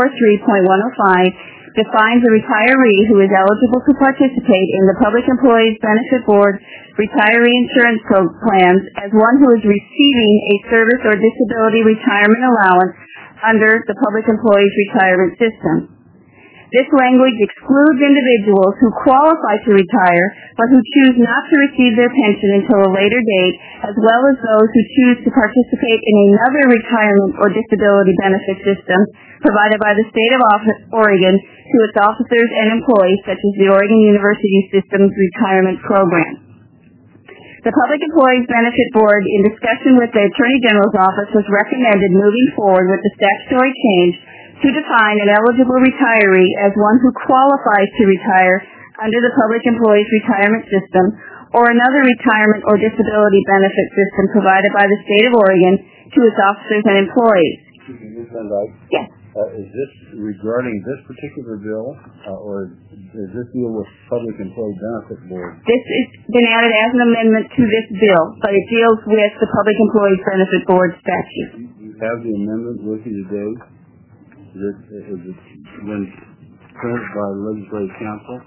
243.105, defines a retiree who is eligible to participate in the Public Employees Benefit Board retiree insurance plans as one who is receiving a service or disability retirement allowance under the Public Employees Retirement System. This language excludes individuals who qualify to retire but who choose not to receive their pension until a later date, as well as those who choose to participate in another retirement or disability benefit system provided by the State of Oregon to its officers and employees, such as the Oregon University System's Retirement Program. The Public Employees Benefit Board, in discussion with the Attorney General's Office, has recommended moving forward with the statutory change to define an eligible retiree as one who qualifies to retire under the Public Employees Retirement System or another retirement or disability benefit system provided by the State of Oregon to its officers and employees. Ms. Van Dyke? Yes. Is this regarding this particular bill, or does this deal with Public Employee Benefit Board? This has been added as an amendment to this bill, but it deals with the Public Employees Benefit Board statute. You have the amendment with you today? Is it been printed by the Legislative Council?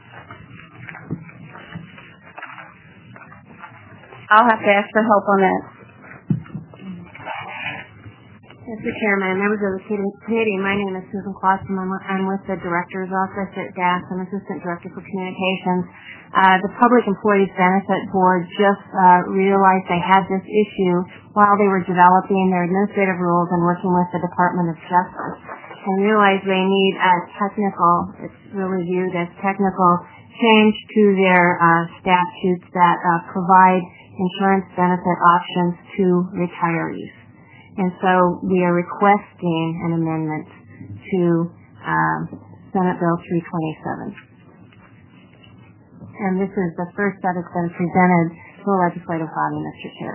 I'll have to ask for help on that. Mr. Chairman, members of the committee, my name is Susan Clausen. I'm with the Director's Office at DAS. I'm Assistant Director for Communications. The Public Employees Benefit Board just realized they had this issue while they were developing their administrative rules and working with the Department of Justice, and realized they need a technical, it's really viewed as technical, change to their statutes that provide insurance benefit options to retirees. And so we are requesting an amendment to Senate Bill 327. And this is the first that has been presented to the legislative body, Mr. Chair.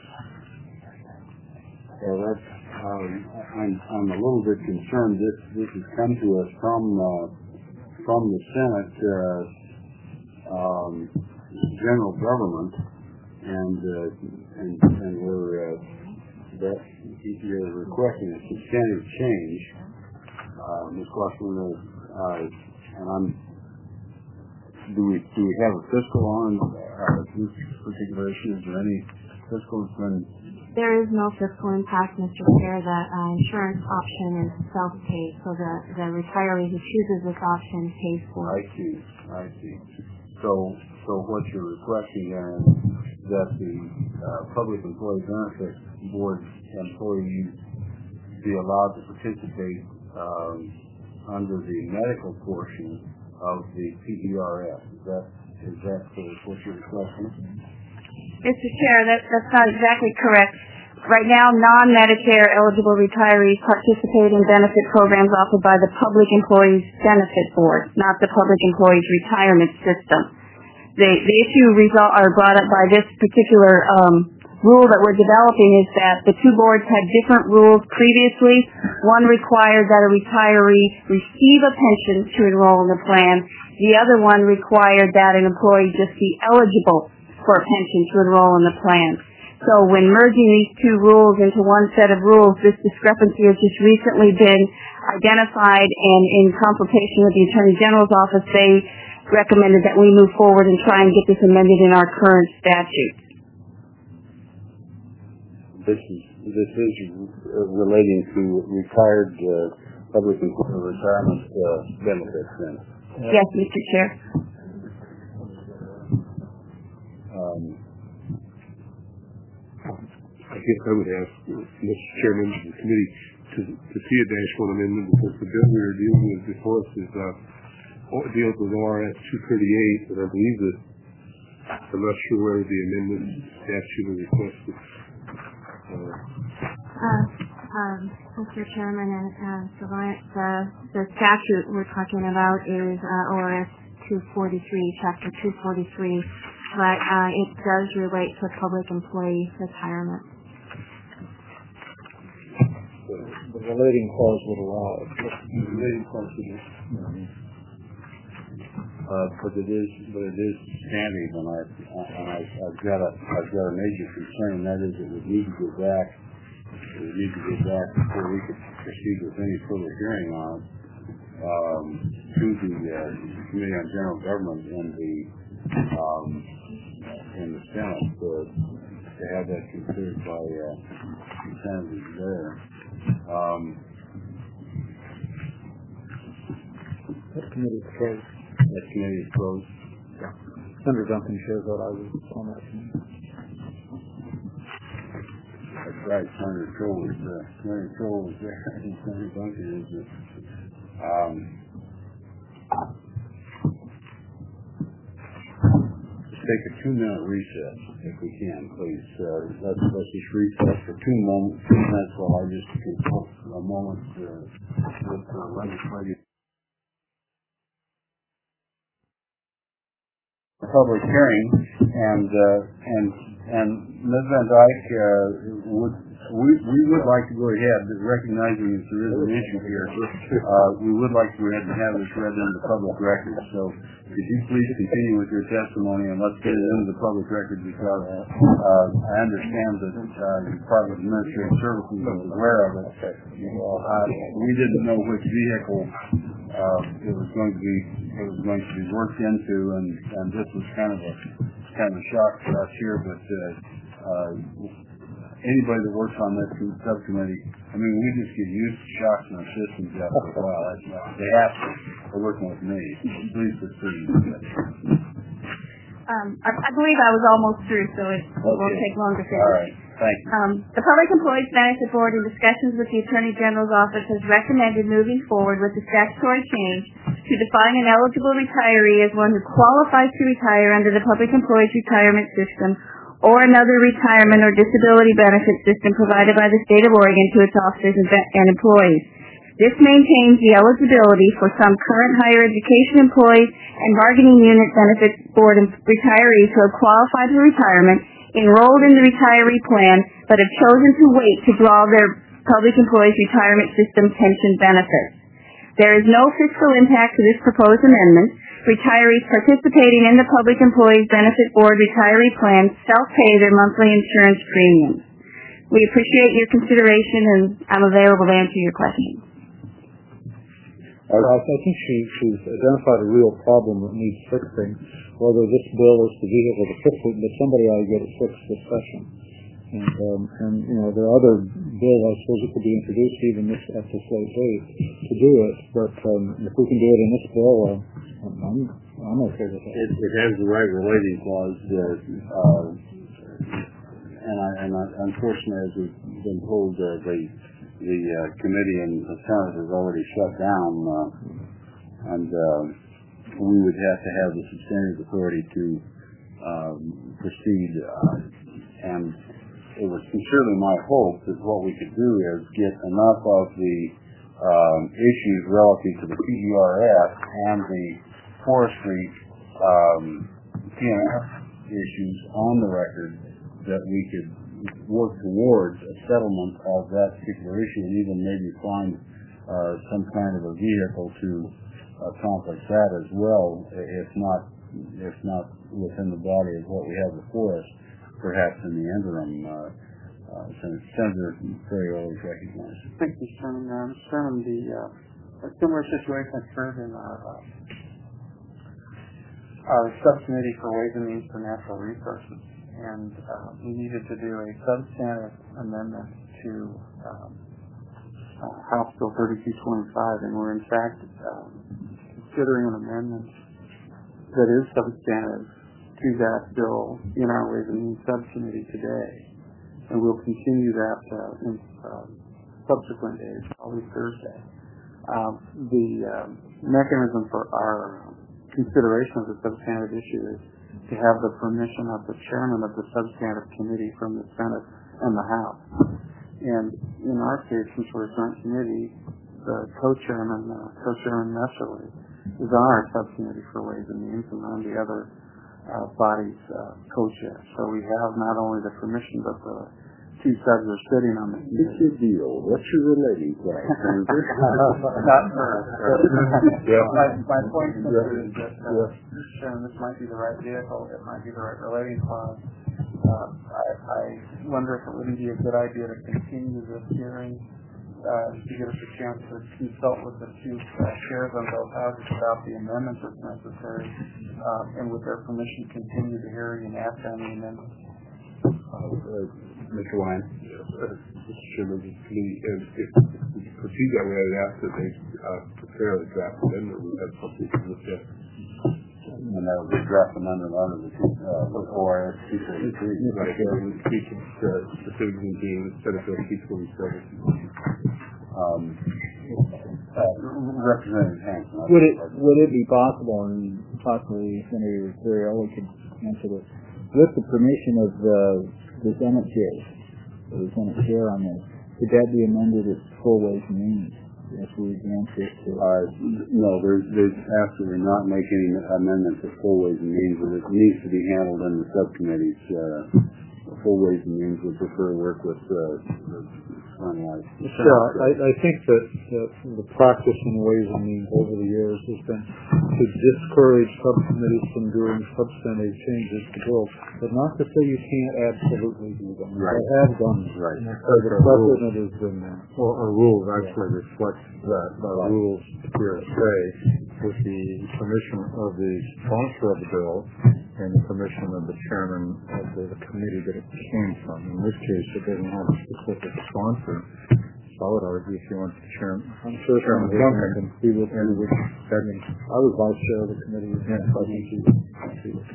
Well, that's, I'm a little bit concerned. This has come to us from the Senate general government, and we're you're requesting a substantive change, Ms. Clausen, and do we have a fiscal on this particular issue? Is there any fiscal? There is no fiscal impact, Mr. Chair. The insurance option is self-paid, so the retiree who chooses this option pays for it. I see. So what you're requesting then is that the Public Employee Benefit Board employees be allowed to participate under the medical portion of the PERS. Is that what you're requesting? Mr. Chair, that's not exactly correct. Right now, non-Medicare eligible retirees participate in benefit programs offered by the Public Employees Benefit Board, not the Public Employees Retirement System. The issue brought up by this particular rule that we're developing is that the two boards had different rules previously. One required that a retiree receive a pension to enroll in the plan. The other one required that an employee just be eligible for a pension to enroll in the plan. So when merging these two rules into one set of rules, this discrepancy has just recently been identified, and in consultation with the Attorney General's office, they recommended that we move forward and try and get this amended in our current statute. This is relating to retired public employee retirement benefits, then? Yes, Mr. Chair. I guess I would ask Mr. Chairman of the committee to see a -1 amendment, because the bill we are dealing with before us is deals with ORS 238, and I believe that I'm not sure where the amendment statute is requested. Mr. Chairman and the statute we're talking about is ORS 243, Chapter 243, but it does relate to public employee retirement. The relating clause would allow it. The relating clause would but it is standing, and I've got a major concern, and that is that we need to get back before we could proceed with any further hearing on it to the Committee on General Government in the Senate to have that considered by the senators there. That committee is closed. That committee is closed. Yeah. Senator Duncan shows that I was on that committee. That's right. Senator Troll was there. And Senator Duncan is there. Let's take a 2-minute recess, if we can, please. Let's just recess for 2 minutes while I just consult a moment with the legislative. public hearing, and Ms. Van Dyke we would like to go ahead, recognizing that there is an issue here. We would like to go ahead and have this read into the public record. So, could you please continue with your testimony, and let's get it into the public record, because I understand that the Department of Administrative Services is aware of it. We didn't know which vehicle it was going to be worked into, and this was kind of a shock to us here. But anybody that works on this subcommittee, I mean, we just get used to shocks in our systems after a while. They have to. They're working with me. Please proceed. I believe I was almost through, so it won't take long to finish. All right. Thank you. The Public Employees Benefit Board, in discussions with the Attorney General's office, has recommended moving forward with the statutory change to define an eligible retiree as one who qualifies to retire under the Public Employees Retirement System or another retirement or disability benefit system provided by the State of Oregon to its officers and employees. This maintains the eligibility for some current higher education employees and bargaining unit benefits board retirees who have qualified for retirement, enrolled in the retiree plan, but have chosen to wait to draw their Public Employees Retirement System pension benefits. There is no fiscal impact to this proposed amendment. Retirees participating in the Public Employees Benefit Board retiree plan self-pay their monthly insurance premiums. We appreciate your consideration, and I'm available to answer your questions. I think she's identified a real problem that needs fixing. Whether this bill is the vehicle to fix it, but somebody ought to get it fixed this session. And there are other bills, I suppose, that could be introduced even at this late date to do it. But if we can do it in this bill, I'm okay with that. It has the right relating clause, and unfortunately, as we've been told, the committee in the Senate has already shut down, and we would have to have the substantive authority to proceed. And it was sincerely my hope that what we could do is get enough of the issues relative to the PERS and the forestry PNF issues on the record that we could work towards a settlement of that particular issue, and even maybe find some kind of a vehicle to accomplish that as well, if not within the body of what we have before us, perhaps in the interim. Senator Ferry always recognized. Thank you, Chairman. Chairman, a similar situation occurred in our subcommittee for Ways and Means for Natural Resources, and we needed to do a substantive amendment to House Bill 3225, and we're in fact considering an amendment that is substantive to that bill in our Ways and Means subcommittee today, and we'll continue that in subsequent days, probably Thursday. The mechanism for our consideration of the substantive issue is to have the permission of the chairman of the substantive committee from the Senate and the House. And in our case, since we're a joint committee, the co-chairman Messerly, is on our subcommittee for Ways and Means, and on the other body's co-chair. So we have not only the permission, but the two subs are sitting on the committee. What's your deal? What's your relating clause? Not my point is that, Chairman, this might be the right vehicle, it might be the right relating clause. I wonder if it wouldn't be a good idea to continue this hearing to give us a chance to consult with the two chairs on both houses about the amendments if necessary, and with their permission continue the hearing and act on the amendments. Mr. Wine. Mr. Chairman, if we proceed that way, I'd ask that they prepare a draft amendment. We have something to look at. And that would be draft amendment under the ORS 243. Right, and speak specifically being Senate Bill 227. Representative Hanson. Would it be possible, and possibly Senator Ferrielli could answer this, with the permission of the Senate chair on this, could that be amended as full Ways and Means? if we advance it to? No, there's absolutely not making amendments to full Ways and Means. It needs to be handled in the subcommittees. Full Ways and Means would prefer to work with Sunlight. Yeah, I think that the practice in Ways and Means over the years has been to discourage subcommittees from doing substantive changes to bills, but not to say you can't absolutely do them. Right. They have done them. Right. So the precedent has been there. Our rules actually reflect that. Our rules here say with the permission of the sponsor of the bill and the permission of the chairman of the committee that it came from. In this case, it doesn't have a specific sponsor. So I would argue if you want the chairman, I'm sure Chairman Duncan Duncan, he would I mean, I was vice chair of the committee. Yeah. I think he would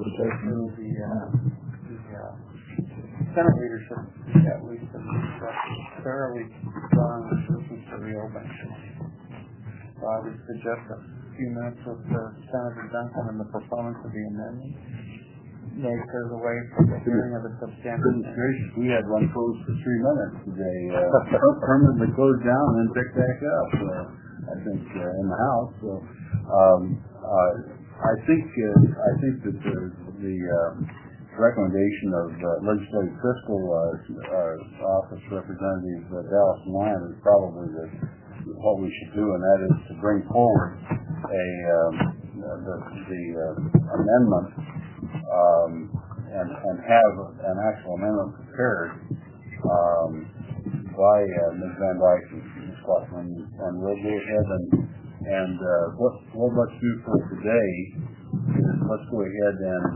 Senate leadership at least has expressed fairly strong resistance to reopening. So I would suggest a few minutes with Senator Duncan and the proponents of the amendment may clear the way for the hearing of the substantive. Goodness gracious, we had one closed for 3 minutes today. Permanently closed down and then picked back up, I think, in the House. So, I think that the recommendation of Legislative Fiscal Office Representative Dallas Lyon is probably what we should do, and that is to bring forward the amendment and have an actual amendment prepared by Ms. Van Dyke and Ms. Klockman, and we'll go ahead and what let's do for today is let's go ahead and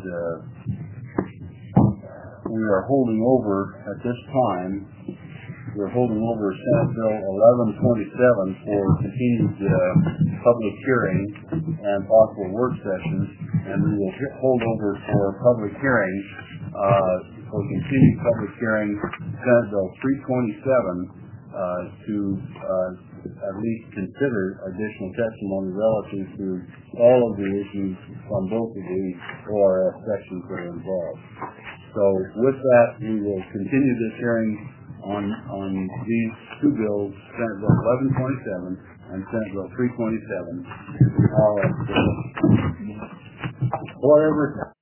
we are holding over at this time. We're holding over Senate Bill 1127 for continued public hearing and possible work sessions, and we will hold over for public hearing, for continued public hearing, Senate Bill 327 to at least consider additional testimony relative to all of the issues from both of the ORS sections that are involved. So with that, we will continue this hearing on these two bills, Senate Bill 1127 and Senate Bill 327. Whatever